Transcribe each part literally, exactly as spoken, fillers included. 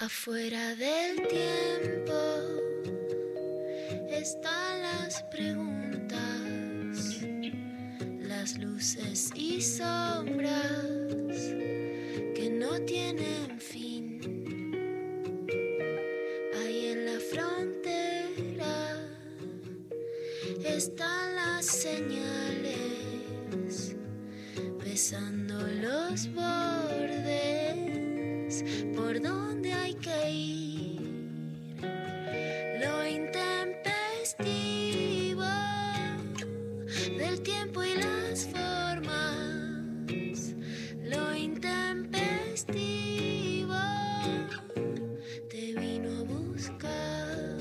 Afuera del tiempo están las preguntas, las luces y sombras que no tienen fin. Ahí en la frontera están las señales, besando los bordes por donde hay que ir. Lo intempestivo del tiempo y las formas. Lo intempestivo te vino a buscar.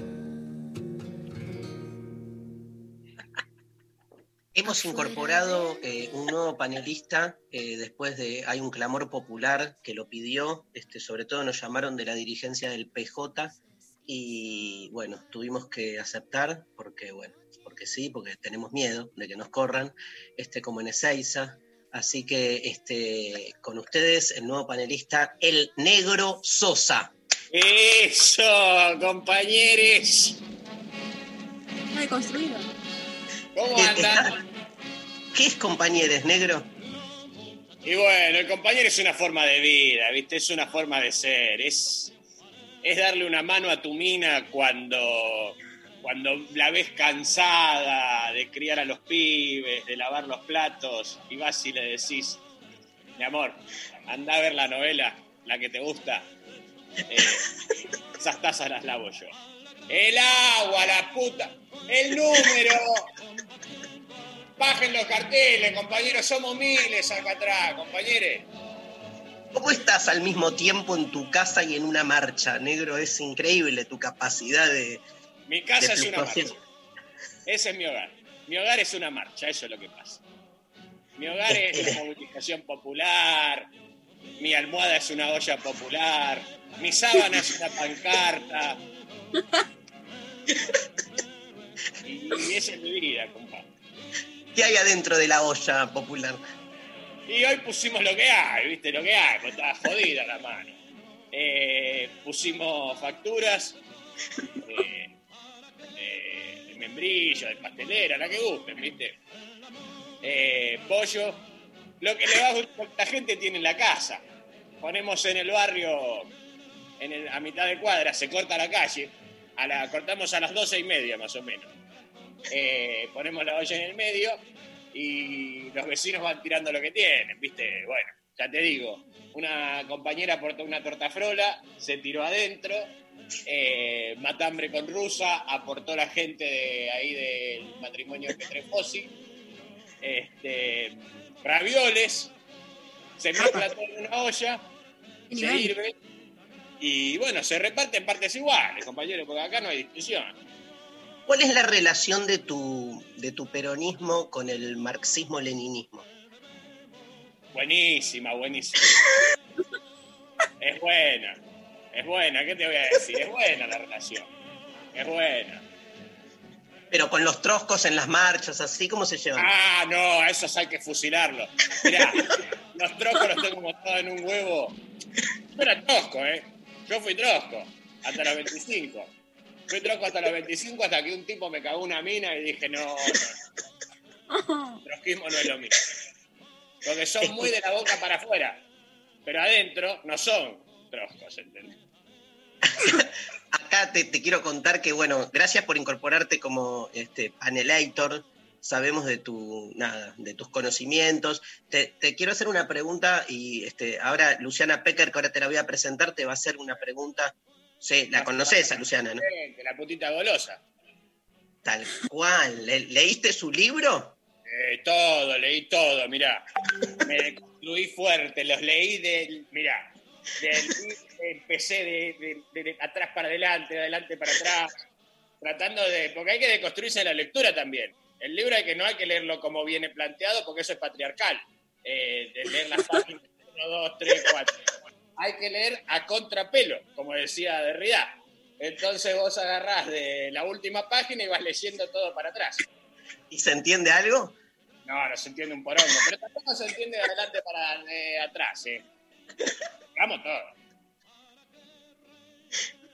Hemos incorporado eh, un nuevo panelista eh, después de, hay un clamor popular que lo pidió, este, sobre todo nos llamaron de la dirigencia del P J y bueno, tuvimos que aceptar porque bueno, porque sí, porque tenemos miedo de que nos corran, este, como en Ezeiza. Así que este, con ustedes el nuevo panelista, el Negro Sosa. Eso, compañeros. No he construido. ¿Cómo andan? ¿Qué es compañeros, negro? Y bueno, el compañero es una forma de vida, ¿viste? Es una forma de ser. Es, es darle una mano a tu mina cuando, cuando la ves cansada de criar a los pibes, de lavar los platos, y vas y le decís, mi amor, andá a ver la novela, la que te gusta. Eh, esas tazas las lavo yo. El agua, la puta, el número. Bajen los carteles, compañeros, somos miles acá atrás, compañeros. ¿Cómo estás al mismo tiempo en tu casa y en una marcha, negro? Es increíble tu capacidad de... Mi casa de es una marcha. Ese es mi hogar. Mi hogar es una marcha, eso es lo que pasa. Mi hogar es la movilización popular, mi almohada es una olla popular, mi sábana es una pancarta. Y, y esa es mi vida, compadre. ¿Qué hay adentro de la olla popular? Y hoy pusimos lo que hay, ¿viste? Lo que hay, porque estaba jodida la mano. Eh, pusimos facturas eh, eh, de membrillo, de pastelera, la que gusten, ¿viste? Eh, pollo, lo que le va a gustar, la gente tiene en la casa. Ponemos en el barrio, en el, a mitad de cuadra, se corta la calle, a la, cortamos a las doce y media más o menos. Eh, ponemos la olla en el medio y los vecinos van tirando lo que tienen, ¿viste? Bueno, ya te digo, una compañera aportó una torta frola, se tiró adentro, eh, matambre con rusa, aportó la gente de ahí del matrimonio de Petrefosi, este, ravioles, se mezcla todo en una olla, se hirve y bueno, se reparte en partes iguales, compañeros, porque acá no hay discusión. ¿Cuál es la relación de tu, de tu peronismo con el marxismo-leninismo? Buenísima, buenísima. Es buena, es buena, ¿qué te voy a decir? Es buena la relación, es buena. Pero con los troscos en las marchas, así, ¿cómo se llevan? Ah, no, a esos hay que fusilarlos. Mirá, los troscos los tengo montados en un huevo. Yo era trosco, ¿eh? Yo fui trosco, hasta los veinticinco. Fui trosco hasta los veinticinco, hasta que un tipo me cagó una mina y dije, no, no. Trosquismo no es lo mismo. Porque son muy de la boca para afuera, pero adentro no son troscos, ¿entendés? Acá te, te quiero contar que, bueno, gracias por incorporarte como este, panelator. Sabemos de tu nada, de tus conocimientos. Te, te quiero hacer una pregunta y este, ahora Luciana Pecker, que ahora te la voy a presentar, te va a hacer una pregunta. Sí, la conoces a Luciana, ¿no? La putita golosa. Tal cual. ¿Le, ¿Leíste su libro? Eh, todo, leí todo, mirá. Me construí fuerte, los leí del, mirá, del, empecé de, de, de, de atrás para adelante, de adelante para atrás, tratando de, porque hay que deconstruirse la lectura también. El libro hay que, no hay que leerlo como viene planteado, porque eso es patriarcal. Eh, de leer las páginas uno, dos, tres, cuatro. Hay que leer a contrapelo, como decía Derrida. Entonces vos agarrás de la última página y vas leyendo todo para atrás. ¿Y se entiende algo? No, no se entiende un porongo, pero tampoco se entiende de adelante para eh, atrás, ¿eh? Hagamos todo.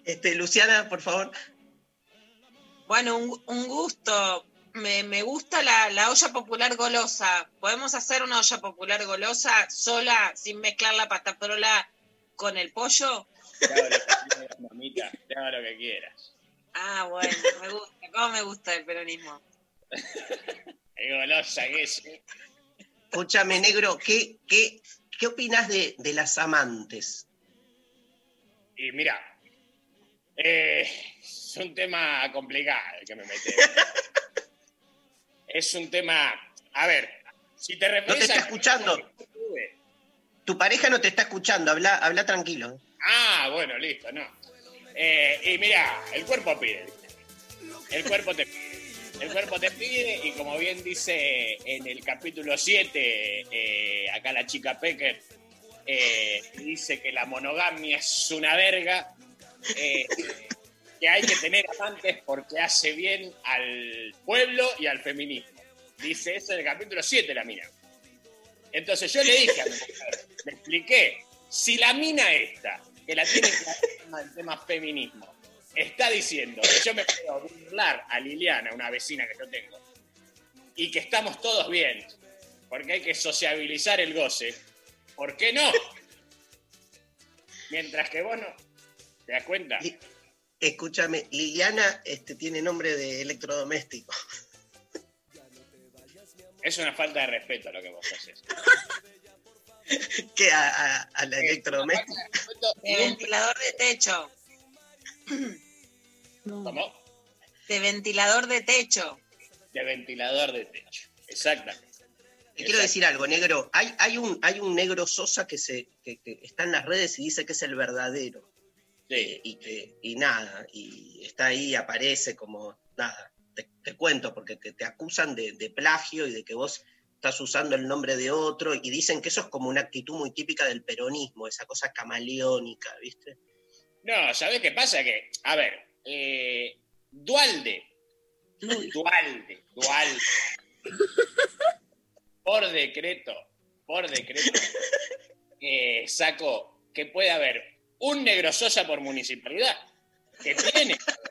Este, Luciana, por favor. Bueno, un, un gusto. Me, me gusta la, la olla popular golosa. ¿Podemos hacer una olla popular golosa sola, sin mezclar la pasta frola con el pollo? Te hago lo que quieras, mamita. Te hago lo que quieras. Ah, bueno, me gusta. ¿Cómo me gusta el peronismo? El golosa que es. Escúchame, negro, ¿qué, qué, qué opinás de, de las amantes? Y mira, eh, es un tema complicado el que me metes. Es un tema... A ver, si te refieres No te está a... escuchando. Tu pareja no te está escuchando, habla, habla tranquilo. Ah, bueno, listo, no. Eh, y mira, el cuerpo pide. El cuerpo te pide. El cuerpo te pide y como bien dice en el capítulo siete, eh, acá la chica Pecker, eh, dice que la monogamia es una verga, eh, que hay que tener amantes porque hace bien al pueblo y al feminismo. Dice eso en el capítulo siete la mina. Entonces yo le dije a mi mujer, le expliqué, si la mina esta, que la tiene clarísima en temas feminismo, está diciendo que yo me puedo burlar a Liliana, una vecina que yo tengo, y que estamos todos bien, porque hay que sociabilizar el goce, ¿por qué no? Mientras que vos no, ¿te das cuenta? Li- Escúchame, Liliana este, tiene nombre de electrodoméstico. Es una falta de respeto lo que vos haces. ¿Qué? ¿A, a, a la Es electrodoméstico? una falta de respeto De y un- ventilador de techo. No. ¿Cómo? De ventilador de techo. De ventilador de techo. Exactamente. Te quiero decir algo, negro. Hay, hay, un, hay un negro Sosa que, se, que, que está en las redes y dice que es el verdadero. Sí. Eh, y, que, y nada, y está ahí, aparece como, nada, te, te cuento, porque te, te acusan de, de plagio y de que vos estás usando el nombre de otro, y dicen que eso es como una actitud muy típica del peronismo, esa cosa camaleónica, ¿viste? No, ¿sabés qué pasa? Que, a ver, eh, Dualde, Dualde, Dualde, por decreto, por decreto, eh, sacó que puede haber un negro Sosa por municipalidad, que tiene.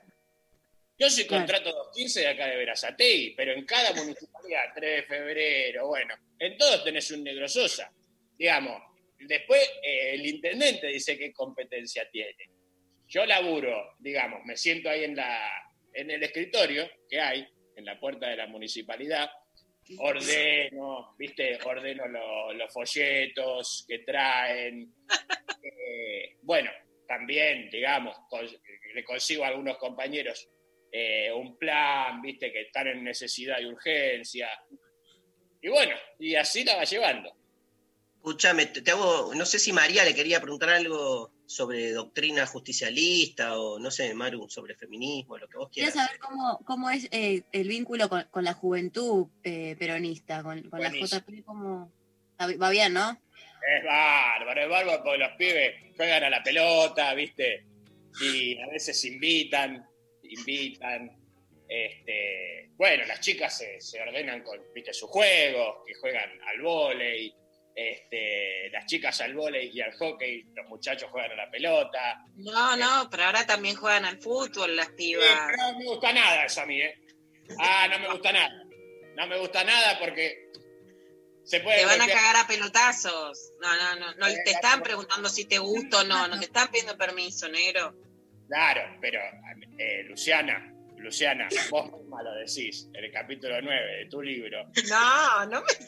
Yo soy Claro. contrato doscientos quince de acá de Berazategui, pero en cada municipalidad, tres de febrero, bueno, en todos tenés un negro Sosa. Digamos, después eh, el intendente dice qué competencia tiene. Yo laburo, digamos, me siento ahí en, la, en el escritorio que hay, en la puerta de la municipalidad, ordeno, ¿viste? Ordeno lo- los folletos que traen. Eh, bueno, también, digamos, cons- le consigo a algunos compañeros eh, un plan, ¿viste? Que están en necesidad y urgencia. Y bueno, y así la va llevando. Escúchame, te, te hago, no sé si María le quería preguntar algo sobre doctrina justicialista o no sé, Maru, sobre feminismo, lo que vos Quiero quieras. saber cómo, cómo es eh, el vínculo con, con la juventud eh, peronista, con, con la Buenísimo. J P, ¿cómo? Va bien, ¿no? Es bárbaro, es bárbaro porque los pibes juegan a la pelota, ¿viste? Y a veces invitan, invitan. Este, bueno, las chicas se, se ordenan con, ¿viste? Sus juegos, que juegan al vóley. Este, las chicas al vóley y al hockey, los muchachos juegan a la pelota. No, no, pero ahora también juegan al fútbol las Eh, pibas. pero no me gusta nada eso a mí, ¿eh? Ah, no me gusta nada. No me gusta nada porque se puede Te van a golpear. cagar a pelotazos. No, no, no, no te están preguntando si te gusta o no, no te están pidiendo permiso, negro. Claro, pero eh, Luciana, Luciana, vos misma lo decís en el capítulo nueve de tu libro. No, no me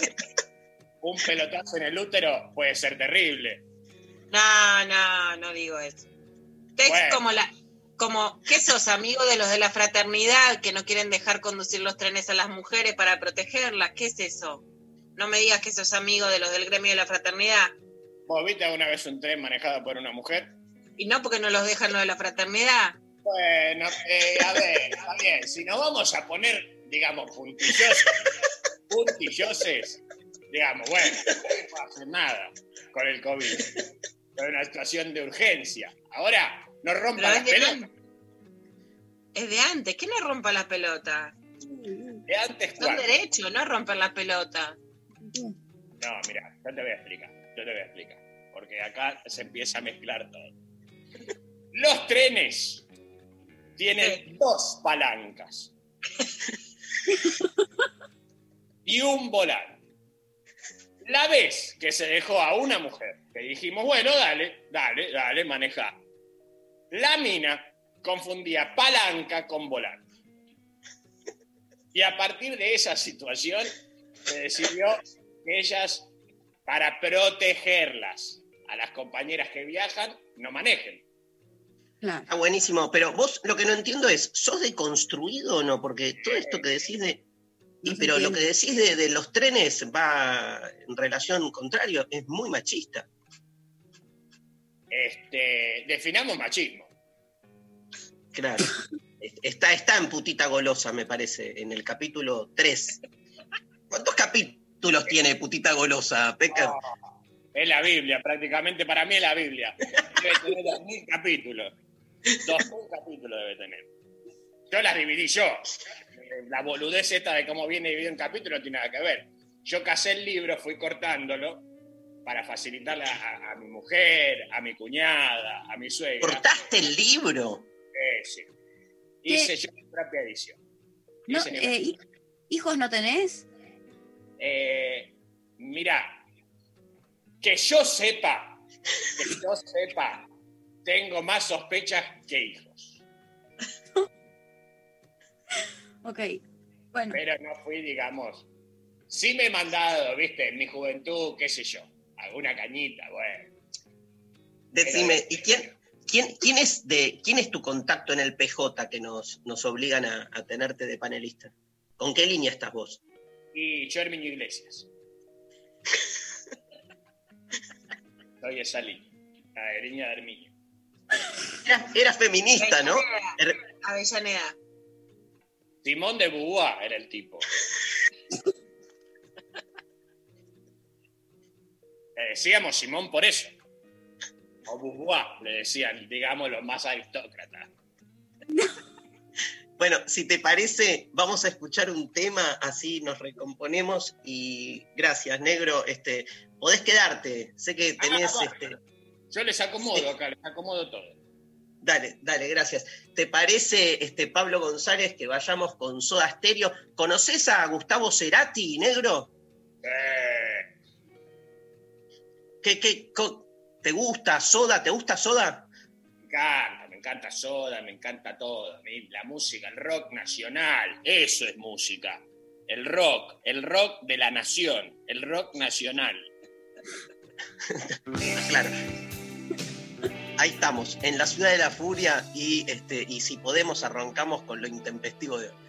Un pelotazo en el útero puede ser terrible. No, no, no digo eso. Usted Bueno. es como la, como, ¿qué sos, amigo de los de la fraternidad que no quieren dejar conducir los trenes a las mujeres para protegerlas? ¿Qué es eso? No me digas que sos amigo de los del gremio de la fraternidad. ¿Vos viste alguna vez un tren manejado por una mujer? Y no porque no los dejan los de la fraternidad. Bueno, eh, a ver, está bien. Si nos vamos a poner, digamos, puntillosos, puntilloses, digamos, bueno, no se puede hacer nada con el COVID. Es una situación de urgencia. Ahora, no Pero rompan es las de, pelotas. an- es de antes. ¿Qué no rompa las pelotas? De antes, Son ¿cuándo? derechos, no romper las pelotas. No, mira, yo te voy a explicar, yo te voy a explicar, porque acá se empieza a mezclar todo. Los trenes tienen Sí. dos palancas y un volante. La vez que se dejó a una mujer, que dijimos, bueno, dale, dale, dale, maneja. La mina confundía palanca con volante. Y a partir de esa situación se decidió que ellas, para protegerlas a las compañeras que viajan, no manejen. Claro. Está buenísimo, pero vos lo que no entiendo es, ¿sos deconstruido o no? Porque todo esto que decís de... Y, No se pero lo entiende. que decís de, de los trenes va en relación contrario, es muy machista. Este, definamos machismo. Claro. Está, está en Putita Golosa, me parece, en el capítulo tres. ¿Cuántos capítulos tiene Putita Golosa, Pecker? Oh, es la Biblia, prácticamente para mí es la Biblia. Debe tener dos mil capítulos. Dos mil capítulos debe tener. Yo las dividí yo. La boludez esta de cómo viene dividido en capítulos no tiene nada que ver. Yo casé el libro, fui cortándolo para facilitarle a, a mi mujer, a mi cuñada, a mi suegra. ¿Cortaste el libro? Eh, sí. Hice yo mi propia edición. No, Hice mi- eh, ¿hij- ¿Hijos no tenés? Eh, mirá, que yo sepa, que yo sepa, tengo más sospechas que hijos. Ok, bueno. Pero no fui, digamos. Sí me he mandado, viste, en mi juventud, qué sé yo, alguna cañita, bueno. Decime, ¿y quién, quién, quién, es de, quién es tu contacto en el P J que nos, nos obligan a, a tenerte de panelista? ¿Con qué línea estás vos? Y yo Herminio Iglesias. Soy esa línea, la de línea de Herminio. Eras, eras feminista, ¿no? Er- Avellaneda. Simón de Beauvoir era el tipo. Le decíamos Simón por eso. O Beauvoir, le decían, digamos, los más aristócratas. Bueno, si te parece, vamos a escuchar un tema, así nos recomponemos y gracias, negro. Este, podés quedarte, sé que tenés... Ah, este, Yo les acomodo acá, les acomodo todo. Dale, dale, gracias. ¿Te parece, este, Pablo González, que vayamos con Soda Stereo? ¿Conoces a Gustavo Cerati, negro? Eh, ¿Qué, qué, co- ¿Te gusta Soda? ¿Te gusta Soda? me encanta, me encanta Soda, me encanta todo. A mí, la música, el rock nacional, eso es música. El rock, el rock de la nación, el rock nacional. Claro. Ahí estamos, en la ciudad de la furia y, este, y si podemos arrancamos con lo intempestivo de hoy.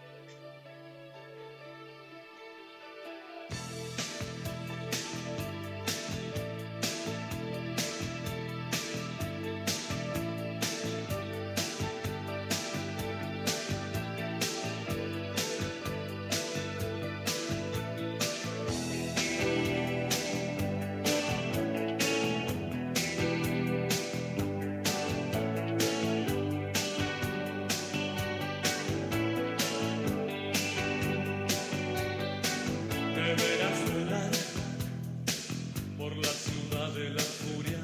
Deberás volar por la ciudad de la furia,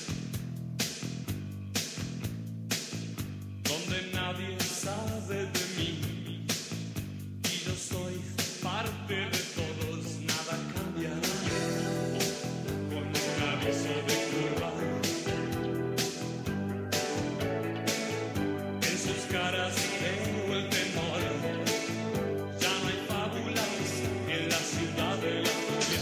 donde nadie sabe de mí y yo soy parte de todos, nada cambiará. Con un aviso de curva en sus caras veo el temor. Ya no hay fábulas en la ciudad de la furia.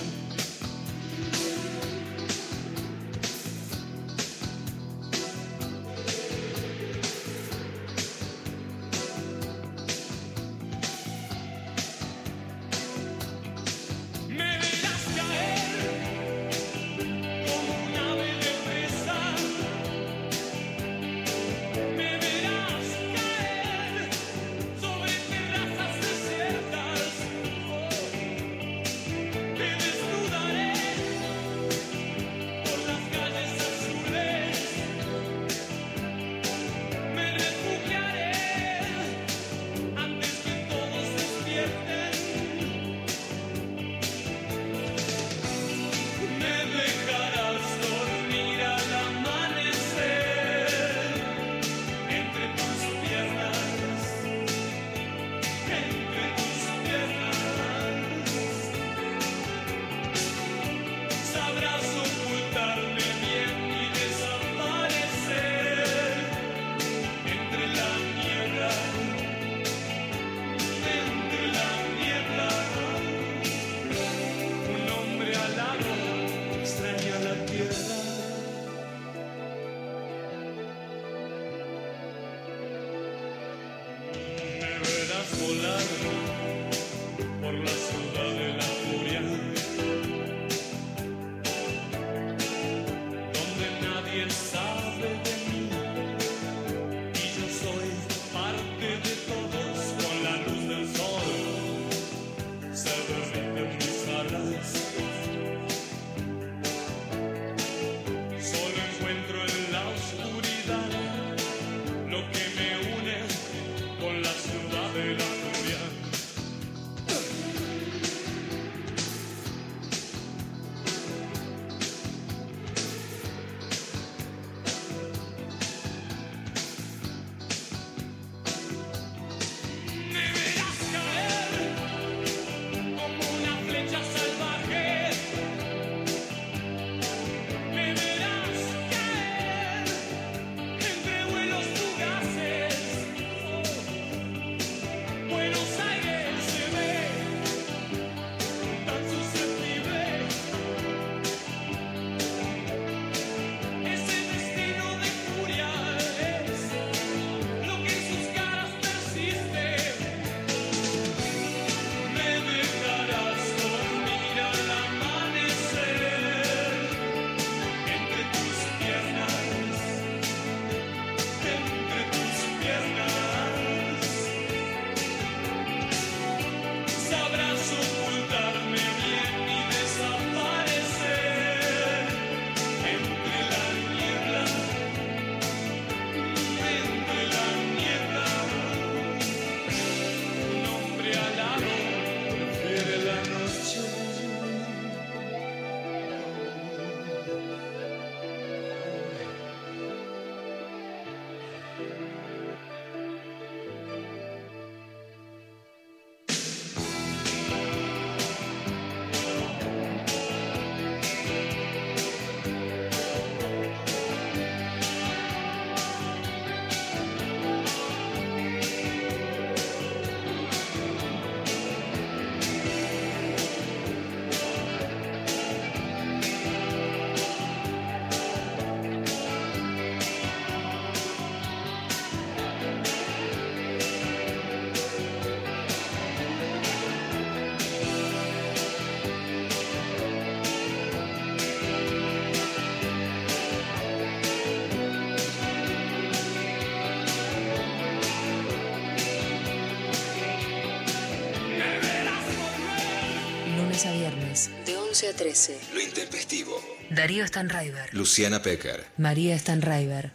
Rusia trece. Lo intempestivo. Darío Stanraiver. Luciana Pecker. María Stanraiver.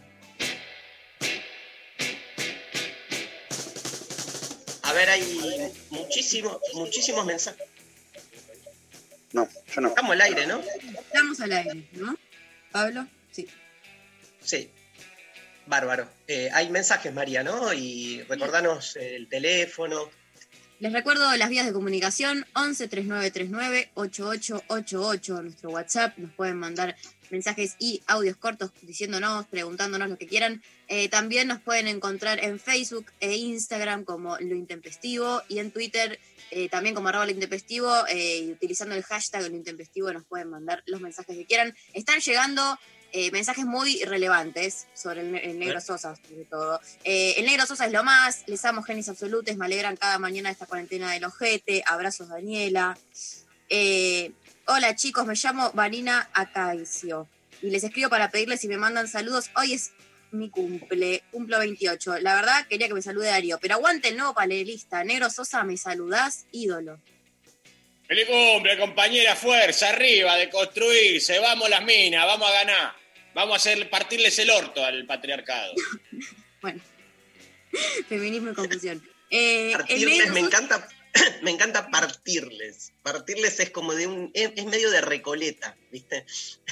A ver, hay muchísimos, muchísimos mensajes. No, yo no. Estamos al aire, ¿no? Estamos al aire, ¿no? Pablo, sí. Sí. Bárbaro. Eh, hay mensajes, María, ¿no? Y recordanos el teléfono. Les recuerdo las vías de comunicación, once, treinta y nueve treinta y nueve, ochenta y ocho ochenta y ocho, nuestro WhatsApp. Nos pueden mandar mensajes y audios cortos diciéndonos, preguntándonos lo que quieran. Eh, también nos pueden encontrar en Facebook e Instagram como Lo Intempestivo y en Twitter eh, también como arroba Lo Intempestivo, eh, y utilizando el hashtag Lo Intempestivo nos pueden mandar los mensajes que quieran. Están llegando Eh, mensajes muy relevantes sobre el, el Negro Sosa, sobre todo. Eh, el Negro Sosa es lo más, les amo genis absolutes, me alegran cada mañana esta cuarentena del ojete, abrazos Daniela. Eh, hola chicos, me llamo Vanina Acaicio y les escribo para pedirles si me mandan saludos. Hoy es mi cumple, cumplo veintiocho. La verdad quería que me salude Darío, pero aguante el nuevo panelista. Negro Sosa, ¿me saludás? Ídolo. ¡Feliz cumple, compañera! Fuerza, arriba, de construirse. Vamos las minas, vamos a ganar. Vamos a hacer partirles el orto al patriarcado. Bueno, feminismo y confusión. Eh, Partirles, el me encanta, me encanta partirles. Partirles es como de un, es, es medio de Recoleta, ¿viste?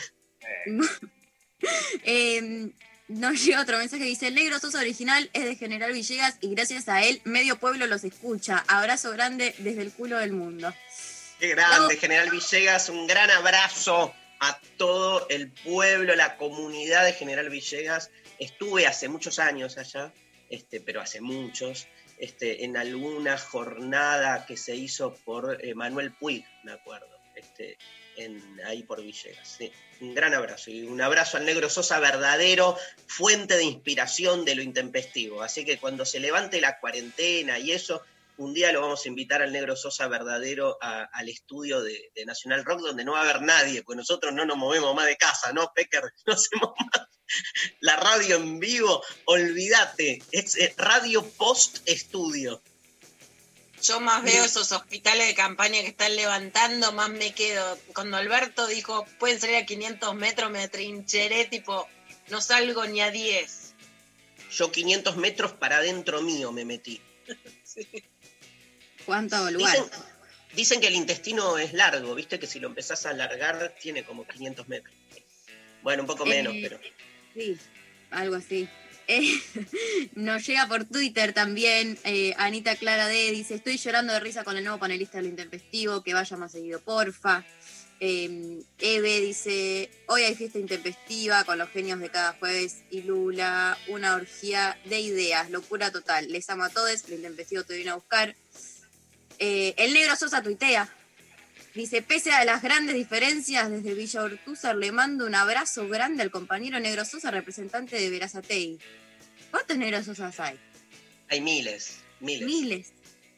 eh, nos llega otro mensaje que dice: el Negro Sosa original es de General Villegas y gracias a él medio pueblo los escucha. Abrazo grande desde el culo del mundo. Qué grande, General Villegas, un gran abrazo a todo el pueblo, la comunidad de General Villegas. Estuve hace muchos años allá, este, pero hace muchos, este, en alguna jornada que se hizo por eh, Manuel Puig, me acuerdo, este, en, ahí por Villegas. Sí. Un gran abrazo, y un abrazo al Negro Sosa, verdadero fuente de inspiración de Lo Intempestivo. Así que cuando se levante la cuarentena y eso, un día lo vamos a invitar al Negro Sosa verdadero a, al estudio de, de Nacional Rock, donde no va a haber nadie, porque nosotros no nos movemos más de casa, ¿no, Pecker? No hacemos más. La radio en vivo, olvídate, es eh, radio post-estudio. Yo más veo esos hospitales de campaña que están levantando, más me quedo. Cuando Alberto dijo, pueden salir a quinientos metros, me trincheré, tipo, no salgo ni a diez. Yo quinientos metros para adentro mío me metí. Sí. ¿Cuánto lugar? Dicen, dicen que el intestino es largo, ¿viste? Que si lo empezás a alargar tiene como quinientos metros. Bueno, un poco menos, eh, pero... Sí, algo así. Eh, nos llega por Twitter también, eh, Anita Clara D dice: estoy llorando de risa con el nuevo panelista de Lo Intempestivo, que vaya más seguido, porfa. Eh, Eve dice: hoy hay fiesta intempestiva con los genios de cada jueves y Lula, una orgía de ideas, locura total. Les amo a todos, Lo Intempestivo te viene a buscar. Eh, el Negro Sosa tuitea. Dice: pese a las grandes diferencias, desde Villa Ortúzar le mando un abrazo grande al compañero Negro Sosa, representante de Verazategui. ¿Cuántos Negros Sosas hay? Hay miles, miles. Miles.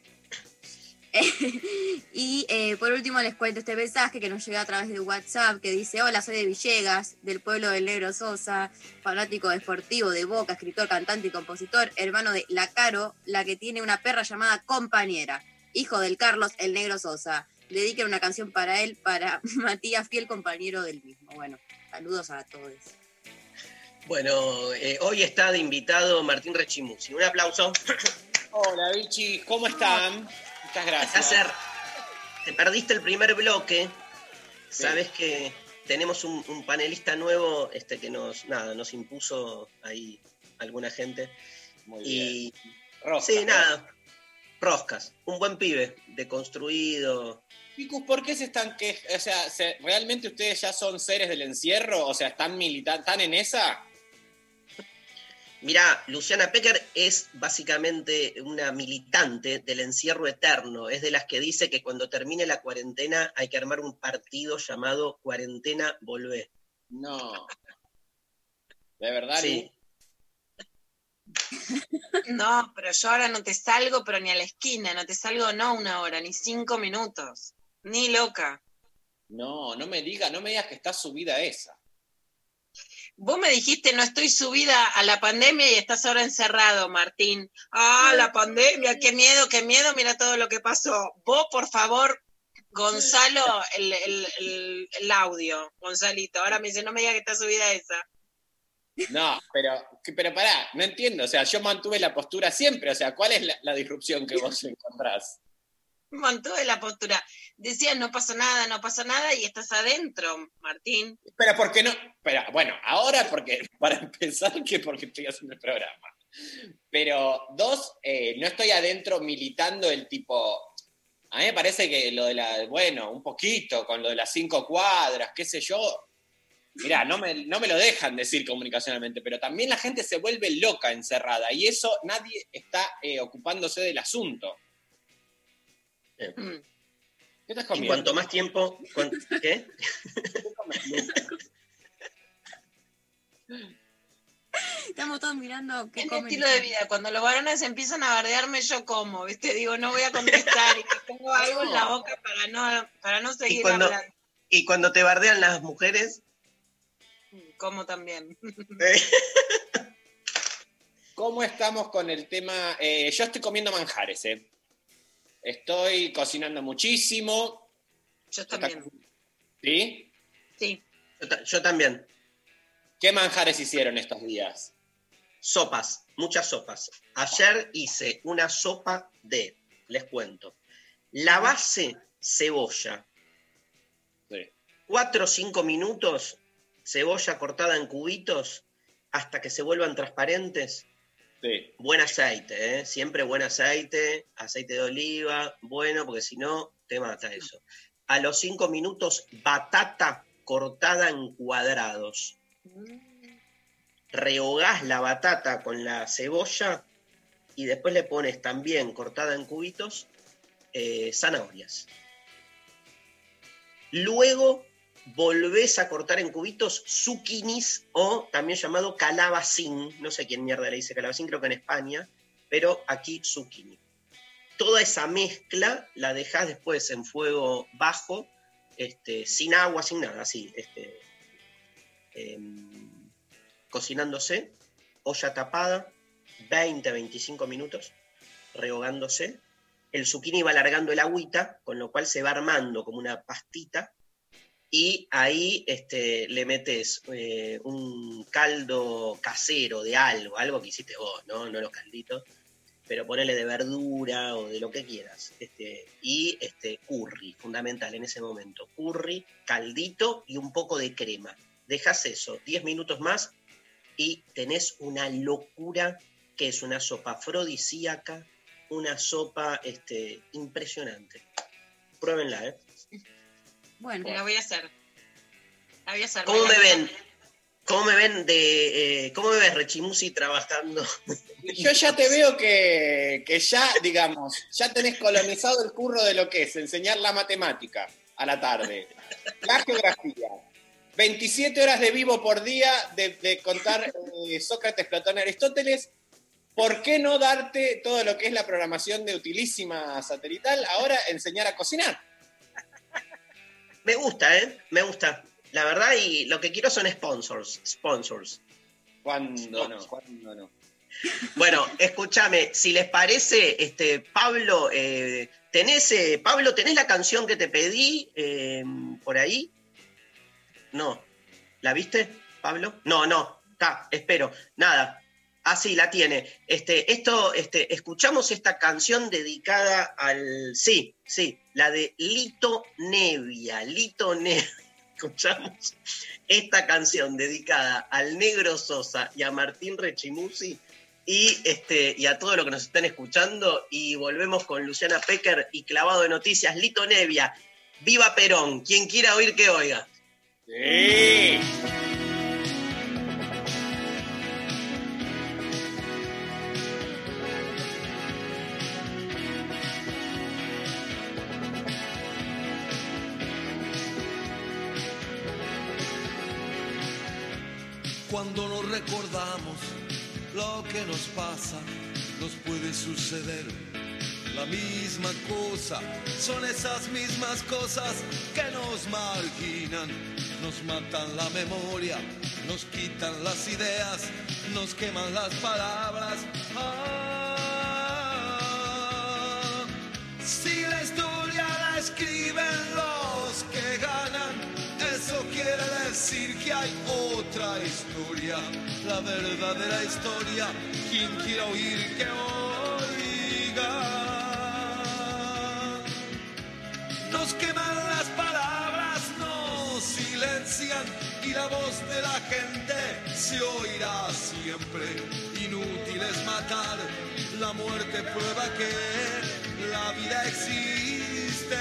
Y eh, por último les cuento este mensaje que nos llega a través de WhatsApp, que dice: hola, soy de Villegas, del pueblo del Negro Sosa, fanático deportivo de Boca, escritor, cantante y compositor, hermano de La Caro, la que tiene una perra llamada Compañera, hijo del Carlos, el Negro Sosa. Dediquen una canción para él, para Matías, fiel compañero del mismo. Bueno, saludos a todos. Bueno, eh, hoy está de invitado Martín Rechimusi. Un aplauso. Hola, Vichy, ¿cómo están? Muchas gracias. Hacer, te perdiste el primer bloque. Sí. Sabes que tenemos un, un panelista nuevo este, que nos, nada, nos impuso ahí alguna gente. Muy y bien. Roscas, sí, ¿no? nada. Roscas, un buen pibe, deconstruido. Chicos, ¿por qué se están que, o sea, se, realmente ustedes ya son seres del encierro? O sea, ¿están milita- están en esa? Mirá, Luciana Pecker es básicamente una militante del encierro eterno. Es de las que dice que cuando termine la cuarentena hay que armar un partido llamado Cuarentena Volvé. No. ¿De verdad, Sí. No, pero yo ahora no te salgo, pero ni a la esquina, no te salgo no una hora, ni cinco minutos, ni loca. No, no me digas, no me digas que está subida esa. Vos me dijiste, no estoy subida a la pandemia y estás ahora encerrado, Martín. Ah, la pandemia, qué miedo, qué miedo, mira todo lo que pasó. Vos, por favor, Gonzalo, el, el, el, el audio, Gonzalito. Ahora me dice, no me diga que está subida esa. No, pero, pero pará, no entiendo. O sea, yo mantuve la postura siempre. O sea, ¿cuál es la, la disrupción que vos encontrás? Mantuve la postura. Decías, no pasa nada, no pasa nada, y estás adentro, Martín. Pero ¿por qué no? Pero, bueno, ahora porque, para empezar, que porque estoy haciendo el programa. Pero dos, eh, no estoy adentro militando el tipo... A mí me parece que lo de la... Bueno, un poquito, con lo de las cinco cuadras, qué sé yo... Mirá, no me, no me lo dejan decir comunicacionalmente, pero también la gente se vuelve loca encerrada y eso nadie está eh, ocupándose del asunto. Eh. Mm. ¿Qué estás Y comiendo? cuanto más tiempo... cuan- ¿Qué? ¿Qué comes, Luca? Estamos todos mirando qué Es mi comen. estilo de vida. Cuando los varones empiezan a bardearme, yo como, ¿viste? Digo, no voy a contestar y me pongo algo en la boca para no, para no seguir Y cuando, hablando. y cuando te bardean las mujeres... Como también. ¿Cómo estamos con el tema? Eh, yo estoy comiendo manjares, ¿eh? Estoy cocinando muchísimo. Yo también. ¿Sí? Sí. Yo, ta- yo también. ¿Qué manjares hicieron estos días? Sopas, muchas sopas. Ayer hice una sopa de, les cuento, la base, cebolla, Sí. cuatro o cinco minutos, cebolla cortada en cubitos hasta que se vuelvan transparentes. Sí. Buen aceite, ¿eh? Siempre buen aceite, aceite de oliva, bueno, porque si no, te mata eso. A los cinco minutos, batata cortada en cuadrados. Rehogás la batata con la cebolla y después le pones también cortada en cubitos eh, zanahorias. Luego volvés a cortar en cubitos zucchinis o también llamado calabacín. No sé quién mierda le dice calabacín, creo que en España, pero aquí zucchini. Toda esa mezcla la dejás después en fuego bajo, este, sin agua, sin nada, así, este, eh, cocinándose, olla tapada, veinte a veinticinco minutos, rehogándose. El zucchini va alargando el agüita, con lo cual se va armando como una pastita, y ahí este, le metes eh, un caldo casero de algo, algo que hiciste vos, ¿no? No los calditos, pero ponele de verdura o de lo que quieras. Este, y este, curry, fundamental en ese momento. Curry, caldito y un poco de crema. Dejas eso, diez minutos más, y tenés una locura que es una sopa afrodisíaca, una sopa este, impresionante. Pruébenla, ¿eh? Bueno, La voy a hacer. La voy a hacer. ¿Cómo me la- ven? ¿Cómo me ven de... eh, ¿Cómo me ves, Rechimusi, trabajando? Yo ya te veo que, que ya, digamos, ya tenés colonizado el curro de lo que es enseñar la matemática a la tarde, la geografía, veintisiete horas de vivo por día de, de contar eh, Sócrates, Platón, Aristóteles. ¿Por qué no darte todo lo que es la programación de utilísima satelital? Ahora enseñar a cocinar. Me gusta, ¿eh? Me gusta. La verdad, y lo que quiero son sponsors. Sponsors. ¿Cuándo no? ¿Cuándo no? Bueno, escúchame, si les parece, este, Pablo, eh, ¿tenés, eh, Pablo, ¿tenés la canción que te pedí eh, por ahí? No. ¿La viste, Pablo? No, no. Está, espero. Nada. Ah, sí, la tiene. Este, esto, este, escuchamos esta canción dedicada al... Sí, sí, la de Lito Nevia. Lito Nevia. Escuchamos esta canción dedicada al Negro Sosa y a Martín Rechimusi y, este, y a todos los que nos están escuchando, y volvemos con Luciana Pecker y Clavado de Noticias. Lito Nevia, viva Perón, quien quiera oír que oiga. Sí. Cuando nos recordamos lo que nos pasa, nos puede suceder la misma cosa. Son esas mismas cosas que nos marginan, nos matan la memoria, nos quitan las ideas, nos queman las palabras. Ah, si la historia la escribe escriben los que ganan. Eso quiere decir que hay otra historia, la verdadera historia. Quien quiera oír que oiga. Nos queman las palabras, nos silencian y la voz de la gente se oirá siempre. Inútil es matar, la muerte prueba que la vida existe.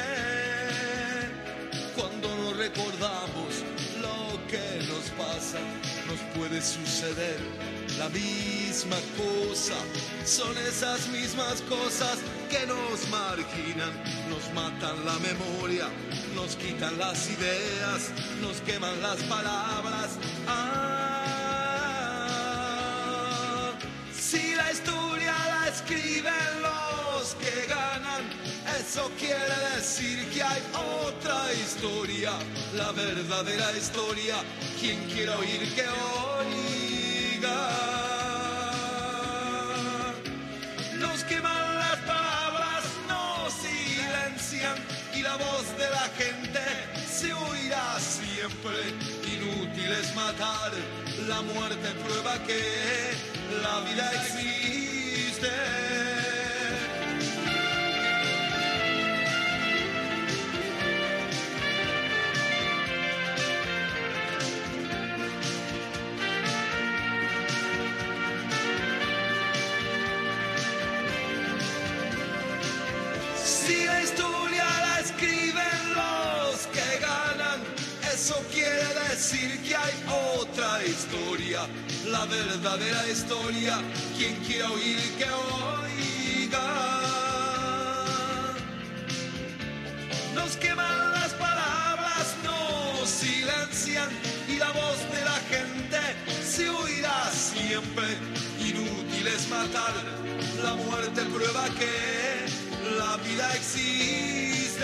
Cuando no recordamos lo que nos pasa, nos puede suceder la misma cosa. Son esas mismas cosas que nos marginan, nos matan la memoria, nos quitan las ideas, nos queman las palabras. Ah, si la historia la escriben los que ganan, eso quiere decir que hay otra historia, la verdadera historia. Quien quiera oír que oiga. Nos queman las palabras, nos silencian y la voz de la gente se oirá siempre. Inútil es matar, la muerte prueba que la vida existe. Si la historia la escriben los que ganan, eso quiere decir que hay otra historia, la verdadera historia. Quien quiera oír que oiga. Nos queman las palabras, nos silencian y la voz de la gente se oirá siempre. Inútil es matar, la muerte prueba que la vida existe.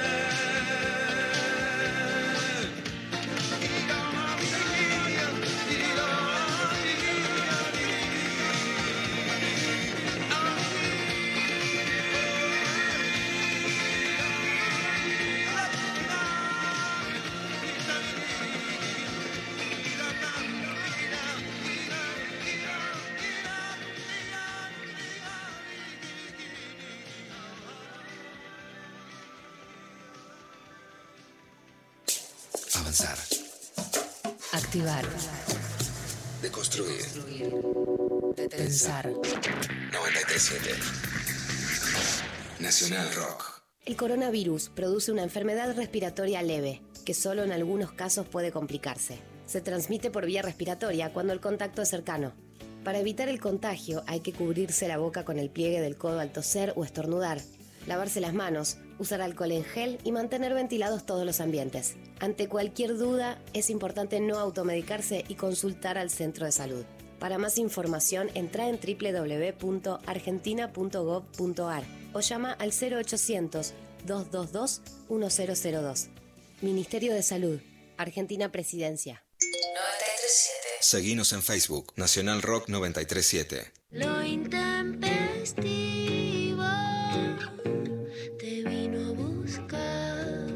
Avanzar. Activar. Deconstruir. Pensar. noventa y tres punto siete. Nacional Rock. El coronavirus produce una enfermedad respiratoria leve, que solo en algunos casos puede complicarse. Se transmite por vía respiratoria cuando el contacto es cercano. Para evitar el contagio hay que cubrirse la boca con el pliegue del codo al toser o estornudar, lavarse las manos, usar alcohol en gel y mantener ventilados todos los ambientes. Ante cualquier duda, es importante no automedicarse y consultar al centro de salud. Para más información, entra en doble u doble u doble u punto argentina punto gov punto ar o llama al cero ochocientos, dos dos dos, uno cero cero dos. Ministerio de Salud, Argentina Presidencia. noventa y tres punto siete. Seguinos en Facebook, Nacional Rock noventa y tres punto siete. Lo intempestivo te vino a buscar.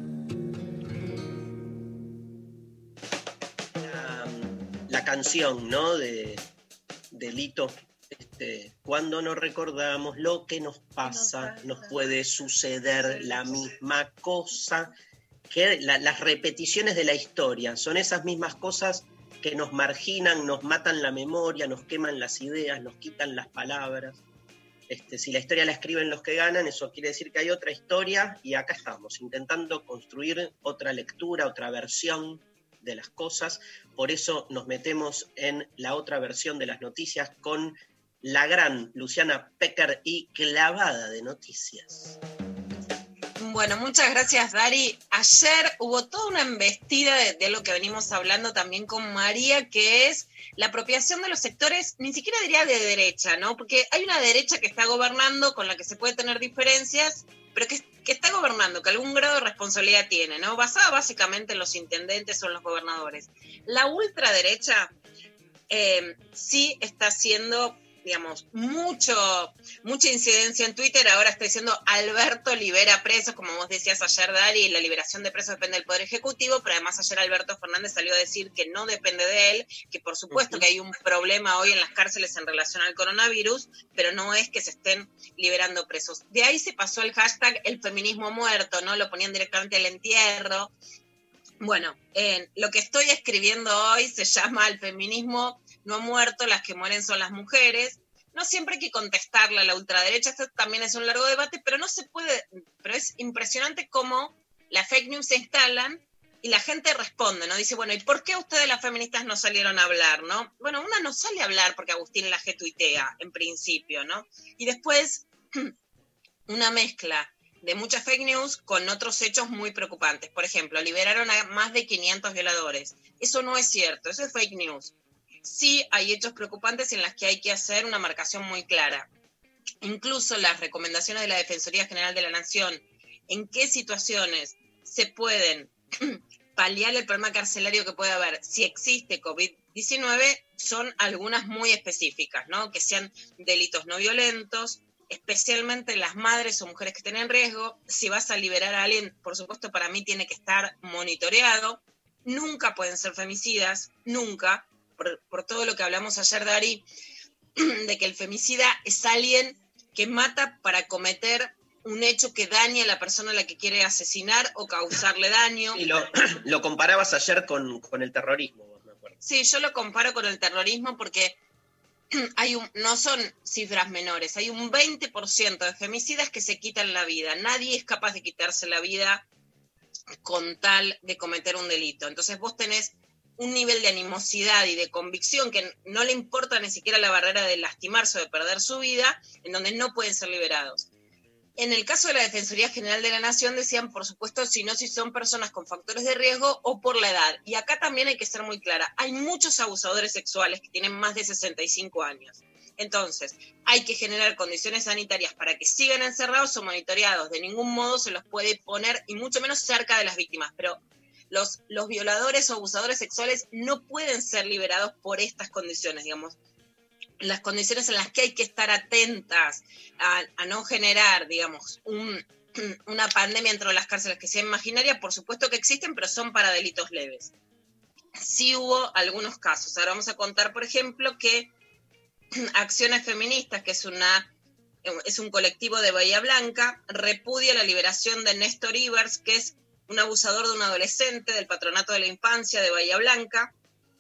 La, la canción, ¿no? De, de Lito. Este, cuando no recordamos lo que nos pasa, nos puede suceder la misma cosa. Que la, las repeticiones de la historia son esas mismas cosas que nos marginan, nos matan la memoria, nos queman las ideas, nos quitan las palabras. Este, si la historia la escriben los que ganan, eso quiere decir que hay otra historia y acá estamos, intentando construir otra lectura, otra versión de las cosas. Por eso nos metemos en la otra versión de las noticias con la gran Luciana Pecker y Clavada de Noticias. Bueno, muchas gracias, Dari. Ayer hubo toda una embestida de, de lo que venimos hablando también con María, que es la apropiación de los sectores, ni siquiera diría de derecha, ¿no? Porque hay una derecha que está gobernando, con la que se puede tener diferencias, pero que, que está gobernando, que algún grado de responsabilidad tiene, ¿no? Basada básicamente en los intendentes o en los gobernadores. La ultraderecha eh, sí está siendo digamos, mucho, mucha incidencia en Twitter. Ahora está diciendo Alberto libera presos, como vos decías ayer, Dari, la liberación de presos depende del Poder Ejecutivo, pero además ayer Alberto Fernández salió a decir que no depende de él, que por supuesto uh-huh. que hay un problema hoy en las cárceles en relación al coronavirus, pero no es que se estén liberando presos. De ahí se pasó el hashtag el feminismo muerto, ¿no? Lo ponían directamente al entierro. Bueno, eh, lo que estoy escribiendo hoy se llama El feminismo no ha muerto, las que mueren son las mujeres. No siempre hay que contestarle a la ultraderecha, esto también es un largo debate, pero no se puede, pero es impresionante cómo las fake news se instalan y la gente responde, ¿no? Dice, bueno, ¿y por qué ustedes las feministas no salieron a hablar, no? Bueno, una no sale a hablar porque Agustín Laje tuitea, en principio, ¿no? Y después, una mezcla de muchas fake news con otros hechos muy preocupantes. Por ejemplo, liberaron a más de quinientos violadores. Eso no es cierto, eso es fake news. Sí hay hechos preocupantes en los que hay que hacer una marcación muy clara. Incluso las recomendaciones de la Defensoría General de la Nación, en qué situaciones se pueden paliar el problema carcelario que puede haber si existe COVID diecinueve, son algunas muy específicas, ¿no? Que sean delitos no violentos, especialmente las madres o mujeres que tienen riesgo. Si vas a liberar a alguien, por supuesto, para mí tiene que estar monitoreado. Nunca pueden ser femicidas, nunca, por, por todo lo que hablamos ayer, Dari, de que el femicida es alguien que mata para cometer un hecho que dañe a la persona a la que quiere asesinar o causarle daño. Y lo, lo comparabas ayer con, con el terrorismo, me acuerdo. Sí, yo lo comparo con el terrorismo porque hay un, no son cifras menores, hay un veinte por ciento de femicidas que se quitan la vida. Nadie es capaz de quitarse la vida con tal de cometer un delito. Entonces vos tenés un nivel de animosidad y de convicción que no le importa ni siquiera la barrera de lastimarse o de perder su vida, en donde no pueden ser liberados. En el caso de la Defensoría General de la Nación decían, por supuesto, si no, si son personas con factores de riesgo o por la edad. Y acá también hay que ser muy clara. Hay muchos abusadores sexuales que tienen más de sesenta y cinco años. Entonces, hay que generar condiciones sanitarias para que sigan encerrados o monitoreados. De ningún modo se los puede poner, y mucho menos cerca de las víctimas. Pero los, los violadores o abusadores sexuales no pueden ser liberados por estas condiciones, digamos. Las condiciones en las que hay que estar atentas a, a no generar, digamos, un, una pandemia dentro de las cárceles que sea imaginaria, por supuesto que existen, pero son para delitos leves. Sí hubo algunos casos. Ahora vamos a contar, por ejemplo, que Acciones Feministas, que es, una, es un colectivo de Bahía Blanca, repudia la liberación de Néstor Ivers, que es un abusador de un adolescente del Patronato de la Infancia de Bahía Blanca.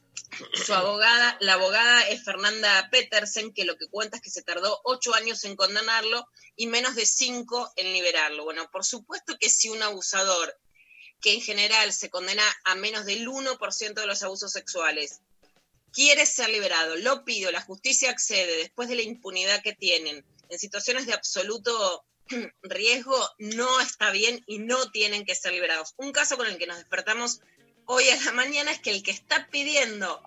Su abogada, la abogada es Fernanda Petersen, que lo que cuenta es que se tardó ocho años en condenarlo y menos de cinco en liberarlo. Bueno, por supuesto que si un abusador, que en general se condena a menos del uno por ciento de los abusos sexuales, quiere ser liberado, lo pide, la justicia accede, después de la impunidad que tienen, en situaciones de absoluto riesgo, no está bien y no tienen que ser liberados. Un caso con el que nos despertamos hoy a la mañana es que el que está pidiendo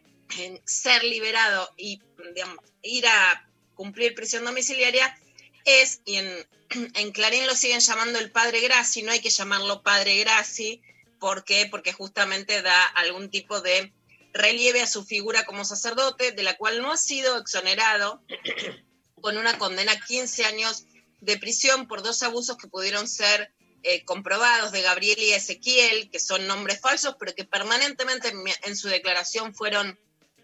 ser liberado y, digamos, ir a cumplir prisión domiciliaria es, y en, en Clarín lo siguen llamando el padre Grassi, no hay que llamarlo padre Grassi, ¿por qué? Porque justamente da algún tipo de relieve a su figura como sacerdote, de la cual no ha sido exonerado, con una condena a quince años de prisión por dos abusos que pudieron ser Eh, comprobados de Gabriel y Ezequiel, que son nombres falsos, pero que permanentemente en, en su declaración fueron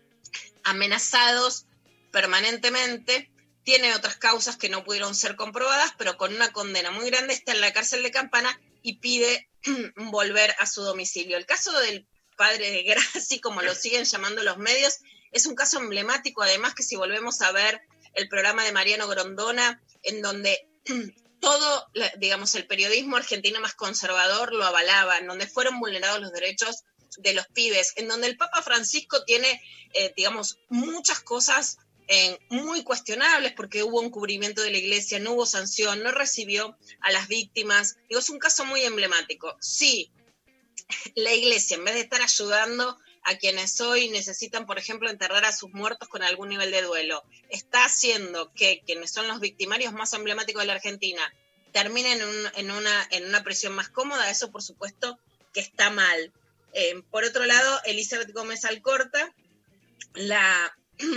amenazados permanentemente. Tiene otras causas que no pudieron ser comprobadas, pero con una condena muy grande está en la cárcel de Campana y pide volver a su domicilio. El caso del padre de Grassi, como lo siguen llamando los medios, es un caso emblemático, además, que si volvemos a ver el programa de Mariano Grondona, en donde todo, digamos, el periodismo argentino más conservador lo avalaba, en donde fueron vulnerados los derechos de los pibes, en donde el Papa Francisco tiene, eh, digamos, muchas cosas eh, muy cuestionables, porque hubo encubrimiento de la iglesia, no hubo sanción, no recibió a las víctimas. Digo, es un caso muy emblemático. Sí, la iglesia, en vez de estar ayudando a quienes hoy necesitan, por ejemplo, enterrar a sus muertos con algún nivel de duelo, está haciendo que quienes son los victimarios más emblemáticos de la Argentina terminen en, un, en, una, en una prisión más cómoda. Eso, por supuesto, que está mal. Eh, por otro lado, Elizabeth Gómez Alcorta, la,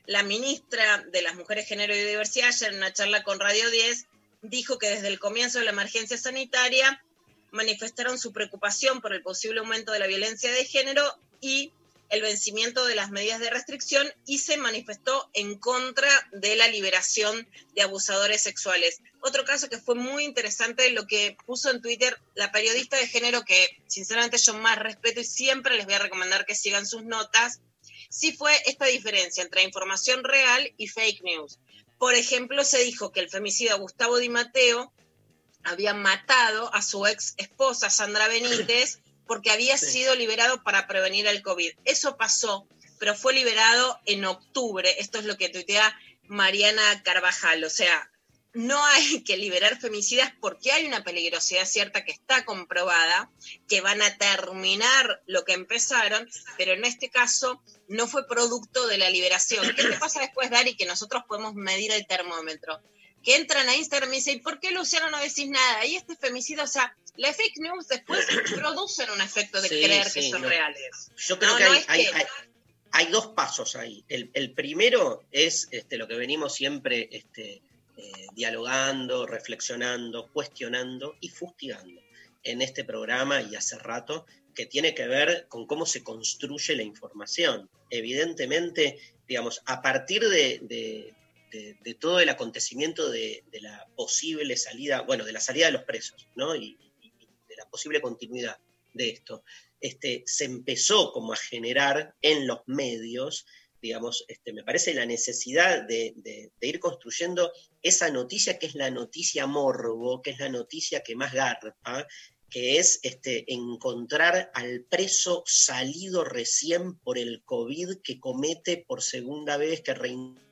La ministra de las Mujeres, Género y Diversidad, ayer en una charla con Radio diez, dijo que desde el comienzo de la emergencia sanitaria manifestaron su preocupación por el posible aumento de la violencia de género y el vencimiento de las medidas de restricción, y se manifestó en contra de la liberación de abusadores sexuales. Otro caso que fue muy interesante, lo que puso en Twitter la periodista de género, que sinceramente yo más respeto y siempre les voy a recomendar que sigan sus notas, sí fue esta diferencia entre información real y fake news. Por ejemplo, se dijo que el femicida Gustavo Di Matteo había matado a su ex esposa Sandra Benítez porque había sí. sido liberado para prevenir el COVID. Eso pasó, pero fue liberado en octubre. Esto es lo que tuitea Mariana Carvajal. O sea, no hay que liberar femicidas porque hay una peligrosidad cierta que está comprobada, que van a terminar lo que empezaron, pero en este caso no fue producto de la liberación. ¿Qué te pasa después, Dari, que nosotros podemos medir el termómetro? Que entran a Instagram y dicen, ¿por qué, Luciano, no decís nada? Y este femicida, o sea, las fake news después producen un efecto de sí, creer sí, que son no. reales. Yo creo no, que, no hay, es hay, que... Hay, hay dos pasos ahí. El, el primero es este, lo que venimos siempre este, eh, dialogando, reflexionando, cuestionando y fustigando en este programa y hace rato, que tiene que ver con cómo se construye la información. Evidentemente, digamos, a partir de... de De, de todo el acontecimiento de, de la posible salida, bueno, de la salida de los presos, ¿no? Y, y, y de la posible continuidad de esto, este, se empezó como a generar en los medios, digamos, este, me parece la necesidad de, de, de ir construyendo esa noticia que es la noticia morbo, que es la noticia que más garpa, que es este, encontrar al preso salido recién por el COVID que comete por segunda vez, que reincide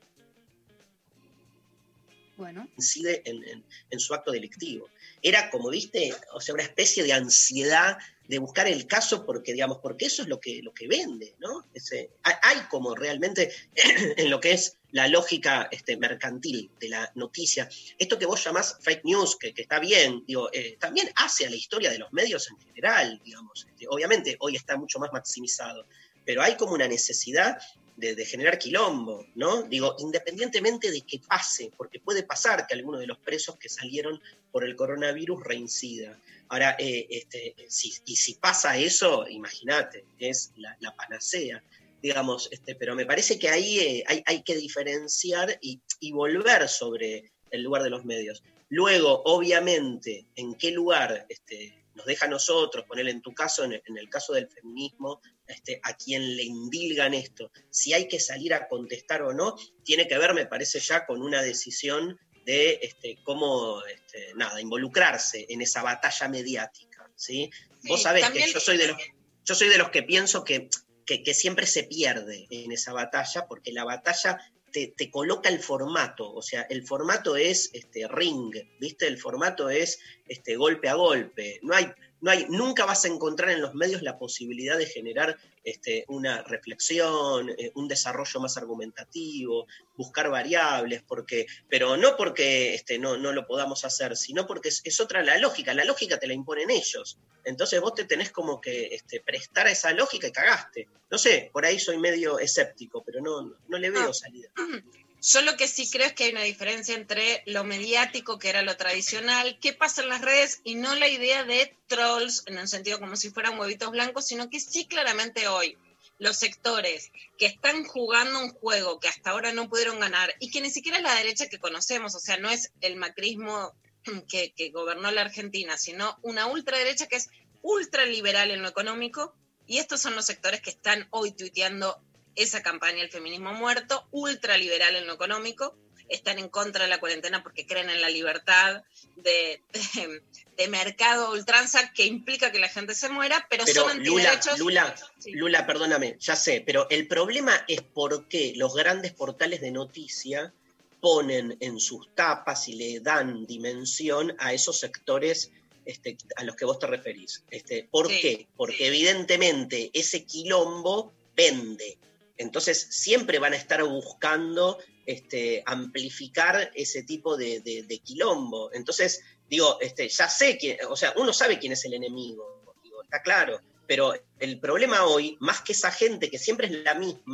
Bueno. incide en, en, en su acto delictivo. Era como, viste, o sea, una especie de ansiedad de buscar el caso porque, digamos, porque eso es lo que, lo que vende, ¿no? Ese, hay como realmente en lo que es la lógica este, mercantil de la noticia, esto que vos llamás fake news, que, que está bien, digo, eh, también hace a la historia de los medios en general, digamos. Este, obviamente hoy está mucho más maximizado, pero hay como una necesidad De, de generar quilombo, ¿no? Digo, independientemente de que pase, porque puede pasar que alguno de los presos que salieron por el coronavirus reincida. Ahora, eh, este, si, y si pasa eso, imagínate, es la, la panacea, digamos, este, pero me parece que ahí eh, hay, hay que diferenciar y, y volver sobre el lugar de los medios. Luego, obviamente, en qué lugar este, nos deja a nosotros, poner en tu caso, en el, en el caso del feminismo, Este, a quien le indilgan esto, si hay que salir a contestar o no, tiene que ver, me parece, ya con una decisión de este, cómo, este, nada, involucrarse en esa batalla mediática, ¿sí? Sí, vos sabés también... que yo soy de los, yo soy de los que pienso que, que, que siempre se pierde en esa batalla, porque la batalla te, te coloca el formato, o sea, el formato es este, ring, ¿viste? El formato es este, golpe a golpe, no hay... No hay, nunca vas a encontrar en los medios la posibilidad de generar este, una reflexión, eh, un desarrollo más argumentativo, buscar variables, porque, pero no porque este, no, no lo podamos hacer, sino porque es, es otra la lógica, la lógica te la imponen ellos. Entonces vos te tenés como que este, prestar a esa lógica y cagaste. No sé, por ahí soy medio escéptico, pero no, no le veo salida. Yo lo que sí creo es que hay una diferencia entre lo mediático, que era lo tradicional, qué pasa en las redes, y no la idea de trolls, en un sentido como si fueran huevitos blancos, sino que sí claramente hoy los sectores que están jugando un juego que hasta ahora no pudieron ganar, y que ni siquiera es la derecha que conocemos, o sea, no es el macrismo que, que gobernó la Argentina, sino una ultraderecha que es ultraliberal en lo económico, y estos son los sectores que están hoy tuiteando esa campaña, el feminismo muerto, ultraliberal en lo económico, están en contra de la cuarentena porque creen en la libertad de, de, de mercado ultranza que implica que la gente se muera, pero, pero son antiderechos. Lula, Lula, sí. Lula, perdóname, ya sé, pero el problema es por qué los grandes portales de noticia ponen en sus tapas y le dan dimensión a esos sectores este, a los que vos te referís. Este, ¿Por sí, qué? Porque sí. evidentemente ese quilombo vende. Entonces siempre van a estar buscando este, amplificar ese tipo de, de, de quilombo. Entonces, digo, este, ya sé quién, o sea, uno sabe quién es el enemigo, digo, está claro, pero el problema hoy, más que esa gente que siempre es la misma,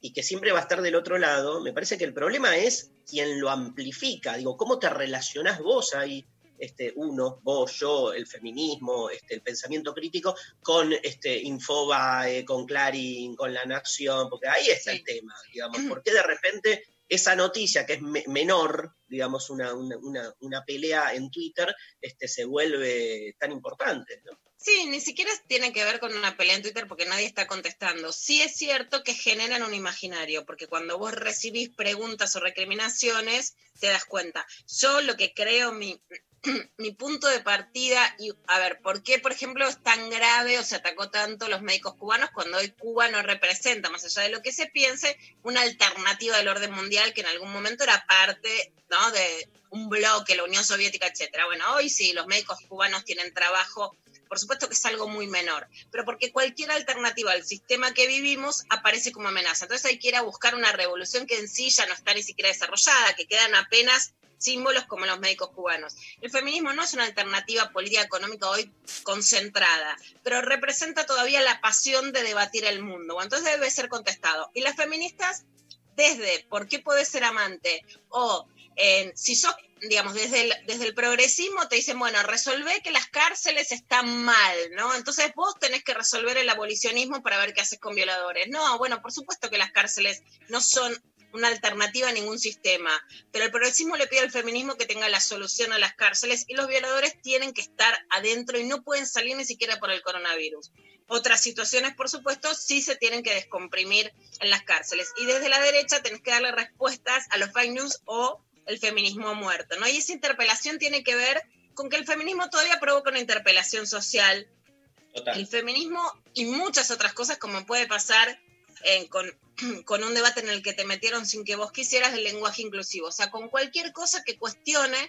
y que siempre va a estar del otro lado, me parece que el problema es quien lo amplifica. Digo, ¿cómo te relacionás vos ahí? Este, uno, vos, yo, el feminismo, este, el pensamiento crítico, con este, Infobae, con Clarín, con La Nación, porque ahí está sí. el tema, digamos, ¿por qué de repente esa noticia que es me menor, digamos, una, una, una, una pelea en Twitter, este, se vuelve tan importante, ¿no? Sí, ni siquiera tiene que ver con una pelea en Twitter porque nadie está contestando. Sí es cierto que generan un imaginario, porque cuando vos recibís preguntas o recriminaciones, te das cuenta. Yo lo que creo, mi, mi punto de partida, y a ver, ¿por qué, por ejemplo, es tan grave o se atacó tanto a los médicos cubanos cuando hoy Cuba no representa, más allá de lo que se piense, una alternativa del orden mundial que en algún momento era parte, ¿no?, de un bloque, la Unión Soviética, etcétera? Bueno, hoy sí, los médicos cubanos tienen trabajo. Por supuesto que es algo muy menor, pero porque cualquier alternativa al sistema que vivimos aparece como amenaza. Entonces hay que ir a buscar una revolución que en sí ya no está ni siquiera desarrollada, que quedan apenas símbolos como los médicos cubanos. El feminismo no es una alternativa política económica hoy concentrada, pero representa todavía la pasión de debatir el mundo. Entonces debe ser contestado. Y las feministas, desde ¿por qué podés ser amante? O eh, si sos, digamos, desde el, desde el progresismo te dicen, bueno, resolvé que las cárceles están mal, ¿no? Entonces vos tenés que resolver el abolicionismo para ver qué haces con violadores. No, bueno, por supuesto que las cárceles no son una alternativa a ningún sistema, pero el progresismo le pide al feminismo que tenga la solución a las cárceles y los violadores tienen que estar adentro y no pueden salir ni siquiera por el coronavirus. Otras situaciones, por supuesto, sí se tienen que descomprimir en las cárceles. Y desde la derecha tenés que darle respuestas a los fake news o el feminismo muerto, ¿no? Y esa interpelación tiene que ver con que el feminismo todavía provoca una interpelación social. Total. El feminismo y muchas otras cosas, como puede pasar eh, con, con un debate en el que te metieron sin que vos quisieras, el lenguaje inclusivo. O sea, con cualquier cosa que cuestione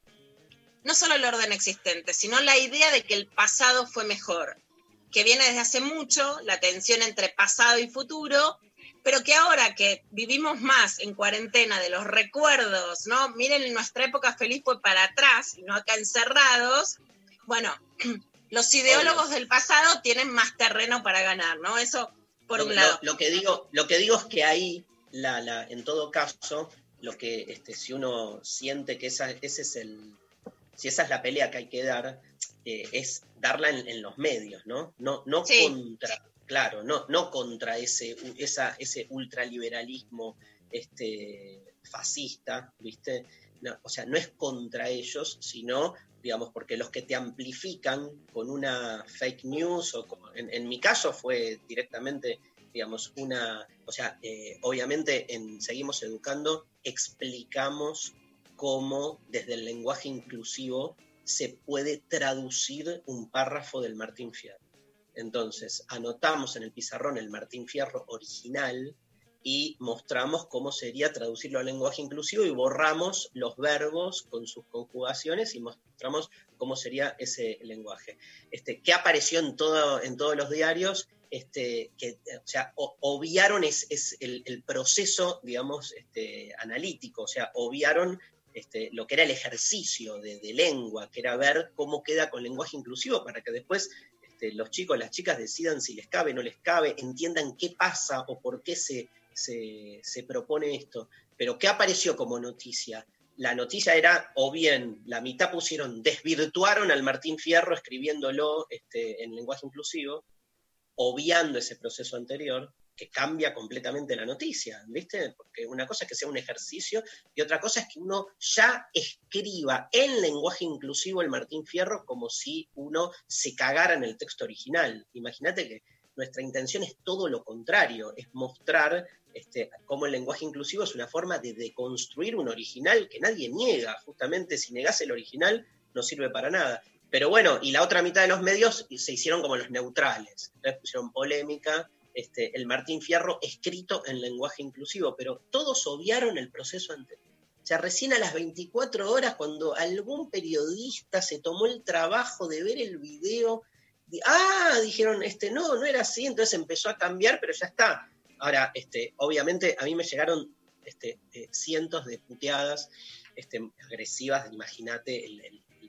no solo el orden existente, sino la idea de que el pasado fue mejor, que viene desde hace mucho, la tensión entre pasado y futuro, pero que ahora que vivimos más en cuarentena de los recuerdos, ¿no? Miren, nuestra época feliz fue para atrás, no acá encerrados. Bueno, los ideólogos Obvio. del pasado tienen más terreno para ganar, ¿no? Eso por lo, un lado. Lo, lo, que digo, lo que digo es que ahí, la, la, en todo caso, lo que este, si uno siente que esa, ese es el, si esa es la pelea que hay que dar, eh, es darla en, en los medios, ¿no? No, no sí. contra... Claro, no, no contra ese, esa, ese ultraliberalismo este, fascista, ¿viste? No, o sea, no es contra ellos, sino, digamos, porque los que te amplifican con una fake news, o como, en, en mi caso fue directamente, digamos, una, o sea, eh, obviamente en Seguimos Educando explicamos cómo desde el lenguaje inclusivo se puede traducir un párrafo del Martín Fierro. Entonces, anotamos en el pizarrón el Martín Fierro original y mostramos cómo sería traducirlo al lenguaje inclusivo y borramos los verbos con sus conjugaciones y mostramos cómo sería ese lenguaje. Este, ¿qué apareció en, todo, en todos los diarios? Este, que, o sea, obviaron es, es el, el proceso, digamos, este, analítico, o sea, obviaron este, lo que era el ejercicio de, de lengua, que era ver cómo queda con lenguaje inclusivo para que después los chicos, las chicas decidan si les cabe, no les cabe, entiendan qué pasa o por qué se, se, se propone esto. Pero ¿qué apareció como noticia? La noticia era, o bien la mitad pusieron, desvirtuaron al Martín Fierro escribiéndolo este, en lenguaje inclusivo, obviando ese proceso anterior, que cambia completamente la noticia, ¿viste? Porque una cosa es que sea un ejercicio y otra cosa es que uno ya escriba en lenguaje inclusivo el Martín Fierro como si uno se cagara en el texto original. Imagínate que nuestra intención es todo lo contrario, es mostrar este, cómo el lenguaje inclusivo es una forma de deconstruir un original que nadie niega. Justamente si negás el original no sirve para nada. Pero bueno, y la otra mitad de los medios se hicieron como los neutrales, entonces pusieron polémica, Este, el Martín Fierro escrito en lenguaje inclusivo, pero todos obviaron el proceso anterior. O sea, recién a las veinticuatro horas, cuando algún periodista se tomó el trabajo de ver el video, de, ah, dijeron, este, no, no era así, entonces empezó a cambiar, pero ya está. Ahora, este, obviamente, a mí me llegaron este, eh, cientos de puteadas este, agresivas, imagínate el, el, el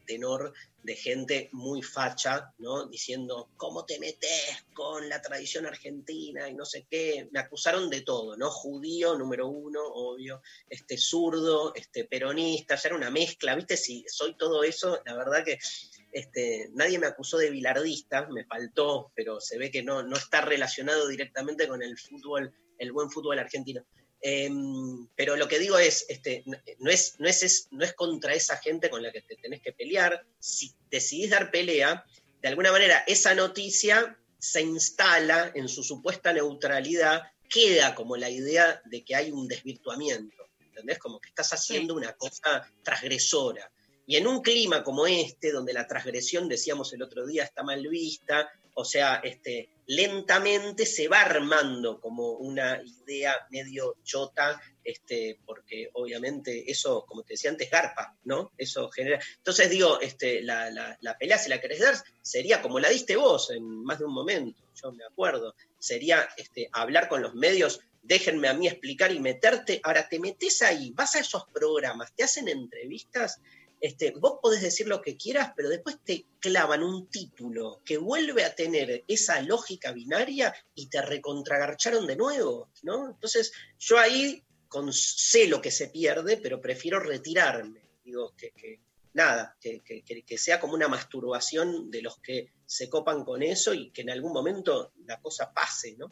tenor de gente muy facha, ¿no? Diciendo, ¿cómo te metes con la tradición argentina? Y no sé qué. Me acusaron de todo, ¿no? Judío, número uno, obvio, este, zurdo, este, peronista, ya era una mezcla, ¿viste? Si soy todo eso, la verdad que este, nadie me acusó de bilardista, me faltó, pero se ve que no, no está relacionado directamente con el fútbol, el buen fútbol argentino. Eh, pero lo que digo es, este, no es, no es, es, no es contra esa gente con la que te tenés que pelear. Si decidís dar pelea, de alguna manera esa noticia se instala en su supuesta neutralidad, queda como la idea de que hay un desvirtuamiento, ¿entendés? Como que estás haciendo una cosa transgresora. Y en un clima como este, donde la transgresión, decíamos el otro día, está mal vista, o sea, este, lentamente se va armando como una idea medio chota, este, porque obviamente eso, como te decía antes, garpa, ¿no? Eso genera... Entonces digo, este, la, la, la pelea, si la querés dar, sería como la diste vos en más de un momento, yo me acuerdo, sería este, hablar con los medios, déjenme a mí explicar y meterte, ahora te metés ahí, vas a esos programas, te hacen entrevistas. Este, vos podés decir lo que quieras, pero después te clavan un título que vuelve a tener esa lógica binaria y te recontragarcharon de nuevo, ¿no? Entonces, yo ahí con, sé lo que se pierde, pero prefiero retirarme. Digo, que, que nada, que, que, que sea como una masturbación de los que se copan con eso y que en algún momento la cosa pase, ¿no?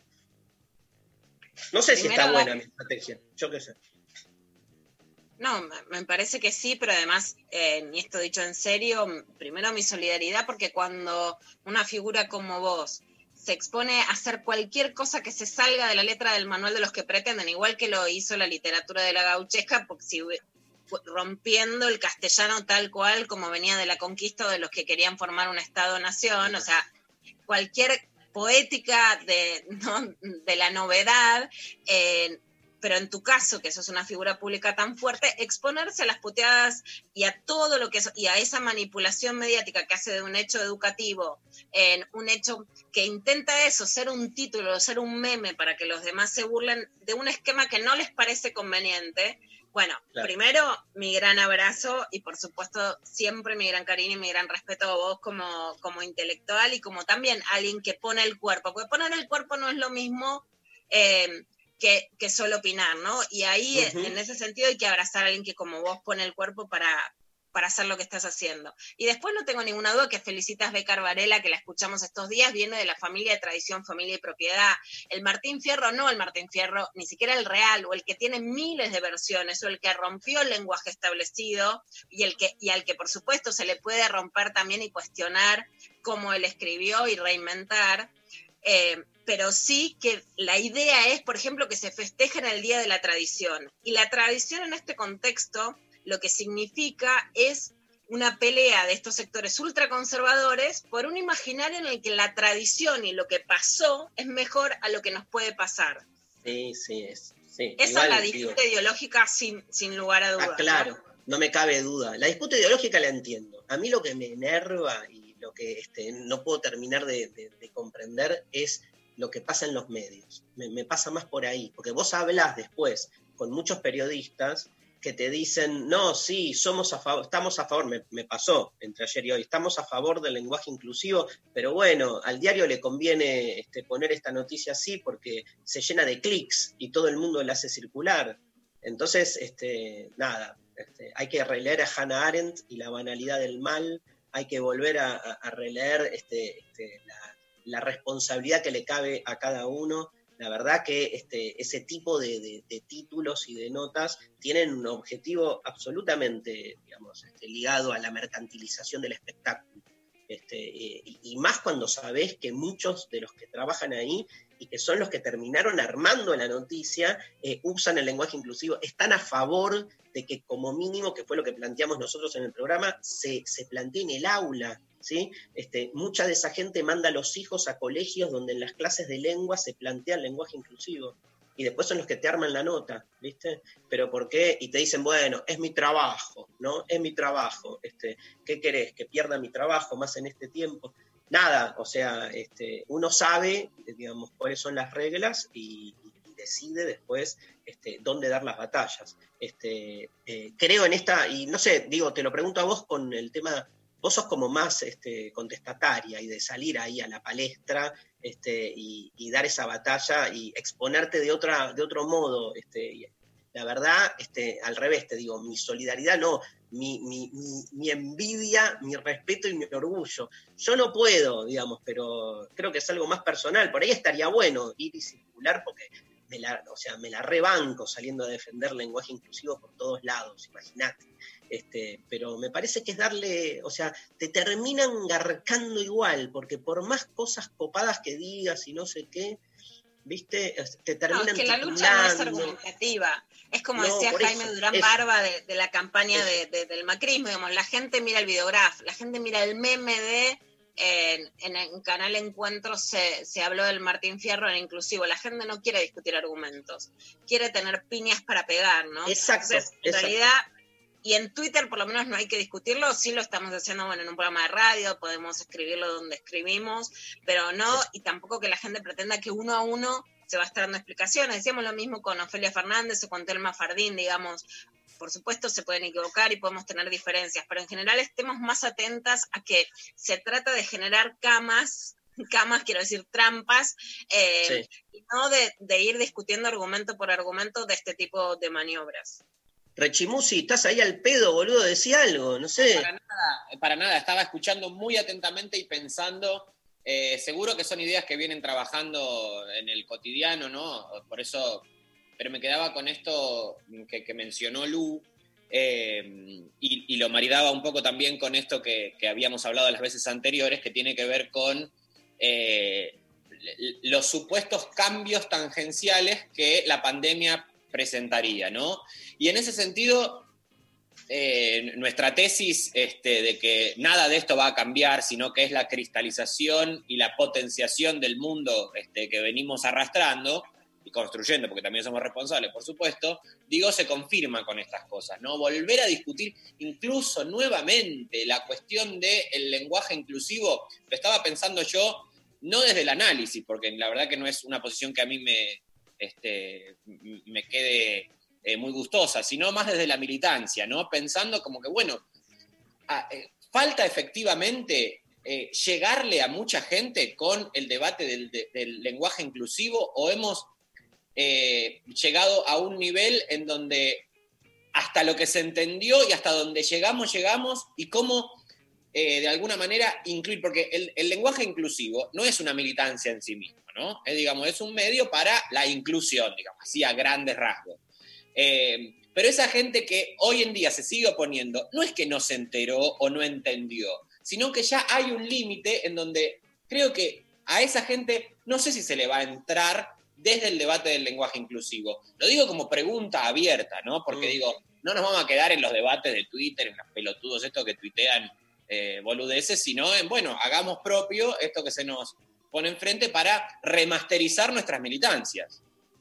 No sé Primero, si está buena mi estrategia, yo qué sé. No, me parece que sí, pero además, eh, y esto dicho en serio, primero mi solidaridad, porque cuando una figura como vos se expone a hacer cualquier cosa que se salga de la letra del manual de los que pretenden, igual que lo hizo la literatura de la gauchesca, porque si, rompiendo el castellano tal cual como venía de la conquista de los que querían formar un Estado-nación, o sea, cualquier poética de, ¿no? de la novedad, eh, pero en tu caso, que sos una figura pública tan fuerte, exponerse a las puteadas y a todo lo que es, y a esa manipulación mediática que hace de un hecho educativo, en un hecho que intenta eso, ser un título, ser un meme para que los demás se burlen de un esquema que no les parece conveniente. Bueno, claro. Primero, mi gran abrazo y por supuesto siempre mi gran cariño y mi gran respeto a vos como, como intelectual y como también alguien que pone el cuerpo, porque poner el cuerpo no es lo mismo eh, que, que solo opinar, ¿no? Y ahí, uh-huh. en ese sentido, hay que abrazar a alguien que como vos pone el cuerpo para, para hacer lo que estás haciendo. Y después no tengo ninguna duda que Felicitas Becar Varela, que la escuchamos estos días, viene de la familia de tradición, familia y propiedad. El Martín Fierro, no el Martín Fierro, ni siquiera el real, o el que tiene miles de versiones, o el que rompió el lenguaje establecido, y, el que, y al que, por supuesto, se le puede romper también y cuestionar cómo él escribió y reinventar. Eh, pero sí que la idea es, por ejemplo, que se festeje en el Día de la Tradición. Y la tradición en este contexto lo que significa es una pelea de estos sectores ultraconservadores por un imaginario en el que la tradición y lo que pasó es mejor a lo que nos puede pasar. Sí, sí, es. Sí. Esa Igual, es la disputa digo, ideológica sin, sin lugar a dudas. Ah, claro, ¿no? No me cabe duda. La disputa ideológica la entiendo. A mí lo que me enerva y lo que este, no puedo terminar de, de, de comprender es lo que pasa en los medios. Me, me pasa más por ahí, porque vos hablás después con muchos periodistas que te dicen, no, sí, somos a favor, estamos a favor, me, me pasó entre ayer y hoy, estamos a favor del lenguaje inclusivo, pero bueno, al diario le conviene este, poner esta noticia así porque se llena de clics y todo el mundo la hace circular. Entonces, este, nada, este, hay que releer a Hannah Arendt y la banalidad del mal, hay que volver a, a, a releer este, este, la, la responsabilidad que le cabe a cada uno. La verdad que este, ese tipo de, de, de títulos y de notas tienen un objetivo absolutamente, digamos, este, ligado a la mercantilización del espectáculo. Este, eh, y, y más cuando sabés que muchos de los que trabajan ahí y que son los que terminaron armando la noticia, eh, usan el lenguaje inclusivo, están a favor de que como mínimo, que fue lo que planteamos nosotros en el programa, se, se plantee en el aula. ¿Sí? Este, mucha de esa gente manda a los hijos a colegios donde en las clases de lengua se plantea el lenguaje inclusivo y después son los que te arman la nota, ¿viste? ¿Pero por qué? Y te dicen, bueno, es mi trabajo, ¿no? Es mi trabajo, este, ¿qué querés? ¿Que pierda mi trabajo más en este tiempo? Nada, o sea, este, uno sabe, digamos, cuáles son las reglas y, y decide después este, dónde dar las batallas. Este, eh, creo en esta, y no sé, digo, te lo pregunto a vos con el tema vos sos como más este, contestataria y de salir ahí a la palestra este, y, y dar esa batalla y exponerte de, otra, de otro modo. Este, la verdad, este, al revés, te digo, mi solidaridad no, mi, mi, mi, mi envidia, mi respeto y mi orgullo. Yo no puedo, digamos, pero creo que es algo más personal. Por ahí estaría bueno ir y circular porque me la, o sea, me la rebanco saliendo a defender lenguaje inclusivo por todos lados, imagínate. Este, pero me parece que es darle, o sea, te terminan garcando igual, porque por más cosas copadas que digas y no sé qué, ¿viste? Te terminan no, es que la lucha no es argumentativa. Es como no, decía Jaime eso, Durán eso. Barba de, de la campaña de, de, del macrismo, digamos, la gente mira el videograf, la gente mira el meme de en, en el canal Encuentro se, se habló del Martín Fierro en inclusivo. La gente no quiere discutir argumentos, quiere tener piñas para pegar, ¿no? Exacto. Entonces, en exacto. realidad, y en Twitter por lo menos no hay que discutirlo, sí lo estamos haciendo, bueno, en un programa de radio, podemos escribirlo donde escribimos, pero no, y tampoco que la gente pretenda que uno a uno se va a estar dando explicaciones. Decíamos lo mismo con Ofelia Fernández o con Telma Fardín, digamos. Por supuesto se pueden equivocar y podemos tener diferencias, pero en general estemos más atentas a que se trata de generar camas, camas quiero decir trampas, eh, sí. y no de, de ir discutiendo argumento por argumento de este tipo de maniobras. Rechimusi, estás ahí al pedo, boludo, decía algo, no sé. Para nada, para nada, estaba escuchando muy atentamente y pensando, eh, seguro que son ideas que vienen trabajando en el cotidiano, ¿no? Por eso... pero me quedaba con esto que, que mencionó Lu, eh, y, y lo maridaba un poco también con esto que, que habíamos hablado las veces anteriores, que tiene que ver con eh, los supuestos cambios tangenciales que la pandemia presentaría, ¿no? Y en ese sentido, eh, nuestra tesis este, de que nada de esto va a cambiar, sino que es la cristalización y la potenciación del mundo este, que venimos arrastrando, y construyendo, porque también somos responsables, por supuesto, digo, se confirma con estas cosas, ¿no? Volver a discutir incluso nuevamente la cuestión del lenguaje inclusivo, lo estaba pensando yo, no desde el análisis, porque la verdad que no es una posición que a mí me, este, me quede eh, muy gustosa, sino más desde la militancia, ¿no? Pensando como que, bueno, a, eh, falta efectivamente... Eh, llegarle a mucha gente con el debate del, de, del lenguaje inclusivo, o hemos eh, llegado a un nivel en donde hasta lo que se entendió y hasta donde llegamos, llegamos, y cómo eh, de alguna manera incluir, porque el, el lenguaje inclusivo no es una militancia en sí mismo, ¿no? Es, digamos, es un medio para la inclusión, digamos, así a grandes rasgos. Eh, pero esa gente que hoy en día se sigue oponiendo, no es que no se enteró o no entendió, sino que ya hay un límite en donde creo que a esa gente no sé si se le va a entrar desde el debate del lenguaje inclusivo. Lo digo como pregunta abierta, ¿no? Porque mm. digo, no nos vamos a quedar en los debates de Twitter, en los pelotudos estos que tuitean eh, boludeces, sino en, bueno, hagamos propio esto que se nos pone enfrente para remasterizar nuestras militancias.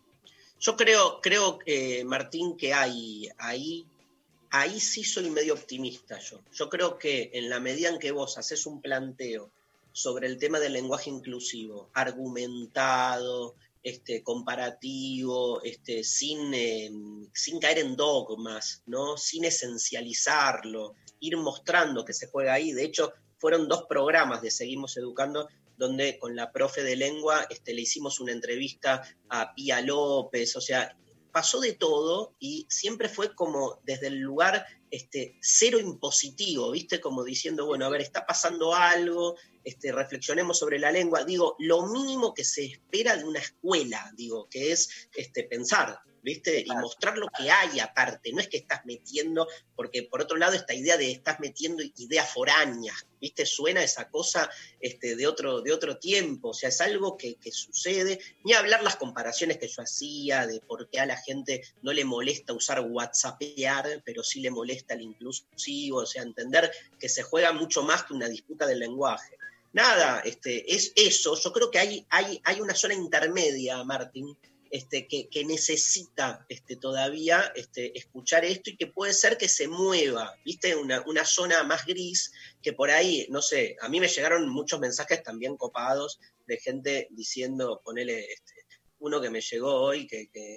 Yo creo, creo eh, Martín, que hay ahí... Ahí sí soy medio optimista yo. Yo creo que en la medida en que vos haces un planteo sobre el tema del lenguaje inclusivo, argumentado, este, comparativo, este, sin, eh, sin caer en dogmas, ¿no? Sin esencializarlo, ir mostrando que se juega ahí. De hecho, fueron dos programas de Seguimos Educando donde con la profe de lengua este, le hicimos una entrevista a Pía López, o sea... pasó de todo y siempre fue como desde el lugar este, cero impositivo, ¿viste? Como diciendo, bueno, a ver, está pasando algo, este, reflexionemos sobre la lengua. Digo, lo mínimo que se espera de una escuela, digo, que es este, pensar, ¿viste? Y mostrar lo que hay aparte, no es que estás metiendo, porque por otro lado esta idea de estás metiendo ideas foráneas, ¿viste? Suena esa cosa este, de, otro, de otro tiempo, o sea, es algo que, que sucede, ni hablar las comparaciones que yo hacía de por qué a la gente no le molesta usar whatsappear, pero sí le molesta el inclusivo, o sea, entender que se juega mucho más que una disputa del lenguaje. Nada, este, es eso, yo creo que hay, hay, hay una zona intermedia, Martín, Este, que, que necesita este, todavía este, escuchar esto y que puede ser que se mueva, ¿viste? Una, una zona más gris que por ahí, no sé, a mí me llegaron muchos mensajes también copados de gente diciendo, ponele, este, uno que me llegó hoy, que, que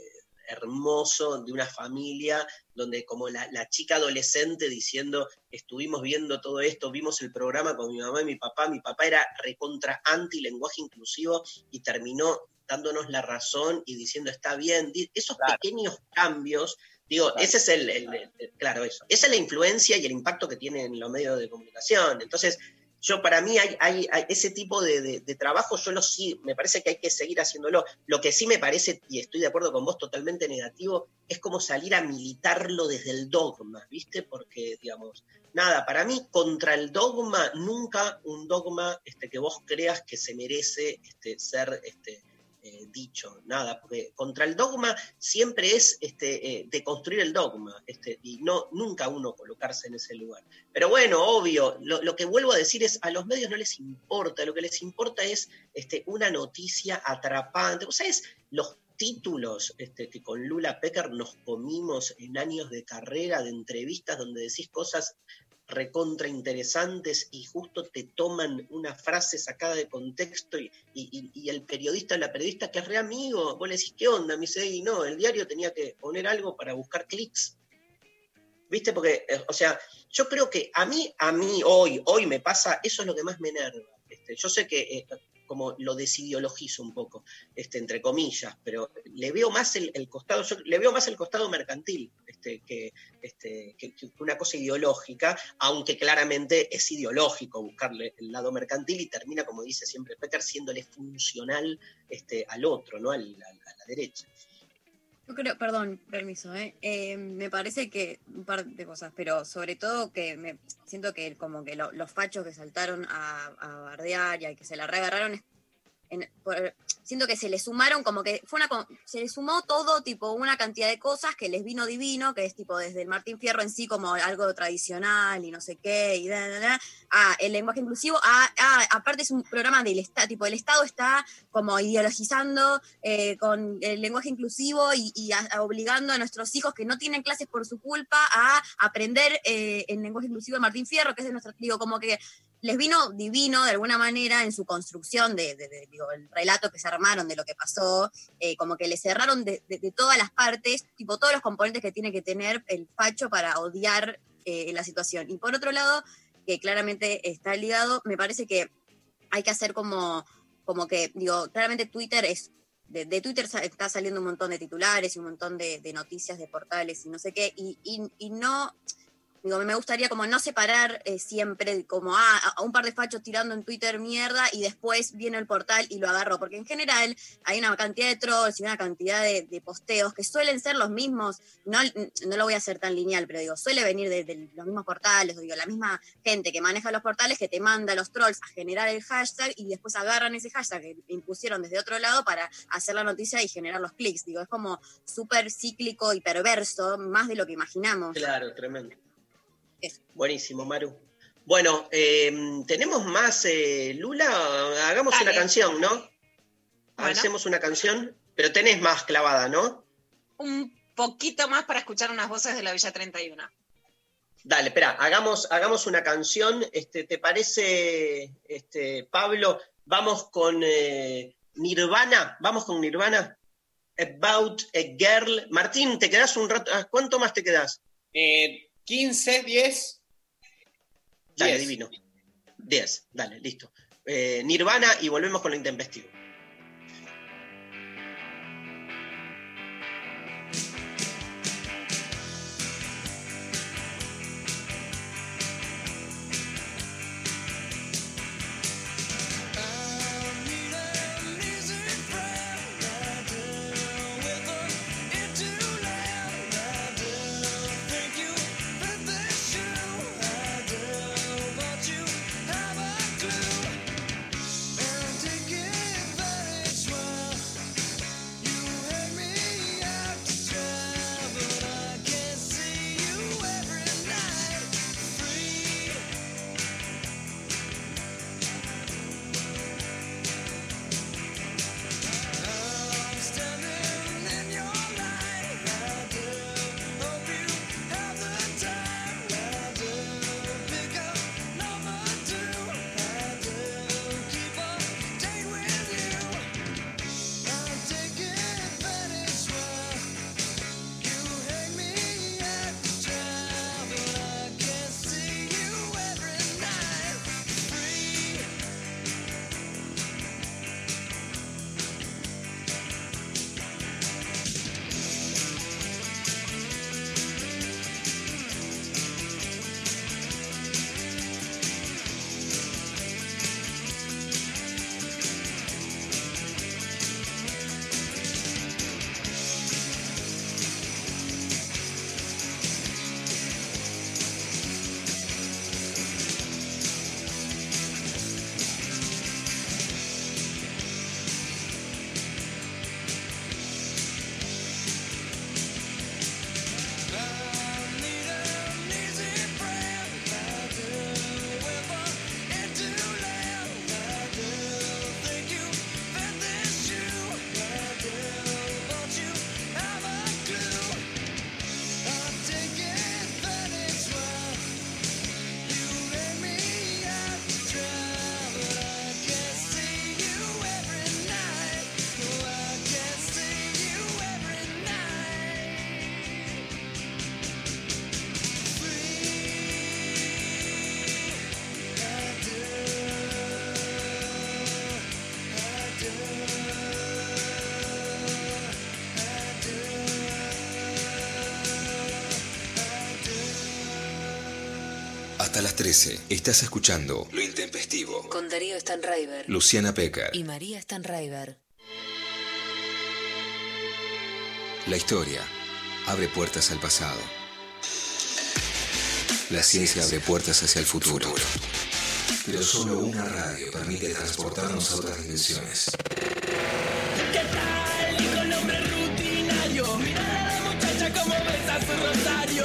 hermoso de una familia donde como la, la chica adolescente diciendo, estuvimos viendo todo esto, vimos el programa con mi mamá y mi papá, mi papá era recontra anti lenguaje inclusivo y terminó dándonos la razón y diciendo está bien, esos claro. pequeños cambios, digo, claro. ese es el, el, el, el, claro, eso, esa es la influencia y el impacto que tienen los medios de comunicación. Entonces, yo para mí hay, hay, hay ese tipo de, de, de trabajo, yo lo sí, me parece que hay que seguir haciéndolo. Lo que sí me parece, y estoy de acuerdo con vos, totalmente negativo, es como salir a militarlo desde el dogma, ¿viste? Porque, digamos, nada, para mí, contra el dogma, nunca un dogma este, que vos creas que se merece este, ser... Este, Eh, dicho, nada, porque contra el dogma siempre es este, eh, deconstruir el dogma, este, y no nunca uno colocarse en ese lugar. Pero bueno, obvio, lo, lo que vuelvo a decir es, a los medios no les importa, lo que les importa es este, una noticia atrapante. ¿Vos sabés los títulos este, que con Lula Pecker nos comimos en años de carrera, de entrevistas, donde decís cosas recontra interesantes y justo te toman una frase sacada de contexto y, y, y el periodista, la periodista que es re amigo, vos le decís, ¿qué onda? Me dice, y no, el diario tenía que poner algo para buscar clics. ¿Viste? Porque, o sea, yo creo que a mí, a mí hoy, hoy me pasa, eso es lo que más me enerva. Este, yo sé que eh, como lo desideologizo un poco, este, entre comillas, pero le veo más el, el costado, yo le veo más el costado mercantil este, que, este, que, que una cosa ideológica, aunque claramente es ideológico buscarle el lado mercantil y termina, como dice siempre Pecker, siéndole funcional este, al otro, ¿no? Al, al, a la derecha. Yo creo, perdón, permiso, ¿eh? Eh, me parece que un par de cosas, pero sobre todo que me siento que como que lo, los fachos que saltaron a, a bardear y a que se la reagarraron, es, en, por, siento que se le sumaron como que fue una, se le sumó todo tipo una cantidad de cosas que les vino divino, que es tipo desde el Martín Fierro en sí como algo tradicional y no sé qué, y da, da, da, a el lenguaje inclusivo, a, a, aparte es un programa del Estado, tipo el Estado está como ideologizando eh, con el lenguaje inclusivo y, y a, a obligando a nuestros hijos que no tienen clases por su culpa a aprender eh, el lenguaje inclusivo de Martín Fierro, que es de nuestro, digo, como que les vino divino de alguna manera en su construcción de, de, de digo, el relato que se armaron de lo que pasó, eh, como que le cerraron de, de, de todas las partes, tipo todos los componentes que tiene que tener el facho para odiar eh, la situación. Y por otro lado, que claramente está ligado, me parece que hay que hacer como, como que, digo, claramente Twitter es, de, de Twitter está saliendo un montón de titulares y un montón de, de noticias de portales y no sé qué, y, y, y no... Digo, me gustaría como no separar eh, siempre como ah, a un par de fachos tirando en Twitter mierda y después viene el portal y lo agarro, porque en general hay una cantidad de trolls y una cantidad de, de posteos que suelen ser los mismos, no, no lo voy a hacer tan lineal, pero digo, suele venir de, de los mismos portales, digo, la misma gente que maneja los portales que te manda a los trolls a generar el hashtag y después agarran ese hashtag que impusieron desde otro lado para hacer la noticia y generar los clics. Digo, es como súper cíclico y perverso, más de lo que imaginamos. Claro, tremendo. Eso. Buenísimo, Maru. Bueno, eh, tenemos más, eh, Lula, hagamos Dale. una canción, ¿no? Bueno. Hacemos una canción, pero tenés más clavada, ¿no? Un poquito más para escuchar unas voces de la Villa treinta y uno. Dale, espera, hagamos, hagamos una canción. Este, ¿te parece, este, Pablo? Vamos con eh, Nirvana, vamos con Nirvana. About a Girl. Martín, ¿te quedás un rato? ¿Cuánto más te quedás? Eh... quince, diez. Dale, diez. Divino. diez, dale, listo. Eh, Nirvana y volvemos con lo intempestivo. Take it Hasta las trece, estás escuchando Lo Intempestivo. Con Darío Stanraiver, Luciana Peca. y María Stanraiver. La historia abre puertas al pasado. La ciencia abre puertas hacia el futuro. Pero solo una radio permite transportarnos a otras dimensiones. ¿Qué tal? Y con nombre rutinario, mirar a la muchacha como besa su rosario.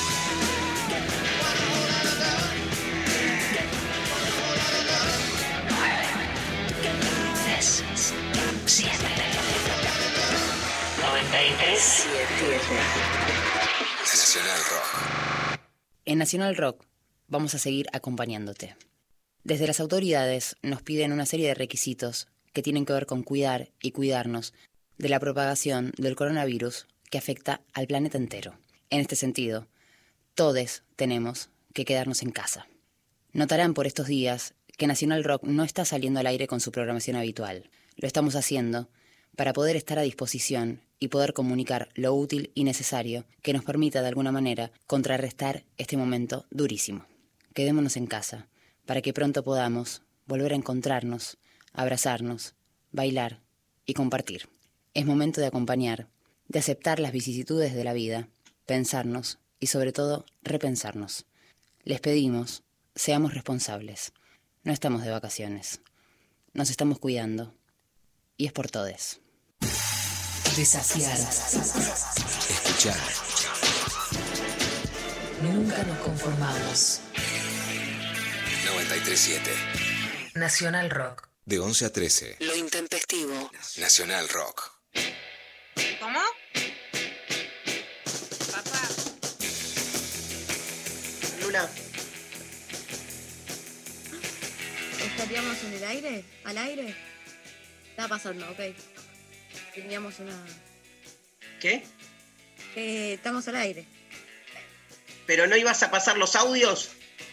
noventa y tres siete. Nacional Rock. En Nacional Rock vamos a seguir acompañándote. Desde las autoridades nos piden una serie de requisitos que tienen que ver con cuidar y cuidarnos de la propagación del coronavirus que afecta al planeta entero. En este sentido, todos tenemos que quedarnos en casa. Notarán por estos días que Nacional Rock no está saliendo al aire con su programación habitual. Lo estamos haciendo para poder estar a disposición y poder comunicar lo útil y necesario que nos permita de alguna manera contrarrestar este momento durísimo. Quedémonos en casa para que pronto podamos volver a encontrarnos, abrazarnos, bailar y compartir. Es momento de acompañar, de aceptar las vicisitudes de la vida, pensarnos y sobre todo repensarnos. Les pedimos, seamos responsables. No estamos de vacaciones. Nos estamos cuidando. Y es por todes. Desafiar. Escuchar. Nunca nos conformamos. noventa y tres siete. Nacional Rock. De once a trece. Lo intempestivo. Nacional Rock. ¿Cómo? Papá. Lula. ¿Estaríamos en el aire? ¿Al aire? Está pasando, ok. Teníamos una... ¿Qué? Eh, estamos al aire. ¿Pero no ibas a pasar los audios?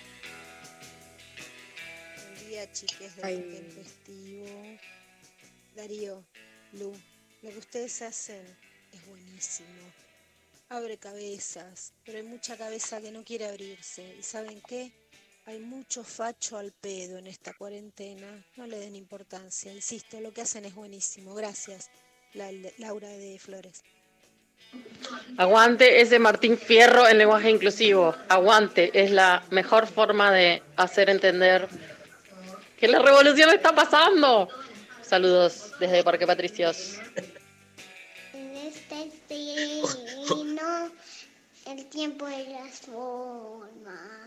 Buen día, chiques del Ay. Intempestivo. Darío, Lu, lo que ustedes hacen es buenísimo. Abre cabezas, pero hay mucha cabeza que no quiere abrirse. ¿Y saben qué? Hay mucho facho al pedo en esta cuarentena. No le den importancia. Insisto, lo que hacen es buenísimo. Gracias, La- Laura de Flores. Aguante ese Martín Fierro en lenguaje inclusivo. Aguante, es la mejor forma de hacer entender que la revolución está pasando. Saludos desde Parque Patricios. En este destino, el tiempo y las formas.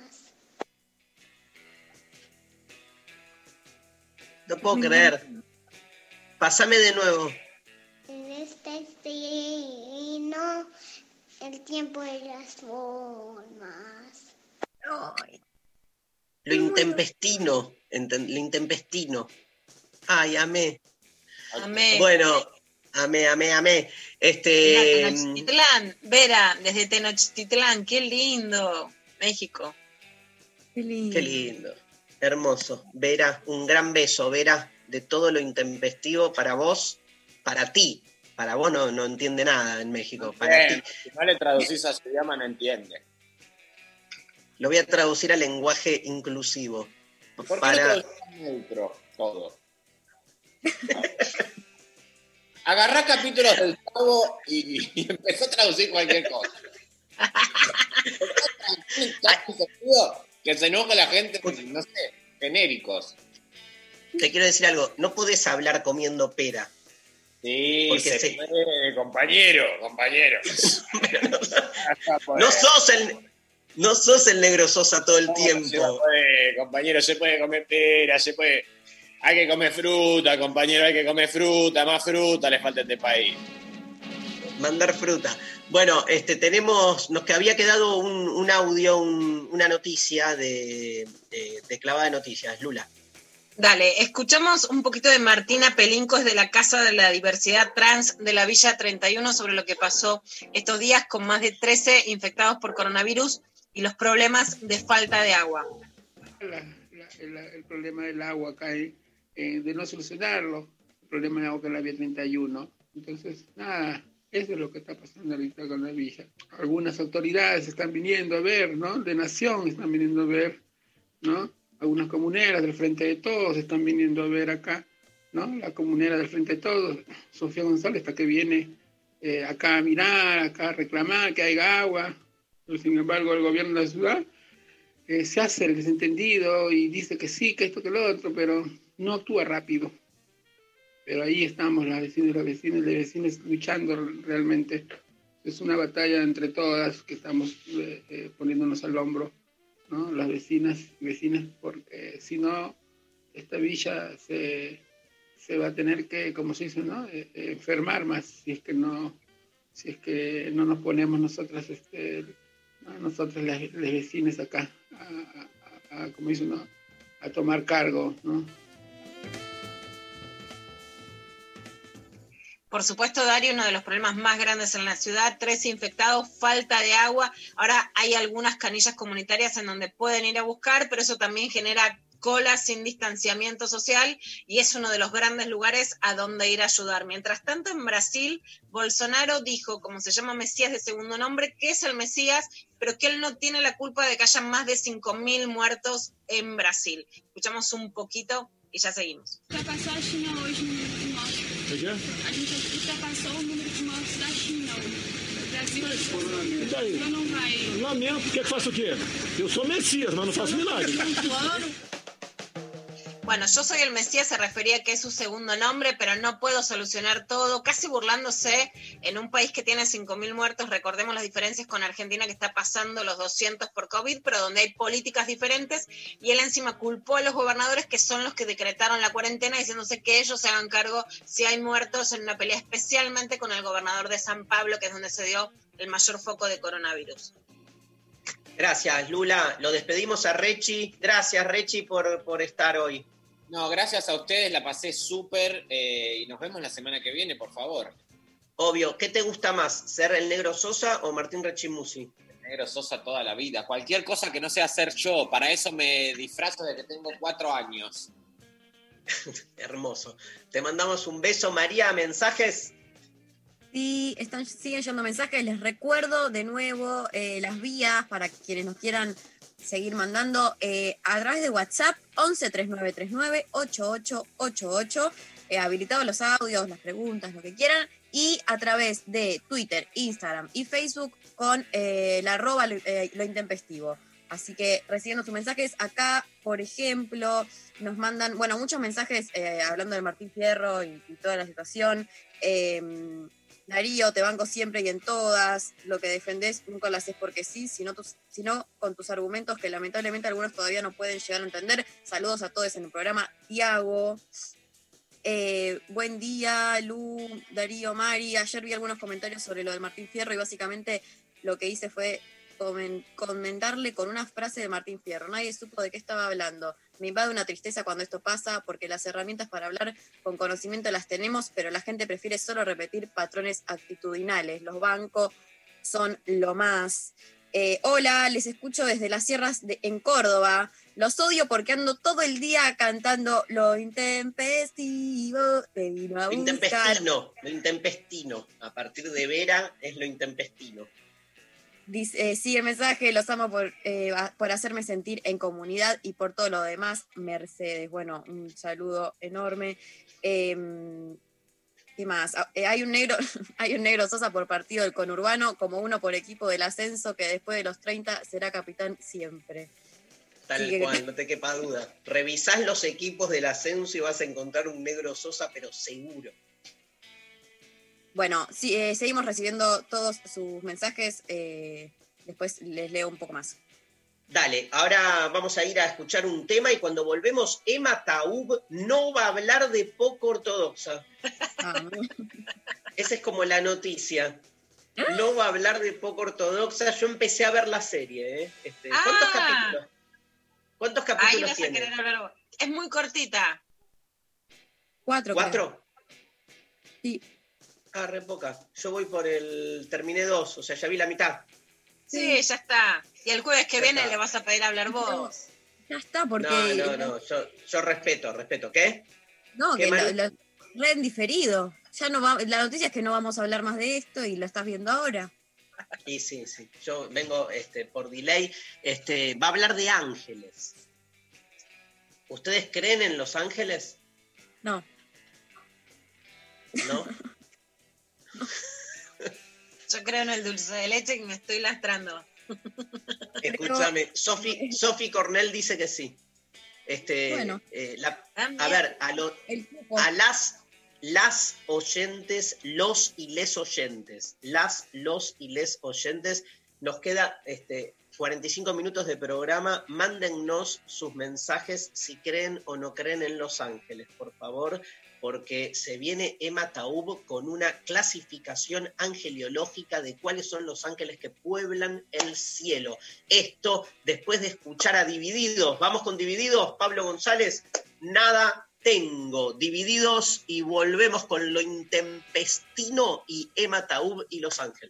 No puedo creer. Pásame de nuevo. En este destino, el tiempo y las formas. Lo intempestino. enten- Lo intempestino. Ay, amé. Amé. Bueno, amé, amé, amé. Este. Mira, Tenochtitlán, Vera, desde Tenochtitlán, qué lindo. México. Qué lindo. Qué lindo. Hermoso. Vera, un gran beso, Vera, de todo lo intempestivo para vos, para ti. Para vos no, no entiende nada en México. Para Bien, ti. si no le traducís a su idioma, no entiende. Lo voy a traducir al lenguaje inclusivo. ¿Por qué Para... no traducís neutro todo? Agarrá capítulos del Chavo y, y empezó a traducir cualquier cosa. Que se enoja la gente, no sé, genéricos. Te quiero decir algo, no podés hablar comiendo pera. Sí, Porque se se- puede, compañero, compañero. No sos el, no sos el negro Sosa todo el No, tiempo. se puede, compañero, se puede comer pera, se puede. Hay que comer fruta, compañero, hay que comer fruta, más fruta le falta a este país. Mandar fruta. Bueno, este tenemos, nos que había quedado un, un audio, un- una noticia de, de, de clavada de noticias, Lula. Dale, escuchamos un poquito de Martina Pelincos de la Casa de la Diversidad Trans de la Villa treinta y uno sobre lo que pasó estos días con más de trece infectados por coronavirus y los problemas de falta de agua. La- la- el, el problema del agua acá, eh, eh, de no solucionarlo, el problema del agua acá en la vía treinta y uno. Entonces, nada, eso es lo que está pasando ahorita con la villa. Algunas autoridades están viniendo a ver, ¿no? De Nación están viniendo a ver ¿no? Algunas comuneras del Frente de Todos están viniendo a ver acá, ¿no? La comunera del Frente de Todos, Sofía González, está que viene eh, acá a mirar, acá a reclamar que haya agua. Pero, sin embargo, el gobierno de la ciudad eh, se hace el desentendido y dice que sí, que esto, que lo otro, pero no actúa rápido. Pero ahí estamos, las vecinas y los vecinos y las vecinas luchando realmente. Es una batalla entre todas que estamos eh, eh, poniéndonos al hombro, ¿no? Las vecinas y vecinas, porque si no, esta villa se, se va a tener que, como se dice, ¿no? Eh, eh, enfermar más si es que no, si es que no nos ponemos nosotras, este, ¿no? Nosotras las, las vecinas acá, a, a, a, como dicen, ¿no? A tomar cargo, ¿no? Por supuesto, Darío, uno de los problemas más grandes en la ciudad, tres infectados, falta de agua. Ahora hay algunas canillas comunitarias en donde pueden ir a buscar, pero eso también genera colas sin distanciamiento social y es uno de los grandes lugares a donde ir a ayudar. Mientras tanto, en Brasil, Bolsonaro dijo, como se llama Mesías de segundo nombre, que es el Mesías, pero que él no tiene la culpa de que haya más de cinco mil muertos en Brasil. Escuchamos un poquito y ya seguimos. Ultrapassou a China hoje no número de mortes. A gente ultrapassou o número de mortes da China hoje. O Brasil E daí? não vai. Lamento, quer que faça o quê? Eu sou Messias, mas não faço milagre. Bueno, yo soy el Mesías, se refería a que es su segundo nombre, pero no puedo solucionar todo, casi burlándose en un país que tiene cinco mil muertos. Recordemos las diferencias con Argentina, que está pasando los doscientos por COVID, pero donde hay políticas diferentes, y él encima culpó a los gobernadores, que son los que decretaron la cuarentena, diciéndose que ellos se hagan cargo si hay muertos, en una pelea especialmente con el gobernador de San Pablo, que es donde se dio el mayor foco de coronavirus. Gracias, Lula. Lo despedimos a Rechi. Gracias, Rechi, por, por estar hoy. No, gracias a ustedes, la pasé súper eh, y nos vemos la semana que viene, por favor. Obvio, ¿qué te gusta más, ser el Negro Sosa o Martín Rechimusi? El Negro Sosa toda la vida, cualquier cosa que no sea ser yo, para eso me disfrazo de que tengo cuatro años. Hermoso. Te mandamos un beso, María. ¿Mensajes? Sí, están, siguen llegando mensajes. Les recuerdo de nuevo eh, las vías para quienes nos quieran seguir mandando eh, a través de WhatsApp once treinta y nueve treinta y nueve ochenta y ocho ochenta y ocho, eh, habilitados los audios, las preguntas, lo que quieran, y a través de Twitter, Instagram y Facebook con eh, la arroba lo, eh, lo intempestivo. Así que recibiendo sus mensajes acá, por ejemplo, nos mandan, bueno, muchos mensajes eh, hablando de Martín Fierro y, y toda la situación. Eh, Darío, te banco siempre y en todas, lo que defendés nunca lo haces porque sí, sino, tus, sino con tus argumentos que lamentablemente algunos todavía no pueden llegar a entender. Saludos a todos en el programa. Tiago, eh, buen día, Lu, Darío, Mari. Ayer vi algunos comentarios sobre lo de Martín Fierro y básicamente lo que hice fue comentarle con una frase de Martín Fierro. Nadie supo de qué estaba hablando. Me invade una tristeza cuando esto pasa, porque las herramientas para hablar con conocimiento las tenemos, pero la gente prefiere solo repetir patrones actitudinales. Los bancos son lo más. Eh, hola, les escucho desde las sierras de, en Córdoba. Los odio porque ando todo el día cantando lo intempestivo de vino a Lo buscar. intempestino, lo intempestino. A partir de Vera es lo intempestino. Dice, eh, sigue el mensaje, los amo por, eh, por hacerme sentir en comunidad y por todo lo demás. Mercedes, bueno, un saludo enorme. Eh, ¿Qué más? Eh, hay un negro, hay un negro Sosa por partido del conurbano, como uno por equipo del ascenso, que después de los treinta será capitán siempre. Tal Sí, cual, que- no te quepa duda. Revisás los equipos del ascenso y vas a encontrar un Negro Sosa, pero seguro. Bueno, sí, eh, seguimos recibiendo todos sus mensajes. eh, después les leo un poco más. Dale, ahora vamos a ir a escuchar un tema y cuando volvemos, Emma Taub no va a hablar de poco ortodoxa. Esa es como la noticia. No va a hablar de poco ortodoxa. Yo empecé a ver la serie. ¿eh? Este, ¿Cuántos Ah. capítulos? ¿Cuántos Ahí capítulos vas a tiene? querer hablar vos. Es muy cortita. Cuatro. ¿Cuatro? Sí. Ah, re poca. Yo voy por el... Terminé dos, o sea, ya vi la mitad. Sí, ya está. Y el jueves que Ya viene está. le vas a pedir hablar vos. Ya está, porque... No, no, no. Yo, yo respeto, respeto. ¿Qué? No, ¿Qué, que lo, Manu? lo re en diferido. Ya no va, la noticia es que no vamos a hablar más de esto y lo estás viendo ahora. Y sí, sí. Yo vengo este, por delay. Este, va a hablar de ángeles. ¿Ustedes creen en los ángeles? No. ¿No? Yo creo en el dulce de leche y me estoy lastrando. Escúchame, Sofi, Sofi Cornell dice que sí. Este, Bueno. eh, la- a ver, a, lo- El cupo. a las, las oyentes, los y les oyentes, las, los y les oyentes, nos queda este, cuarenta y cinco minutos de programa. Mándennos sus mensajes si creen o no creen en Los Ángeles, por favor, porque se viene Emma Taub con una clasificación angeliológica de cuáles son los ángeles que pueblan el cielo. Esto después de escuchar a Divididos. Vamos con Divididos, Pablo González. Nada tengo. Divididos y volvemos con Lo Intempestino y Emma Taub y Los Ángeles.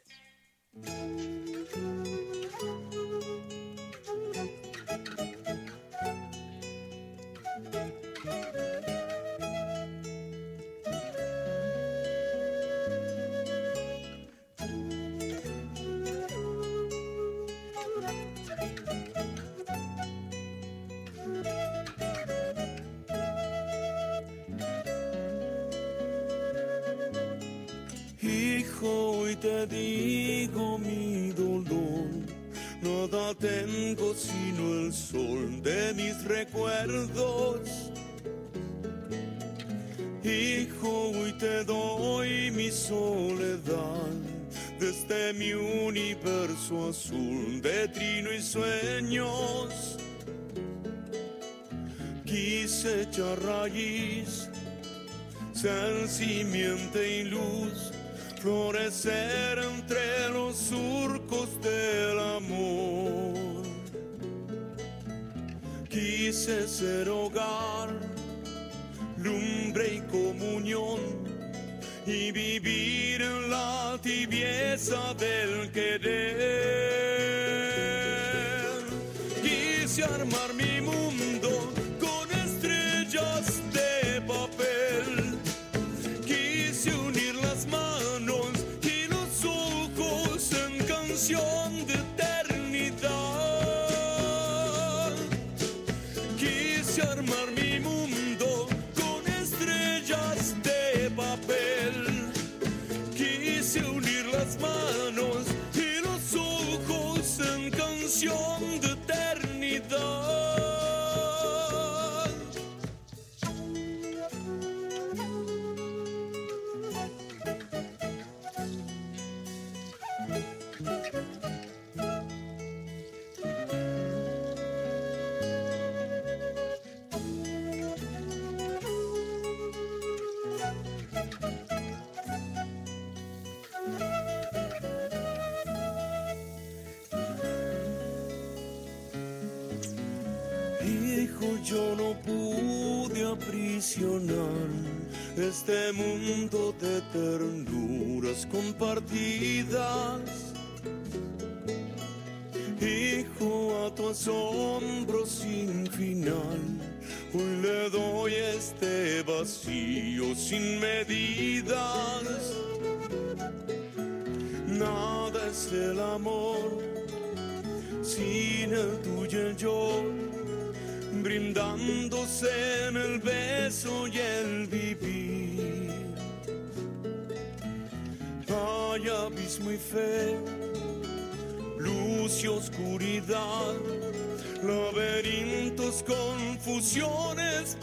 Hijo, hoy te digo mi dolor, nada tengo sino el sol de mis recuerdos. Hijo, hoy te doy mi soledad, desde mi universo azul de trino y sueños. Quise echar raíz, ser simiente y luz, florecer entre los surcos del amor. Quise ser hogar, lumbre y comunión, y vivir en la tibieza del querer. Quise armar mi mundo con estrellas de papel. Quise unir las manos y los ojos en canción de eternidad. Quise armar mi mundo con estrellas de papel. Quise unir las manos y los ojos en canción de eternidad. Hijo, yo no pude aprisionar este mundo de ternuras compartidas. Hijo, a tu asombro sin final, hoy le doy este vacío sin medidas. Nada es el amor sin el tuyo y el yo, brindándose en el beso y el vivir. Hay abismo y fe, luz y oscuridad, laberintos, confusiones,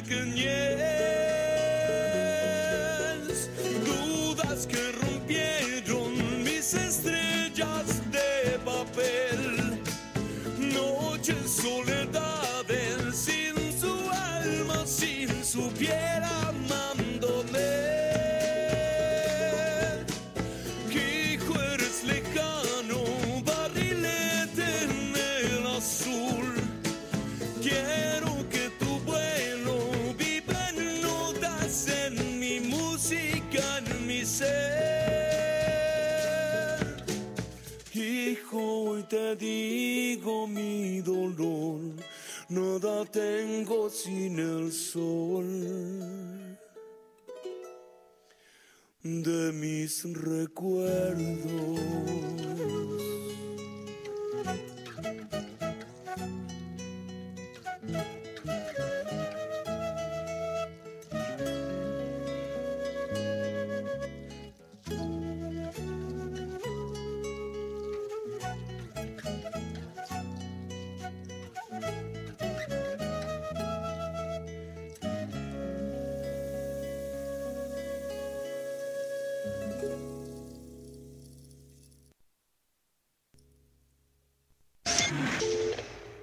pequeñez, dudas que rompieron mis estrellas de papel, noches, soledades, sin su alma, sin su piel, amándome. Hijo, eres lejano, barrilete en el azul. Quiero que tu vuelo viva en notas, en mi música, en mi ser. Hijo, hoy te digo mi dolor, nada tengo sin el sol de mis recuerdos.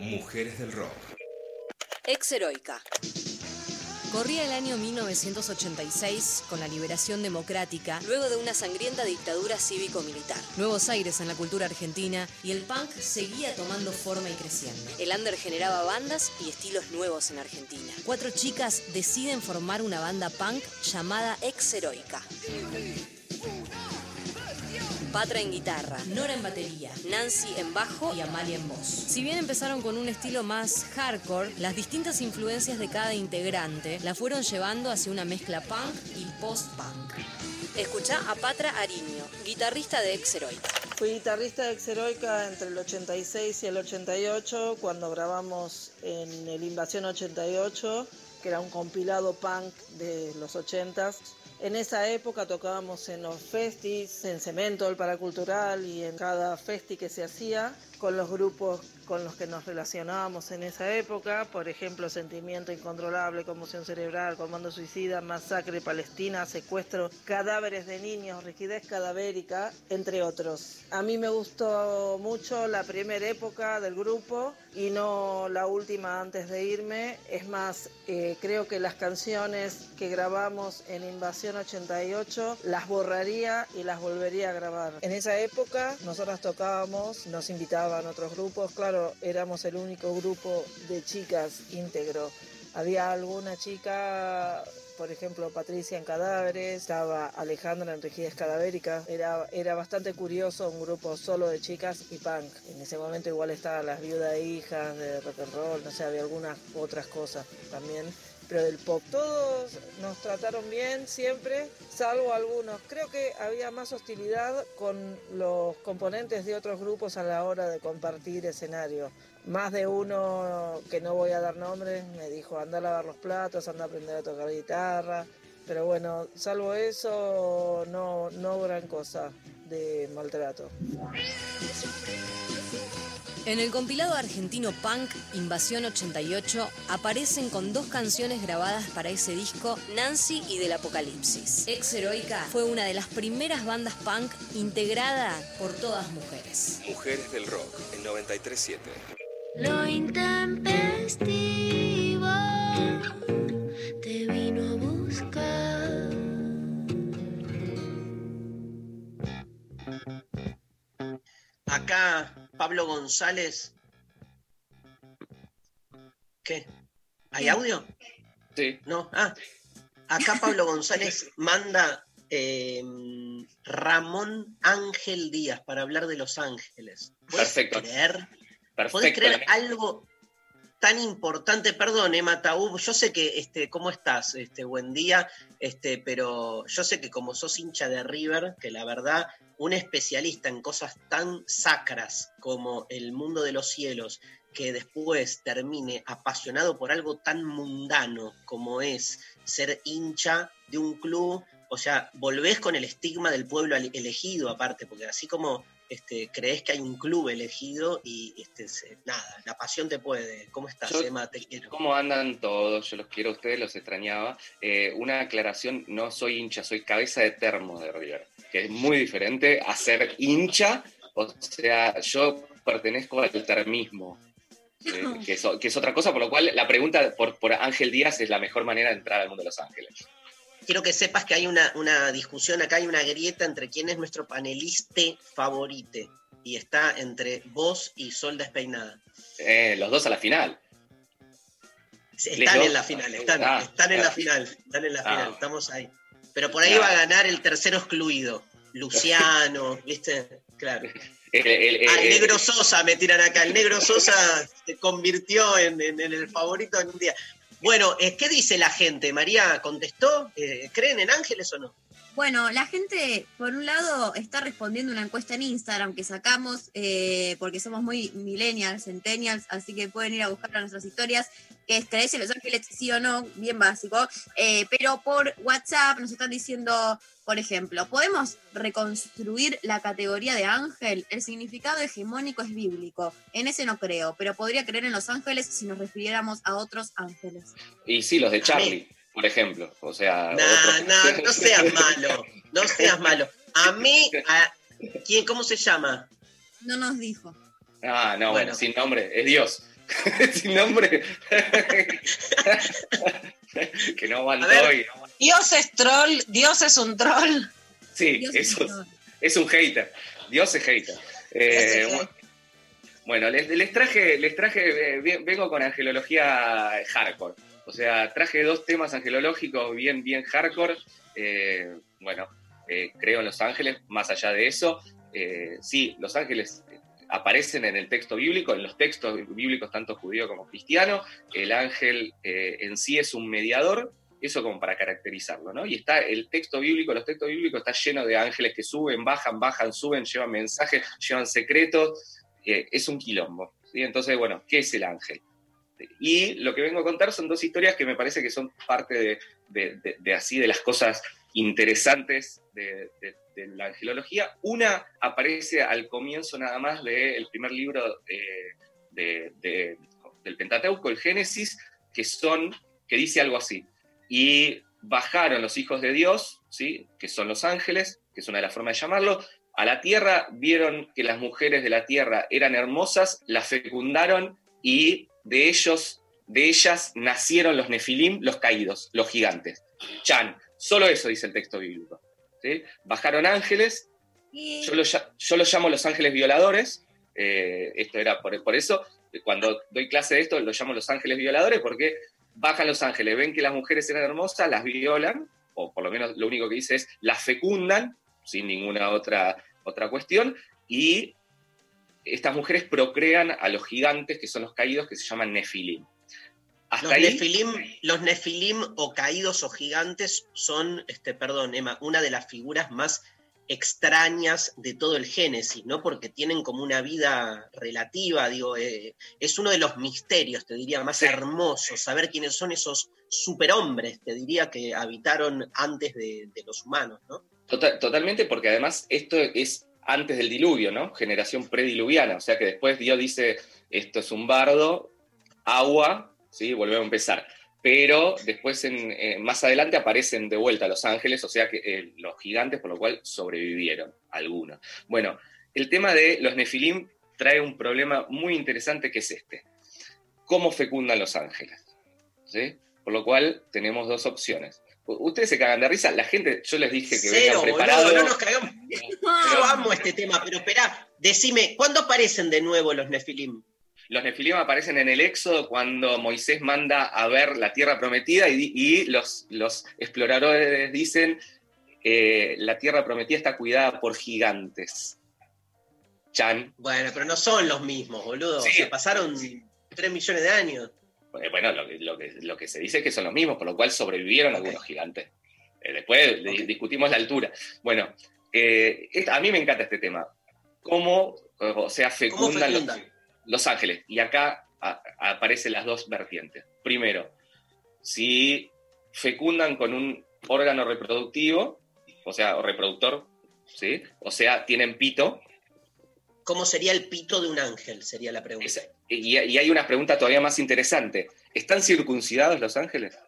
Mujeres del rock. Ex Heroica. Corría el año mil novecientos ochenta y seis con la liberación democrática luego de una sangrienta dictadura cívico-militar. Nuevos aires en la cultura argentina y el punk seguía tomando forma y creciendo. El under generaba bandas y estilos nuevos en Argentina. Cuatro chicas deciden formar una banda punk llamada Ex Heroica. Patra en guitarra, Nora en batería, Nancy en bajo y Amalia en voz. Si bien empezaron con un estilo más hardcore, las distintas influencias de cada integrante la fueron llevando hacia una mezcla punk y post-punk. Escuchá a Patra Ariño, guitarrista de Ex Heroica. Fui guitarrista de Ex Heroica entre el ochenta y seis y el ochenta y ocho, cuando grabamos en el Invasión ochenta y ocho, que era un compilado punk de los ochentas. En esa época tocábamos en los festis, en Cemento, el Paracultural y en cada festi que se hacía con los grupos con los que nos relacionábamos en esa época, por ejemplo, Sentimiento Incontrolable, Conmoción Cerebral, Comando Suicida, Masacre Palestina, Secuestro, Cadáveres de Niños, Rigidez Cadavérica, entre otros. A mí me gustó mucho la primera época del grupo y no la última antes de irme. Es más, eh, creo que las canciones que grabamos en Invasión ochenta y ocho las borraría y las volvería a grabar. En esa época nosotras tocábamos, nos invitaban otros grupos, claro, éramos el único grupo de chicas íntegro. Había alguna chica, por ejemplo Patricia en Cadáveres, estaba Alejandra en Rigidez Cadavérica. Era, era bastante curioso un grupo solo de chicas y punk. En ese momento igual estaban las Viudas e Hijas de rock and roll, no sé, había algunas otras cosas también, pero del pop. Todos nos trataron bien siempre, salvo algunos. Creo que había más hostilidad con los componentes de otros grupos a la hora de compartir escenario. Más de uno, que no voy a dar nombres, me dijo anda a lavar los platos, anda a aprender a tocar guitarra. Pero bueno, salvo eso, no, no gran cosa de maltrato. En el compilado argentino punk Invasión ochenta y ocho aparecen con dos canciones grabadas para ese disco, Nancy y Del Apocalipsis. Ex Heroica fue una de las primeras bandas punk integrada por todas mujeres. Mujeres del rock, en noventa y tres punto siete. Lo intempestivo te vino a buscar. Acá Pablo González. ¿Qué? ¿Hay audio? Sí. No, ah. Acá Pablo González manda eh, Ramón Ángel Díaz para hablar de Los Ángeles. ¿Puedes Perfecto. creer? Perfecto. ¿Podés creer algo tan importante? Perdón, Emma Taub, yo sé que, este, ¿cómo estás? Este, buen día, este, pero yo sé que como sos hincha de River, que la verdad, un especialista en cosas tan sacras como el mundo de los cielos, que después termine apasionado por algo tan mundano como es ser hincha de un club, o sea, volvés con el estigma del pueblo elegido aparte, porque así como este, creés que hay un club elegido y este, se, nada, la pasión te puede. ¿Cómo estás, Yo, Emma? Te quiero. ¿Cómo andan todos? Yo los quiero a ustedes, los extrañaba. Eh, una aclaración, no soy hincha, soy cabeza de termo de River, que es muy diferente a ser hincha, o sea, yo pertenezco al termismo. Eh, que, es, que es otra cosa, por lo cual la pregunta por, por Ángel Díaz es la mejor manera de entrar al mundo de Los Ángeles. Quiero que sepas que hay una, una discusión, acá hay una grieta entre quién es nuestro panelista favorito, y está entre vos y Sol Despeinada. Eh, los dos a la final. Están en la final, están, ah, están en ah, la final, están en la ah, final, estamos ahí. Pero por ahí ah, va a ganar el tercero excluido, Luciano, ¿viste? Claro. El, el, el, ah, el negro Sosa me tiran acá, el negro Sosa se convirtió en, en, en el favorito en un día. Bueno, ¿qué dice la gente? María contestó, ¿creen en ángeles o no? Bueno, la gente, por un lado, está respondiendo una encuesta en Instagram que sacamos, eh, porque somos muy millennials, centennials, así que pueden ir a buscar a nuestras historias, que es ¿crees en Los Ángeles sí o no? Bien básico. Eh, pero por WhatsApp nos están diciendo, por ejemplo, ¿podemos reconstruir la categoría de ángel? El significado hegemónico es bíblico. En ese no creo, pero podría creer en los ángeles si nos refiriéramos a otros ángeles. Y sí, los de Charlie, por ejemplo. O sea, no, otros... no, no seas malo, no seas malo. A mí, a... ¿quién, cómo se llama? No nos dijo. Ah, no, bueno, bueno sin nombre, es Dios. Sin nombre. Que no aguantó. Y... Dios es troll, Dios es un troll. Sí, eso es, es un hater. Dios es hater. Eh, bueno, bueno, les, les traje, les traje, eh, vengo con angelología hardcore. O sea, traje dos temas angelológicos bien, bien hardcore. Eh, bueno, eh, creo en los ángeles, más allá de eso. Eh, sí, los ángeles aparecen en el texto bíblico, en los textos bíblicos tanto judío como cristiano. El ángel eh, en sí es un mediador, eso como para caracterizarlo, ¿no? Y está el texto bíblico, los textos bíblicos está lleno de ángeles que suben, bajan, bajan, suben, llevan mensajes, llevan secretos, eh, es un quilombo, ¿sí? Entonces, bueno, ¿qué es el ángel? Y lo que vengo a contar son dos historias que me parece que son parte de, de, de, de así, de las cosas interesantes de, de, de la angelología. Una aparece al comienzo nada más del primer libro eh, de, de, del Pentateuco, el Génesis, que, son, que dice algo así. Y bajaron los hijos de Dios, ¿sí? Que son los ángeles, que es una de las formas de llamarlo, a la tierra, vieron que las mujeres de la tierra eran hermosas, las fecundaron y de ellos, de ellas nacieron los nefilim, los caídos, los gigantes. Chan, solo eso dice el texto bíblico, ¿sí? Bajaron ángeles, yo los yo lo llamo los ángeles violadores, eh, esto era por, por eso, cuando doy clase de esto, lo llamo los ángeles violadores, porque bajan los ángeles, ven que las mujeres eran hermosas, las violan, o por lo menos lo único que dice es, las fecundan, sin ninguna otra, otra cuestión, y estas mujeres procrean a los gigantes, que son los caídos, que se llaman nefilim. Hasta los, ahí, nefilim, los nefilim o caídos o gigantes son, este, perdón, Emma, una de las figuras más extrañas de todo el Génesis, ¿no? Porque tienen como una vida relativa, digo, eh, es uno de los misterios, te diría, más sí. hermosos, saber quiénes son esos superhombres, te diría, que habitaron antes de, de los humanos, ¿no? Total, totalmente, porque además esto es antes del diluvio, ¿no? Generación prediluviana, o sea que después Dios dice, esto es un bardo, agua, ¿sí? Volvemos a empezar. Pero después, en, eh, más adelante, aparecen de vuelta los ángeles, o sea que eh, los gigantes, por lo cual sobrevivieron algunos. Bueno, el tema de los nefilim trae un problema muy interesante que es este. ¿Cómo fecundan los ángeles? ¿Sí? Por lo cual tenemos dos opciones. Ustedes se cagan de risa, la gente, yo les dije que Cero, vengan preparados. Boludo, no nos cagamos. Yo amo este tema, pero esperá, decime, ¿cuándo aparecen de nuevo los nefilim? Los nefilim aparecen en el Éxodo cuando Moisés manda a ver la tierra prometida y, y los, los exploradores dicen eh, la tierra prometida está cuidada por gigantes. Chan. Bueno, pero no son los mismos, boludo. Sí. O sea, pasaron tres millones de años. Bueno, lo que, lo, que, lo que se dice es que son los mismos, por lo cual sobrevivieron okay. algunos gigantes. Eh, después okay. discutimos la altura. Bueno, eh, esta, a mí me encanta este tema. ¿Cómo, o sea, fecundan, ¿Cómo fecundan? Los, los ángeles? Y acá a, a aparecen las dos vertientes. Primero, si fecundan con un órgano reproductivo, o sea, o reproductor, ¿sí? O sea, tienen pito. ¿Cómo sería el pito de un ángel? Sería la pregunta. Es, y, y hay una pregunta todavía más interesante. ¿Están circuncidados los ángeles?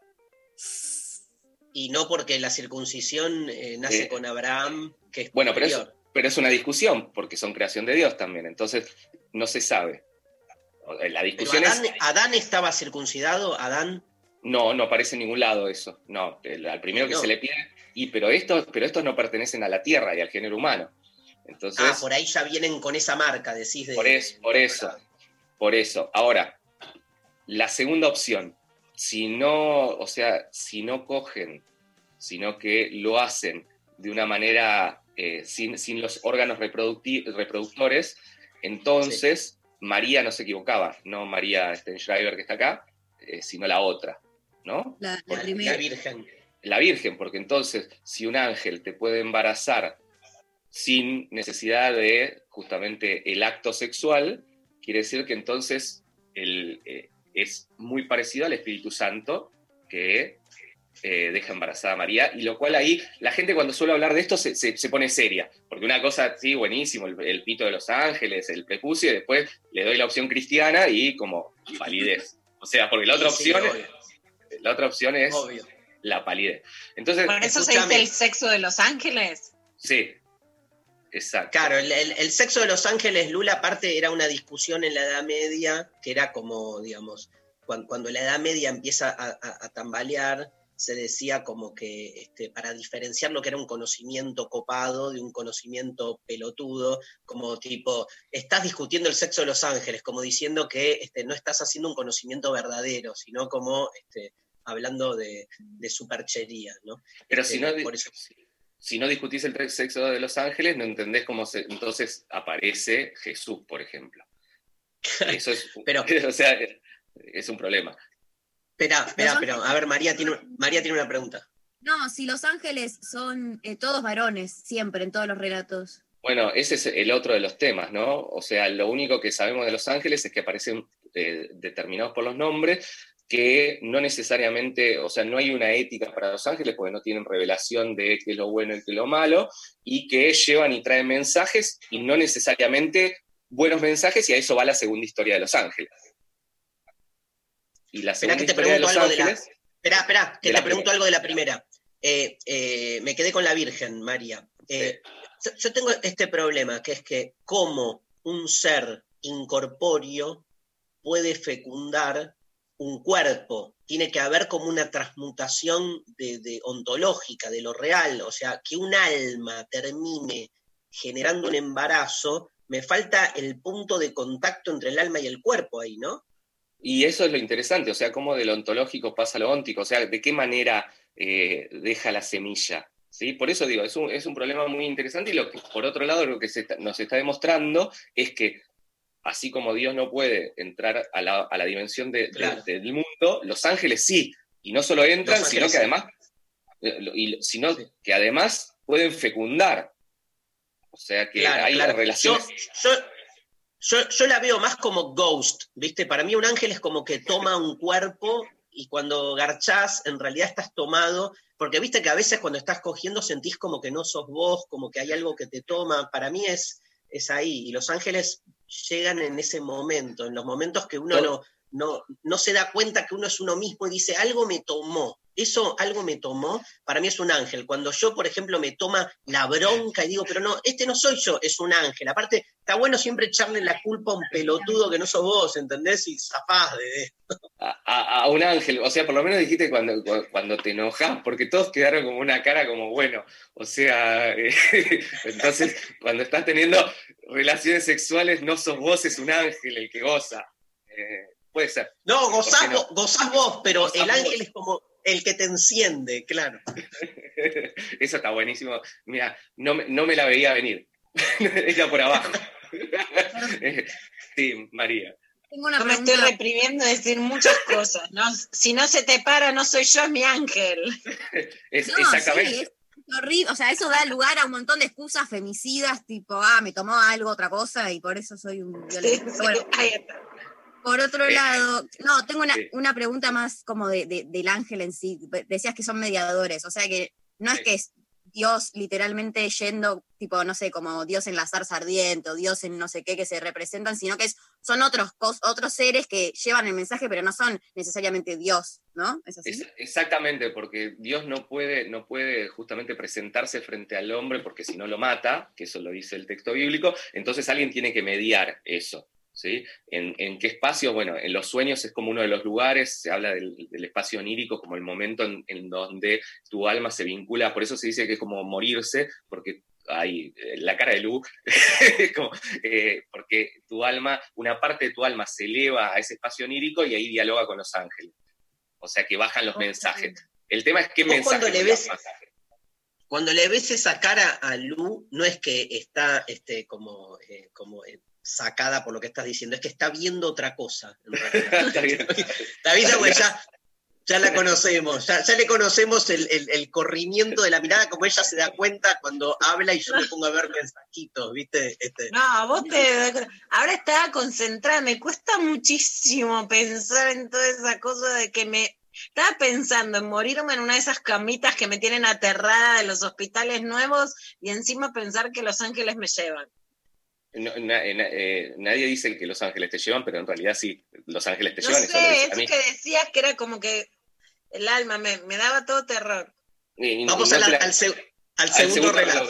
Y no, porque la circuncisión eh, nace eh, con Abraham, que es bueno, pero es, pero es una discusión, porque son creación de Dios también. Entonces, no se sabe. La discusión Adán, es... ¿Adán estaba circuncidado? ¿Adán? No, no aparece en ningún lado eso. No, el, al primero que no. se le pide... Y, pero, estos, pero estos no pertenecen a la tierra y al género humano. Entonces, ah, por ahí ya vienen con esa marca, decís. De, por eso, por eso, por eso. Ahora, la segunda opción, si no, o sea, si no cogen, sino que lo hacen de una manera eh, sin, sin los órganos reproductores, entonces sí. María no se equivocaba, no María Stenschreiber que está acá, eh, sino la otra, ¿no? La, la, la Virgen. La Virgen, porque entonces, si un ángel te puede embarazar sin necesidad de justamente el acto sexual, quiere decir que entonces el, eh, es muy parecido al Espíritu Santo que eh, deja embarazada a María, y lo cual ahí la gente cuando suele hablar de esto se, se, se pone seria, porque una cosa, sí, buenísimo, el, el pito de los ángeles, el prepucio, y después le doy la opción cristiana y como validez. O sea, porque la otra sí, opción, sí, es, la otra opción es obvio. La palidez. Entonces, ¿por eso escúchame. Se dice el sexo de los ángeles? Sí. Exacto. Claro, el, el, el sexo de los ángeles, Lula, aparte era una discusión en la Edad Media, que era como, digamos, cuando, cuando la Edad Media empieza a, a, a tambalear, se decía como que este, para diferenciar lo que era un conocimiento copado de un conocimiento pelotudo, como tipo, estás discutiendo el sexo de los ángeles, como diciendo que este, no estás haciendo un conocimiento verdadero, sino como este, hablando de, de superchería, ¿no? Pero este, si no... por eso, Si no discutís el sexo de los ángeles, no entendés cómo se, entonces aparece Jesús, por ejemplo. Eso es, pero, o sea, es un problema. Espera, espera, pero a ver, María tiene, María tiene una pregunta. No, si los ángeles son eh, todos varones, siempre, en todos los relatos. Bueno, ese es el otro de los temas, ¿no? O sea, lo único que sabemos de los ángeles es que aparecen eh, determinados por los nombres, que no necesariamente, o sea, no hay una ética para los ángeles porque no tienen revelación de qué es lo bueno y qué es lo malo, y que llevan y traen mensajes, y no necesariamente buenos mensajes, y a eso va la segunda historia de los ángeles. Y la segunda que te historia de los algo ángeles... De la... Espera, espera, que te te pregunto primera. algo de la primera. Eh, eh, me quedé con la Virgen, María. Eh, sí. Yo tengo este problema, que es que cómo un ser incorpóreo puede fecundar un cuerpo, tiene que haber como una transmutación de, de ontológica, de lo real, o sea, que un alma termine generando un embarazo, me falta el punto de contacto entre el alma y el cuerpo ahí, ¿no? Y eso es lo interesante, o sea, cómo de lo ontológico pasa a lo óntico, o sea, de qué manera eh, deja la semilla, ¿sí? Por eso digo, es un, es un problema muy interesante, y lo que, por otro lado, lo que se está, nos está demostrando es que así como Dios no puede entrar a la, a la dimensión de, claro. de, del mundo, los ángeles sí, y no solo entran, sino que además, y, sino sí. que además pueden fecundar. O sea que claro, hay claro. relaciones. Yo, yo, yo, yo la veo más como ghost, ¿viste? Para mí un ángel es como que toma un cuerpo y cuando garchás, en realidad estás tomado, porque viste que a veces cuando estás cogiendo sentís como que no sos vos, como que hay algo que te toma. Para mí es, es ahí, y los ángeles llegan en ese momento, en los momentos que uno no, no, no se da cuenta que uno es uno mismo y dice, algo me tomó, eso algo me tomó, para mí es un ángel. Cuando yo, por ejemplo, me toma la bronca y digo, pero no, este no soy yo, es un ángel. Aparte, está bueno siempre echarle la culpa a un pelotudo que no sos vos, ¿entendés? Y zafás de esto. A, a, a un ángel, o sea, por lo menos dijiste cuando, cuando te enojas, porque todos quedaron como una cara como, bueno, o sea, eh, entonces, cuando estás teniendo relaciones sexuales, no sos vos, es un ángel el que goza. Eh, puede ser. No, gozás, no? gozás vos, pero gozás el ángel vos. Es como el que te enciende, claro. Eso está buenísimo. Mira, no me, no me la veía venir. Ella por abajo. Sí, María. Tengo una no me estoy reprimiendo de decir muchas cosas, ¿no? Si no se te para, no soy yo, es mi ángel. Es, no, exactamente. Sí, es horrible, o sea, eso da lugar a un montón de excusas femicidas, tipo, ah, me tomó algo, otra cosa, y por eso soy un violento. Sí, sí, bueno, ahí está. Por otro lado, no, tengo una, una pregunta más como de, de, del ángel en sí. Decías que son mediadores, o sea que no es que es Dios literalmente yendo, tipo, no sé, como Dios en la zarza ardiente o Dios en no sé qué que se representan, sino que es, son otros, otros seres que llevan el mensaje, pero no son necesariamente Dios, ¿no? ¿Es así? Es, exactamente, porque Dios no puede, no puede justamente presentarse frente al hombre porque si no lo mata, que eso lo dice el texto bíblico, entonces alguien tiene que mediar eso. ¿Sí? ¿En, ¿En qué espacio? Bueno, en los sueños es como uno de los lugares, se habla del, del espacio onírico como el momento en, en donde tu alma se vincula, por eso se dice que es como morirse, porque hay la cara de Lu, como, eh, porque tu alma, una parte de tu alma se eleva a ese espacio onírico y ahí dialoga con los ángeles. O sea que bajan los okay. mensajes. El tema es qué mensaje le ves. Cuando le ves esa cara a Lu, no es que está este, como, eh, como eh, sacada por lo que estás diciendo, es que está viendo otra cosa. Está bien, pues ya, ya la conocemos, ya, ya le conocemos el, el, el corrimiento de la mirada, como ella se da cuenta cuando habla y yo me pongo a ver mensajitos, ¿viste? Este. No, vos te... Ahora estaba concentrada, me cuesta muchísimo pensar en toda esa cosa de que me... Estaba pensando en morirme en una de esas camitas que me tienen aterrada de los hospitales nuevos y encima pensar que los ángeles me llevan. No, na, na, eh, nadie dice que los ángeles te llevan, pero en realidad sí, los ángeles te no llevan. No sé, eso que decías que era como que el alma me, me daba todo terror. Y, y, Vamos y no al, la, al, se, al, segundo, al segundo relato. relato.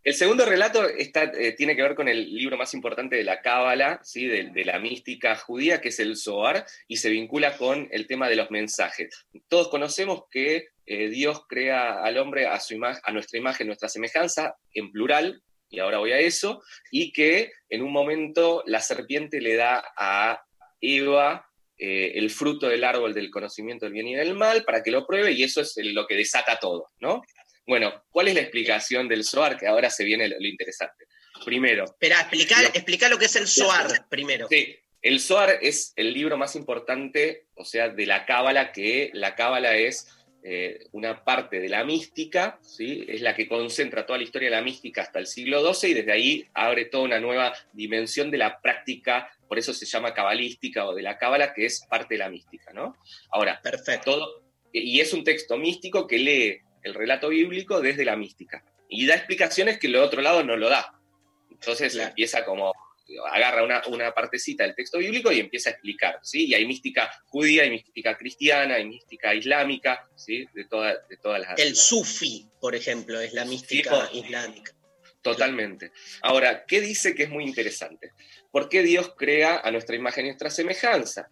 El segundo relato está, eh, tiene que ver con el libro más importante de la Cábala, ¿sí? de, de la mística judía, que es el Zohar, y se vincula con el tema de los mensajes. Todos conocemos que eh, Dios crea al hombre a, su ima- a nuestra imagen, nuestra semejanza, en plural, y ahora voy a eso, y que en un momento la serpiente le da a Eva eh, el fruto del árbol del conocimiento del bien y del mal para que lo pruebe, y eso es lo que desata todo, ¿no? Bueno, ¿cuál es la explicación del Zohar? Que ahora se viene lo, lo interesante. Primero. Espera, explica lo, explica lo que es el Zohar primero. Sí, el Zohar es el libro más importante, o sea, de la Cábala, que la Cábala es eh, una parte de la mística, ¿sí? Es la que concentra toda la historia de la mística hasta el siglo doce, y desde ahí abre toda una nueva dimensión de la práctica, por eso se llama cabalística o de la Cábala, que es parte de la mística, ¿no? Ahora, perfecto. Todo, y es un texto místico que lee el relato bíblico desde la mística. Y da explicaciones que el otro lado no lo da. Entonces claro. empieza como, agarra una, una partecita del texto bíblico y empieza a explicar, ¿sí? Y hay mística judía, hay mística cristiana, hay mística islámica, ¿sí? De, toda, de todas las... El sufi, por ejemplo, es la mística sí, islámica. Totalmente. Ahora, ¿qué dice que es muy interesante? ¿Por qué Dios crea a nuestra imagen y nuestra semejanza?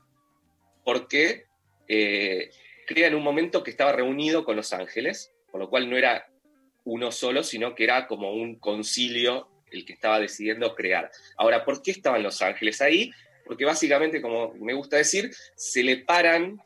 Porque eh, crea en un momento que estaba reunido con los ángeles, por lo cual no era uno solo, sino que era como un concilio el que estaba decidiendo crear. Ahora, ¿por qué estaban los ángeles ahí? Porque básicamente, como me gusta decir, se le paran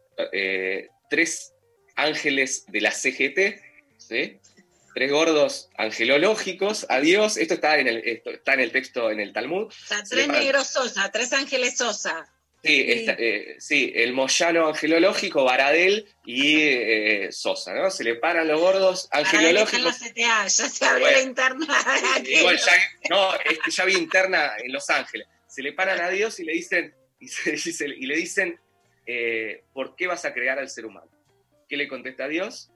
eh, tres ángeles de la C G T, ¿sí? Tres gordos angelológicos a Dios. Esto está en el, esto está en el texto, en el Talmud. O sea, tres negros Sosa, tres ángeles Sosa. Sí, esta, eh, sí, el Moyano angelológico, Baradel y eh, Sosa, ¿no? Se le paran los gordos angelológicos. La C T A, ya se abrió bueno, la interna. Igual ya, no, es que ya vi interna en Los Ángeles. Se le paran a Dios y le dicen, y, se, y, se, y le dicen eh, ¿por qué vas a crear al ser humano? ¿Qué le contesta a Dios?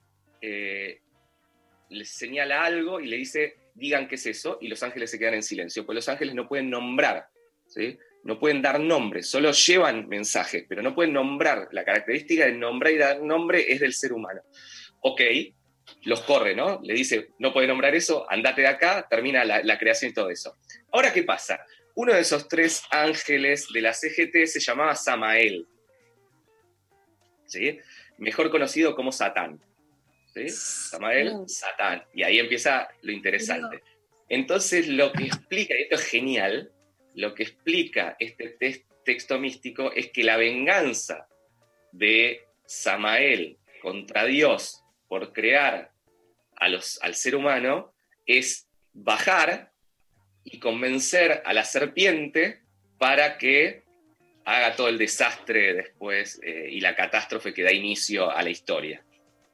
Eh, le señala algo y le dice, digan qué es eso, y los ángeles se quedan en silencio, pues los ángeles no pueden nombrar, ¿sí? No pueden dar nombre, solo llevan mensajes, pero no pueden nombrar. La característica de nombrar y dar nombre es del ser humano. Ok, los corre, ¿no? Le dice, no puede nombrar eso, andate de acá, termina la, la creación y todo eso. Ahora, ¿qué pasa? Uno de esos tres ángeles de la C G T se llamaba Samael, ¿sí? Mejor conocido como Satán, ¿sí? Samael, no. Satán. Y ahí empieza lo interesante. Entonces, lo que explica, y esto es genial, lo que explica este te- texto místico es que la venganza de Samael contra Dios por crear a los, al ser humano es bajar y convencer a la serpiente para que haga todo el desastre después eh, y la catástrofe que da inicio a la historia.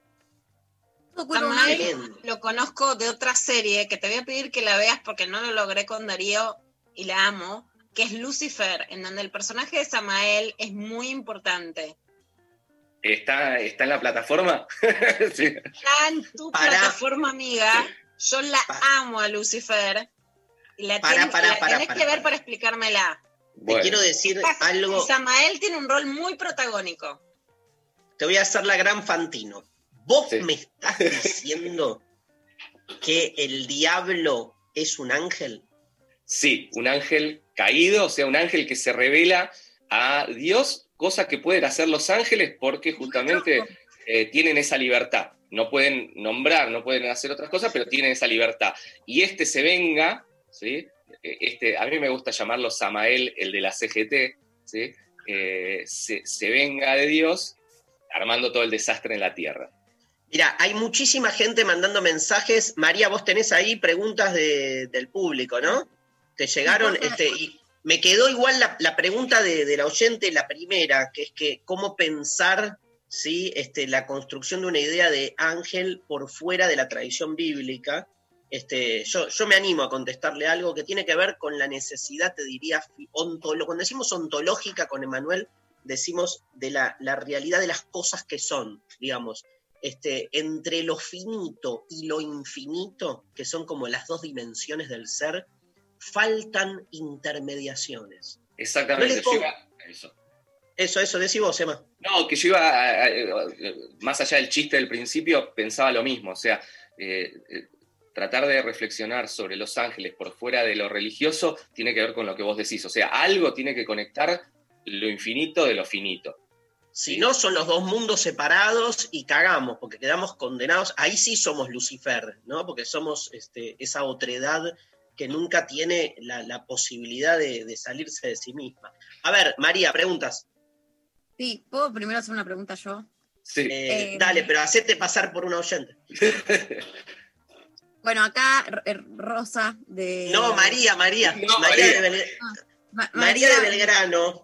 Samael lo conozco de otra serie que te voy a pedir que la veas porque no lo logré con Darío y la amo, que es Lucifer, en donde el personaje de Samael es muy importante. ¿Está, está en la plataforma? Sí. Está en tu para, plataforma, amiga. Yo la para, amo a Lucifer. Y la, para, ten, para, la para, tenés para, que ver para, para explicármela. Bueno. Te quiero decir algo. Samael tiene un rol muy protagónico. Te voy a hacer la gran Fantino. ¿Vos sí. me estás diciendo que el diablo es un ángel? Sí, un ángel caído, o sea, un ángel que se revela a Dios, cosa que pueden hacer los ángeles porque justamente eh, tienen esa libertad. No pueden nombrar, no pueden hacer otras cosas, pero tienen esa libertad. Y este se venga, ¿sí? Este, a mí me gusta llamarlo Samael, el de la C G T, ¿sí? eh, se, se venga de Dios armando todo el desastre en la tierra. Mira, hay muchísima gente mandando mensajes. María, vos tenés ahí preguntas de, del público, ¿no? Te llegaron, este, y me quedó igual la, la pregunta de, de la oyente, la primera, que es que cómo pensar, ¿sí? este, la construcción de una idea de ángel por fuera de la tradición bíblica. Este, yo, yo me animo a contestarle algo que tiene que ver con la necesidad, te diría, ontolo, cuando decimos ontológica con Emmanuel, decimos de la, la realidad de las cosas que son, digamos, este, entre lo finito y lo infinito, que son como las dos dimensiones del ser, faltan intermediaciones. Exactamente, no yo iba a eso. Eso, eso, decí vos, Emma. No, que yo iba, a, a, a, más allá del chiste del principio, pensaba lo mismo, o sea, eh, eh, tratar de reflexionar sobre los ángeles por fuera de lo religioso tiene que ver con lo que vos decís. O sea, algo tiene que conectar lo infinito de lo finito. Si no, son los dos mundos separados y cagamos, porque quedamos condenados. Ahí sí somos Lucifer, ¿no? Porque somos este, esa otredad que nunca tiene la, la posibilidad de, de salirse de sí misma. A ver, María, preguntas. Sí, ¿puedo primero hacer una pregunta yo? Sí. Eh, Eh, dale, pero hacete pasar por una oyente. Bueno, acá R- Rosa de... No, María, María. No, María, María. De Belg- Ma- María de Belgrano.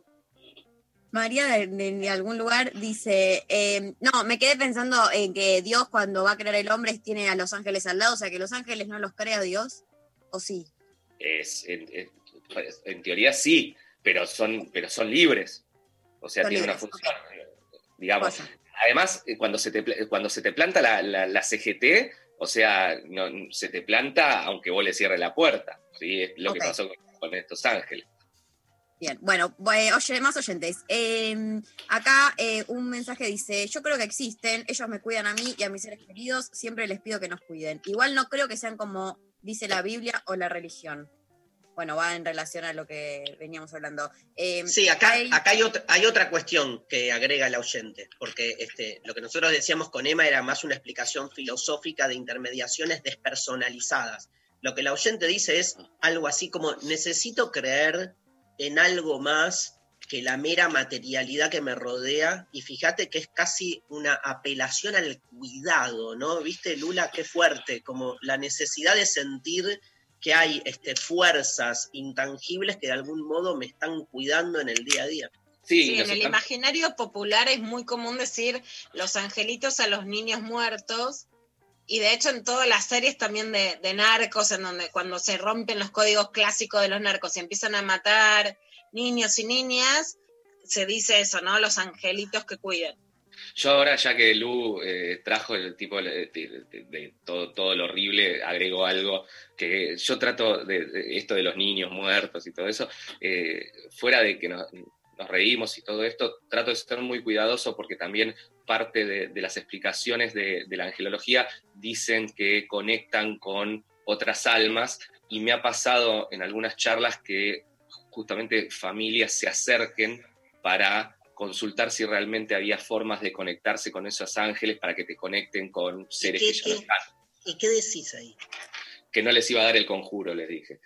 María de, de- de algún lugar dice, eh, no, me quedé pensando en que Dios cuando va a crear el hombre tiene a los ángeles al lado, o sea que los ángeles no los crea Dios, ¿o sí? Es, en, en- en teoría sí, pero son, pero son libres. O sea, Son tienen una libres, función, digamos. Vaya. Además, eh, cuando se te, pla- cuando se te planta la, la, la C G T, o sea, no, se te planta aunque vos le cierres la puerta. ¿Sí? Es lo Ok. que pasó con, con estos ángeles. Bien, bueno, eh, oye, más oyentes. Eh, acá eh, un mensaje dice, yo creo que existen, ellos me cuidan a mí y a mis seres queridos, siempre les pido que nos cuiden. Igual no creo que sean como dice la Biblia o la religión. Bueno, va en relación a lo que veníamos hablando. Eh, Sí, acá, hay- acá hay, otra, hay otra cuestión que agrega el oyente, porque este, lo que nosotros decíamos con Emma era más una explicación filosófica de intermediaciones despersonalizadas. Lo que la oyente dice es algo así como, necesito creer en algo más que la mera materialidad que me rodea, y fíjate que es casi una apelación al cuidado, ¿no? ¿Viste, Lula? Qué fuerte, como la necesidad de sentir que hay este, fuerzas intangibles que de algún modo me están cuidando en el día a día. Sí, Sí, en nos el están- imaginario popular es muy común decir los angelitos a los niños muertos, y de hecho en todas las series también de, de narcos, en donde cuando se rompen los códigos clásicos de los narcos y empiezan a matar niños y niñas, se dice eso, ¿no? Los angelitos que cuidan. Yo ahora, ya que Lu eh, trajo el tipo de, de- de- de todo, todo lo horrible, agrego algo que yo trato de, de esto de los niños muertos y todo eso, eh, fuera de que nos, nos reímos y todo esto, trato de estar muy cuidadoso porque también parte de, de las explicaciones de, de la angelología dicen que conectan con otras almas, y me ha pasado en algunas charlas que justamente familias se acerquen para consultar si realmente había formas de conectarse con esos ángeles para que te conecten con seres ¿Qué- que ya no qué- están. ¿Y qué decís ahí? Que no les iba a dar el conjuro, les dije.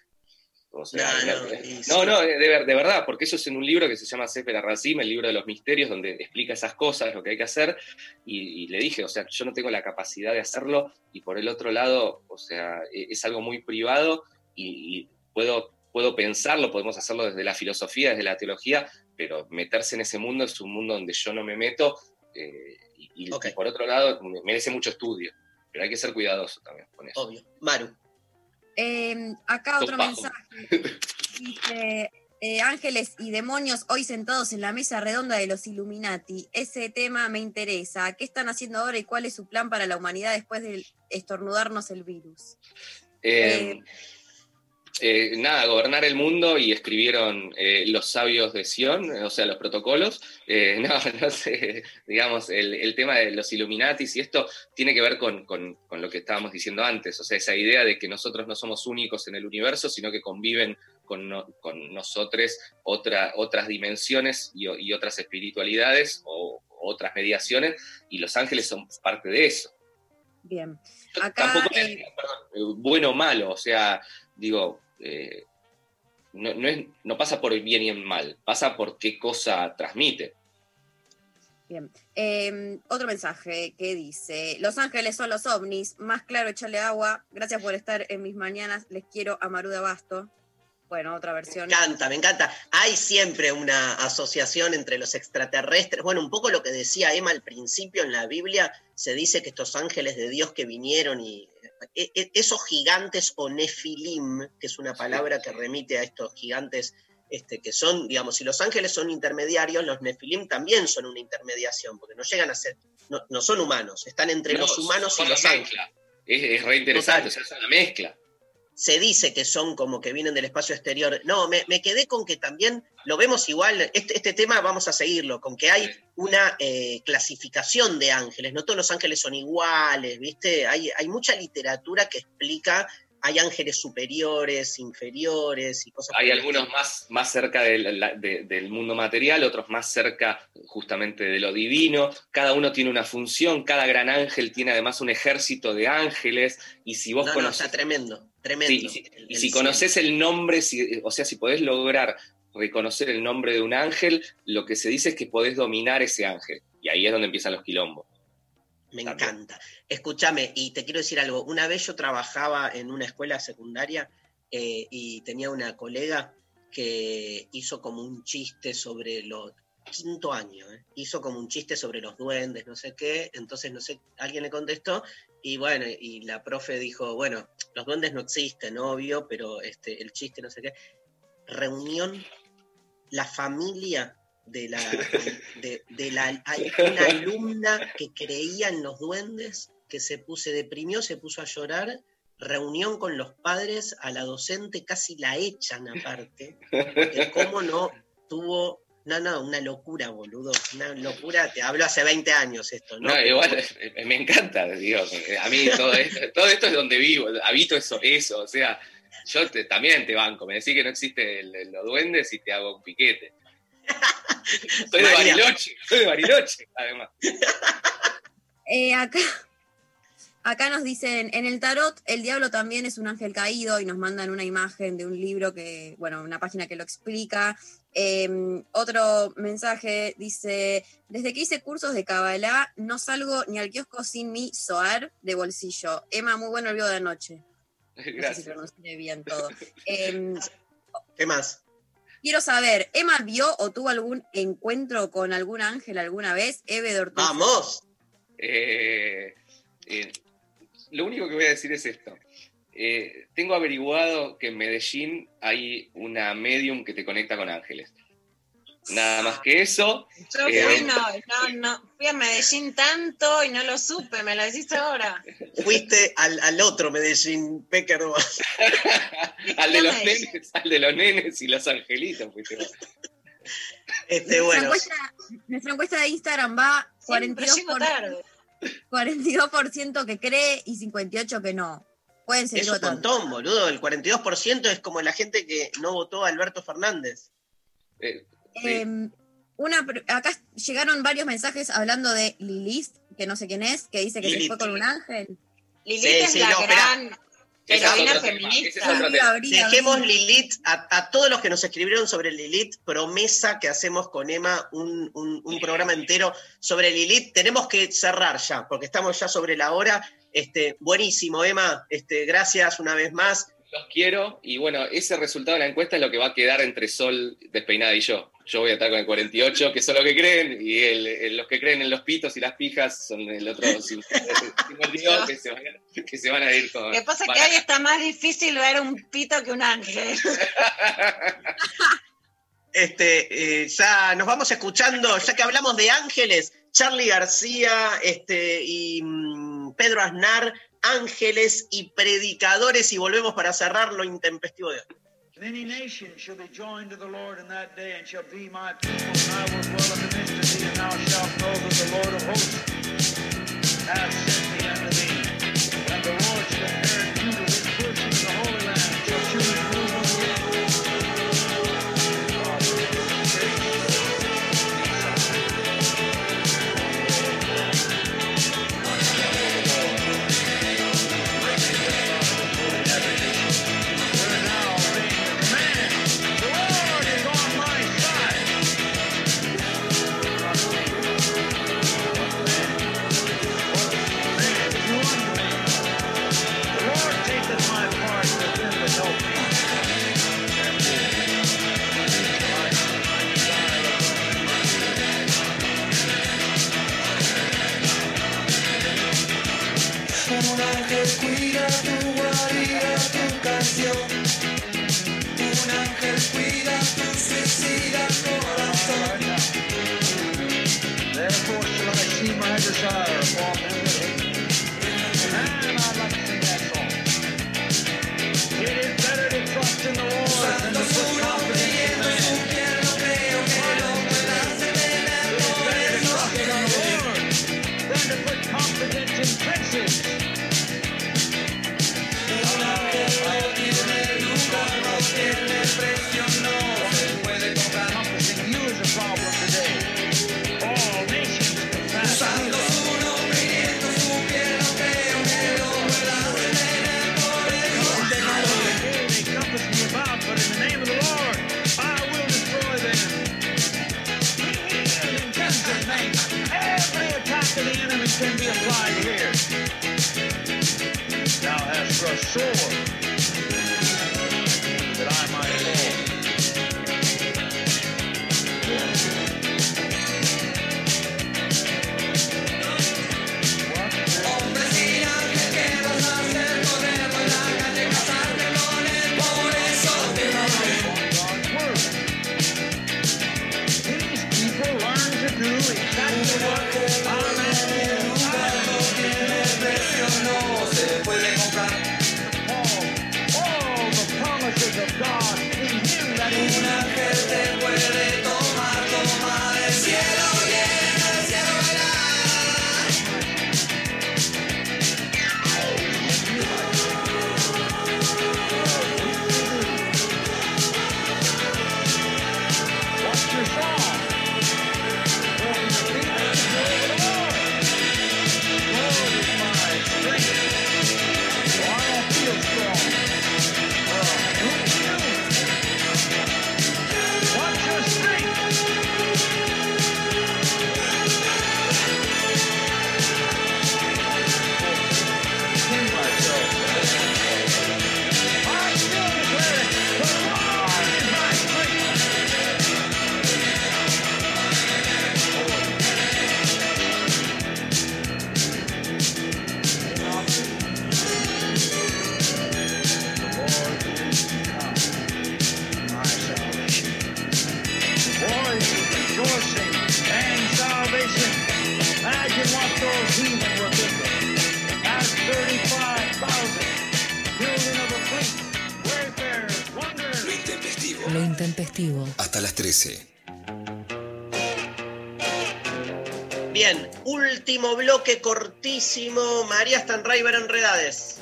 O sea, No, no, no, y no, sí. no, de, ver- de verdad, porque eso es en un libro que se llama Sefer HaRazim, el libro de los misterios, donde explica esas cosas, lo que hay que hacer, y, y le dije, o sea, yo no tengo la capacidad de hacerlo, y por el otro lado, o sea, e- es algo muy privado, y, y puedo, puedo pensarlo, podemos hacerlo desde la filosofía, desde la teología, pero meterse en ese mundo es un mundo donde yo no me meto, eh, y, y- Ok. y por otro lado, merece mucho estudio, pero hay que ser cuidadoso también con eso. Obvio. Maru. Eh, acá otro Topajo. mensaje. Dice, eh, ángeles y demonios hoy sentados en la mesa redonda de los Illuminati. Ese tema me interesa. ¿Qué están haciendo ahora y cuál es su plan para la humanidad después de estornudarnos el virus? Eh, eh, nada, gobernar el mundo, y escribieron eh, los sabios de Sion, o sea, los protocolos. Eh, no, no sé, digamos, el, el tema de los Illuminatis y esto tiene que ver con, con, con lo que estábamos diciendo antes, o sea, esa idea de que nosotros no somos únicos en el universo, sino que conviven con, no- con nosotros otra, otras dimensiones y, o- y otras espiritualidades o otras mediaciones, y los ángeles son parte de eso. Bien. Yo Acá, tampoco es, eh, perdón, eh, bueno o malo, o sea, digo, eh, no, no, es, no pasa por el bien y el mal, pasa por qué cosa transmite. Bien. Eh, otro mensaje que dice, los ángeles son los ovnis, más claro echarle agua, gracias por estar en mis mañanas, les quiero a Maru de Abasto. Bueno, otra versión. Me encanta, me encanta. Hay siempre una asociación entre los extraterrestres. Bueno, un poco lo que decía Emma al principio en la Biblia, se dice que estos ángeles de Dios que vinieron y e- e- esos gigantes o nefilim, que es una palabra que remite a estos gigantes este, que son, digamos, si los ángeles son intermediarios, los nefilim también son una intermediación, porque no llegan a ser, no, no son humanos, están entre No, los humanos y son los una ángeles. mezcla. Es, es re interesante, Total. o sea, es una mezcla. se dice que son como que vienen del espacio exterior. No, me, me quedé con que también lo vemos igual, este, este tema vamos a seguirlo, con que hay una eh, clasificación de ángeles, no todos los ángeles son iguales, ¿viste? Hay, hay mucha literatura que explica, hay ángeles superiores, inferiores y cosas. Hay algunos más, más cerca del, la, de, del mundo material, otros más cerca justamente de lo divino. Cada uno tiene una función, cada gran ángel tiene además un ejército de ángeles, y si vos no, conocés... No, está tremendo, tremendo. Sí, y si, y si conocés el nombre, si, o sea, si podés lograr reconocer el nombre de un ángel, lo que se dice es que podés dominar ese ángel, y ahí es donde empiezan los quilombos. Me También. encanta. Escúchame, y te quiero decir algo. Una vez yo trabajaba en una escuela secundaria eh, y tenía una colega que hizo como un chiste sobre los... Quinto año, ¿eh? Hizo como un chiste sobre los duendes, no sé qué. Entonces, no sé, alguien le contestó y bueno, y la profe dijo, bueno, los duendes no existen, obvio, pero este, el chiste, no sé qué. Reunión, la familia... de la, de, de la hay una alumna que creía en los duendes, que se, puso, se deprimió, se puso a llorar, reunión con los padres, a la docente casi la echan aparte, de cómo no tuvo, no, no, una locura, boludo, una locura, te hablo hace veinte años esto, ¿no? No, igual, me encanta, digo, a mí todo esto, todo esto es donde vivo, habito eso, eso, o sea, yo te, también te banco, me decís que no existe el, el, los duendes y te hago un piquete. Soy de Bariloche, soy de Bariloche, además. Eh, acá, acá nos dicen, en el tarot el diablo también es un ángel caído, y nos mandan una imagen de un libro que, bueno, una página que lo explica. Eh, otro mensaje dice, desde que hice cursos de Kabbalah no salgo ni al kiosco sin mi Zohar de bolsillo. Emma, muy bueno el video de anoche. Gracias. No sé si pronuncié bien todo. Eh, ¿Qué más? Quiero saber, ¿Emma vio o tuvo algún encuentro con algún ángel alguna vez? Eve de Ortúzar. ¡Vamos! Eh, eh, lo único que voy a decir es esto. Eh, tengo averiguado que en Medellín hay una medium que te conecta con ángeles. Nada más que eso. Yo eh, fui, no, no, no, fui a Medellín tanto y no lo supe, me lo decís ahora. Fuiste al, al otro Medellín, Pécaro. al de los nenes, al de los nenes y los angelitos. Fuiste. Este, nuestra, bueno. encuesta, nuestra encuesta de Instagram va cuarenta y dos por ciento, tarde. cuarenta y dos por ciento que cree y cincuenta y ocho por ciento que no. Pueden seguir es un votando. montón, boludo. El cuarenta y dos por ciento es como la gente que no votó a Alberto Fernández. Eh, Eh, una, acá llegaron varios mensajes hablando de Lilith, que no sé quién es, que dice que Lilith. se fue con un ángel. Lilith Sí, es sí, la no, gran heroína tema, feminista. tema. Dejemos Lilith, a, a todos los que nos escribieron sobre Lilith, promesa que hacemos con Emma un, un, un programa entero sobre Lilith. Tenemos que cerrar ya, porque estamos ya sobre la hora. Este, buenísimo, Emma, este, gracias una vez más. Los quiero, y bueno, ese resultado de la encuesta es lo que va a quedar entre Sol Despeinada y yo. Yo voy a estar con el cuarenta y ocho, que son los que creen, y el, el, los que creen en los pitos y las pijas son el otro cincuenta y dos, que se van a, que se van a ir con... Lo que pasa es que ahí está más difícil ver un pito que un ángel. Este, eh, ya nos vamos escuchando, ya que hablamos de ángeles, Charly García este, y mm, Pedro Aznar, ángeles y predicadores, y volvemos para cerrar lo intempestivo de hoy. Many nations shall be joined to the Lord in that day, and shall be my people, and I will dwell in the midst of thee, and thou shalt know that the Lord of hosts hath sent me unto thee. And the Lord shall inherit Judah his portion in the Holy Land, shall choose Jerusalem. Un ángel cuida tu guarida, tu canción. Un ángel cuida tu suicida corazón. Therefore shall I see my desire upon them that hate me. And I'd like to sing that song. and princes. Encompassing you is a problem today. All nations confess. They compass me about, but in the name of the Lord, I will destroy them. In Jesus' name, every attack of the enemy can be applied here. Thou hast thrust sore, that I might fall. Lo intempestivo. Hasta las trece. Bien, último bloque cortísimo. María Stanraiver, Enredades.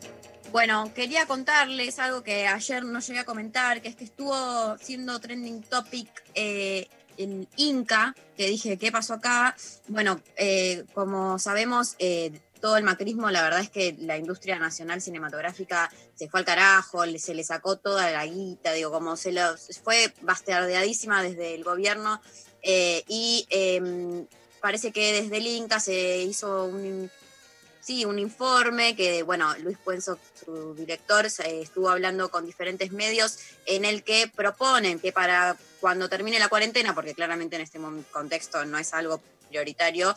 Bueno, quería contarles algo que ayer no llegué a comentar, que es que estuvo siendo trending topic eh, en Inca, que dije, ¿qué pasó acá? Bueno, eh, como sabemos, eh, todo el macrismo, la verdad es que la industria nacional cinematográfica se fue al carajo, se le sacó toda la guita, digo, como se lo fue bastardeadísima desde el gobierno, eh, y eh, parece que desde el Inca se hizo un, sí, un informe que, bueno, Luis Puenzo, su director, se estuvo hablando con diferentes medios en el que proponen que para cuando termine la cuarentena, porque claramente en este contexto no es algo prioritario,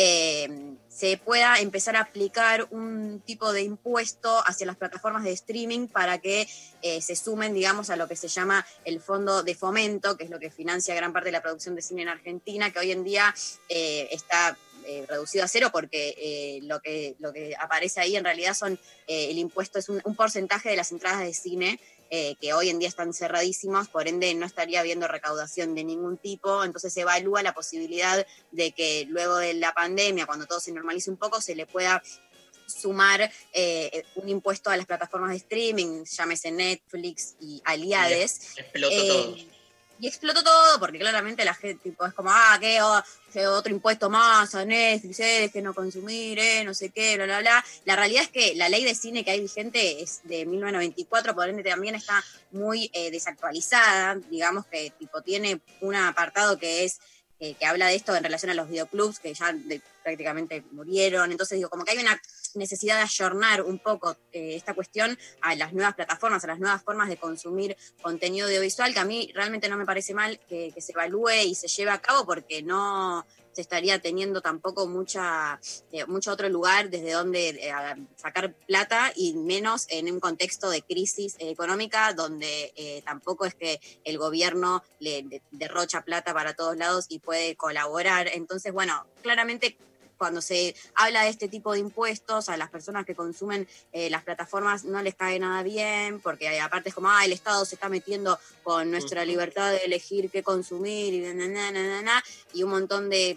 eh, se pueda empezar a aplicar un tipo de impuesto hacia las plataformas de streaming para que eh, se sumen, digamos, a lo que se llama el Fondo de Fomento, que es lo que financia gran parte de la producción de cine en Argentina, que hoy en día eh, está eh, reducido a cero porque eh, lo, que, lo que aparece ahí en realidad son, eh, el impuesto es un, un porcentaje de las entradas de cine, Eh, que hoy en día están cerradísimos, por ende no estaría habiendo recaudación de ningún tipo, entonces se evalúa la posibilidad de que luego de la pandemia, cuando todo se normalice un poco, se le pueda sumar eh, un impuesto a las plataformas de streaming, llámese Netflix y aliades. Y explotó eh, todo. Y explotó todo, porque claramente la gente tipo, es como, ah, ¿qué? Oh, ¿qué otro impuesto más a Netflix? Eh, deje no consumir, eh, no sé qué, bla, bla, bla. La realidad es que la ley de cine que hay vigente es de mil novecientos noventa y cuatro, por ende también está muy eh, desactualizada, digamos que tipo tiene un apartado que es eh, que habla de esto en relación a los videoclubs, que ya de, prácticamente murieron. Entonces digo, como que hay una necesidad de ayornar un poco eh, esta cuestión a las nuevas plataformas, a las nuevas formas de consumir contenido audiovisual, que a mí realmente no me parece mal que, que se evalúe y se lleve a cabo, porque no se estaría teniendo tampoco mucha eh, mucho otro lugar desde donde eh, sacar plata, y menos en un contexto de crisis eh, económica donde eh, tampoco es que el gobierno le de, derrocha plata para todos lados y puede colaborar. Entonces, bueno, claramente cuando se habla de este tipo de impuestos a las personas que consumen eh, las plataformas no les cae nada bien, porque aparte es como, ah, el Estado se está metiendo con nuestra libertad de elegir qué consumir y, na, na, na, na, na, y un montón de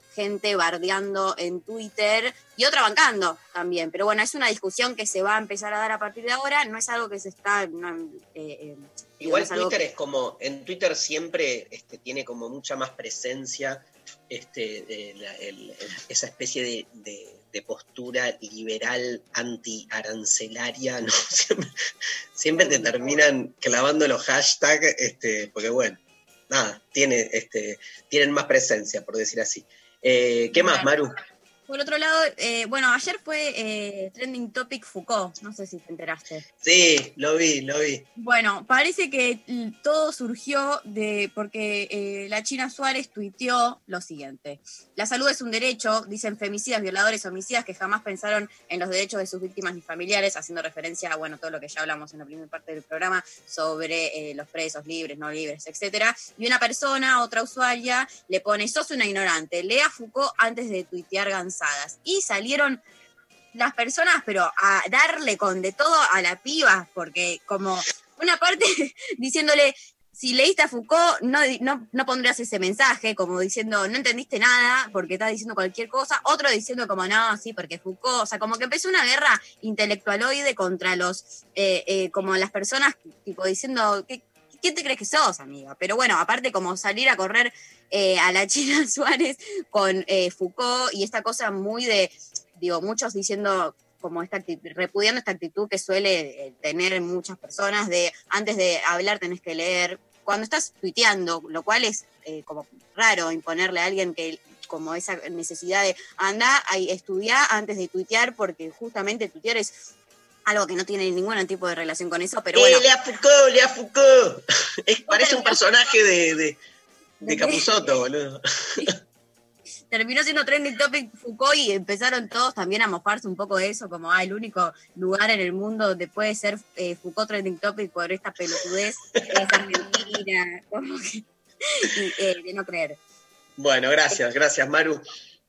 gente bardeando en Twitter y otra bancando también. Pero bueno, es una discusión que se va a empezar a dar a partir de ahora, no es algo que se está... No, eh, eh, Igual no es Twitter que... es como, en Twitter siempre este, tiene como mucha más presencia este, de la, el, esa especie de, de, de postura liberal anti-arancelaria, ¿no? Siempre, siempre te terminan clavando los hashtags, este, porque bueno, nada, tiene, este, tienen más presencia, por decir así. Eh, ¿Qué más, Maru? Por otro lado, eh, bueno, ayer fue eh, Trending Topic Foucault, no sé si te enteraste. Sí, lo vi, lo vi. Bueno, parece que todo surgió de porque eh, la China Suárez tuiteó lo siguiente. La salud es un derecho, dicen femicidas, violadores, homicidas que jamás pensaron en los derechos de sus víctimas ni familiares, haciendo referencia a bueno, todo lo que ya hablamos en la primera parte del programa sobre eh, los presos libres, no libres, etcétera. Y una persona, otra usuaria, le pone, sos una ignorante, lea Foucault antes de tuitear gansadas. Y salieron las personas, pero a darle con de todo a la piba, porque como una parte diciéndole, si leíste a Foucault, no, no, no pondrías ese mensaje, como diciendo, no entendiste nada, porque estás diciendo cualquier cosa, otro diciendo como, no, sí, porque Foucault, o sea, como que empezó una guerra intelectualoide contra los, eh, eh, como las personas, tipo, diciendo, ¿qué, ¿quién te crees que sos, amiga? Pero bueno, aparte como salir a correr eh, a la China Suárez con eh, Foucault y esta cosa muy de, digo, muchos diciendo como esta actitud, repudiando esta actitud que suele eh, tener muchas personas de antes de hablar tenés que leer, cuando estás tuiteando, lo cual es eh, como raro imponerle a alguien que como esa necesidad de anda a estudiar antes de tuitear, porque justamente tuitear es algo que no tiene ningún tipo de relación con eso, pero bueno. Eh, lea Foucault, lea Foucault. Es, parece un personaje de, de, de Capusotto, boludo. Terminó siendo trending topic Foucault y empezaron todos también a mofarse un poco de eso, como ah, el único lugar en el mundo donde puede ser eh, Foucault trending topic por esta pelotudez es Argentina, como que y, eh, de no creer. Bueno, gracias, gracias Maru.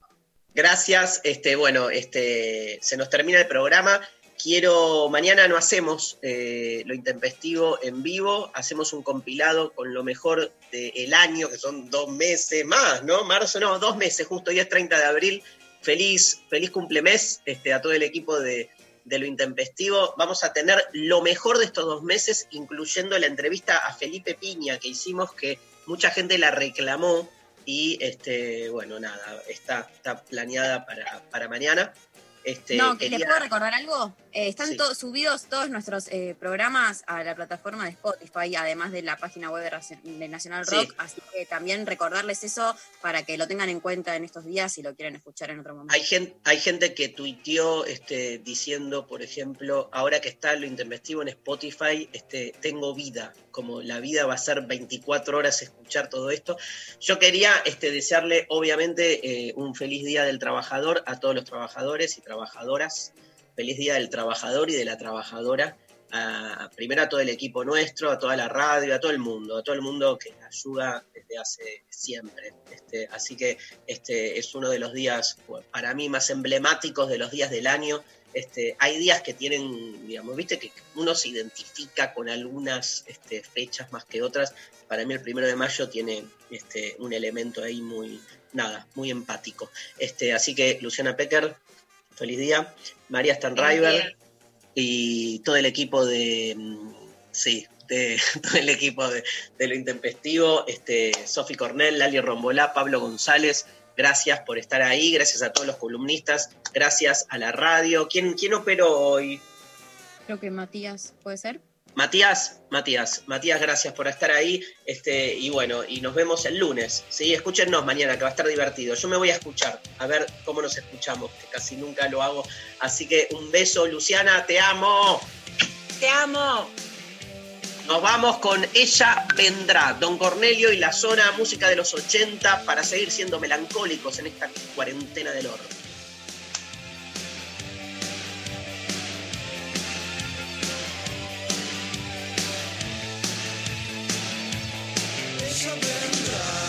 Gracias, este, bueno, este, se nos termina el programa. Quiero, mañana no hacemos eh, lo intempestivo en vivo, hacemos un compilado con lo mejor del año, que son dos meses más, ¿no? Marzo, no, dos meses, justo hoy es treinta de abril. Feliz, feliz cumplemés este, a todo el equipo de, de lo intempestivo. Vamos a tener lo mejor de estos dos meses, incluyendo la entrevista a Felipe Piña que hicimos, que mucha gente la reclamó y, este, bueno, nada, está, está planeada para, para mañana. Este, no, quería... ¿les puedo recordar algo? Eh, están Sí. to- subidos todos nuestros eh, programas a la plataforma de Spotify, además de la página web de, Raci- de Nacional Sí. Rock, así que también recordarles eso para que lo tengan en cuenta en estos días si lo quieren escuchar en otro momento. Hay gente, hay gente que tuiteó este, diciendo, por ejemplo, ahora que está lo intempestivo en Spotify, este, tengo vida, como la vida va a ser veinticuatro horas escuchar todo esto. Yo quería este, desearle, obviamente, eh, un feliz Día del Trabajador a todos los trabajadores y trabajadoras. Feliz Día del Trabajador y de la Trabajadora. A, primero a todo el equipo nuestro, a toda la radio, a todo el mundo, a todo el mundo que ayuda desde hace siempre. Este, así que este es uno de los días, para mí, más emblemáticos de los días del año. Este, hay días que tienen, digamos, viste que uno se identifica con algunas este, fechas más que otras. Para mí el primero de mayo tiene este, un elemento ahí muy, nada, muy empático. Este, así que Luciana Pecker, feliz día. María Stanriver y todo el equipo de, sí, de, todo el equipo de, de Lo Intempestivo, este, Sofi Cornell, Lali Rombolá, Pablo González, gracias por estar ahí, gracias a todos los columnistas, gracias a la radio. ¿Quién, quién operó hoy? Creo que Matías, ¿puede ser? Matías, Matías, Matías, gracias por estar ahí, este, y bueno, y nos vemos el lunes, ¿sí? Escúchennos mañana, que va a estar divertido. Yo me voy a escuchar, a ver cómo nos escuchamos, que casi nunca lo hago. Así que un beso, Luciana, te amo. Te amo. Nos vamos con Ella Vendrá, Don Cornelio y la zona, música de los ochenta, para seguir siendo melancólicos en esta cuarentena del horror. Ella vendrá.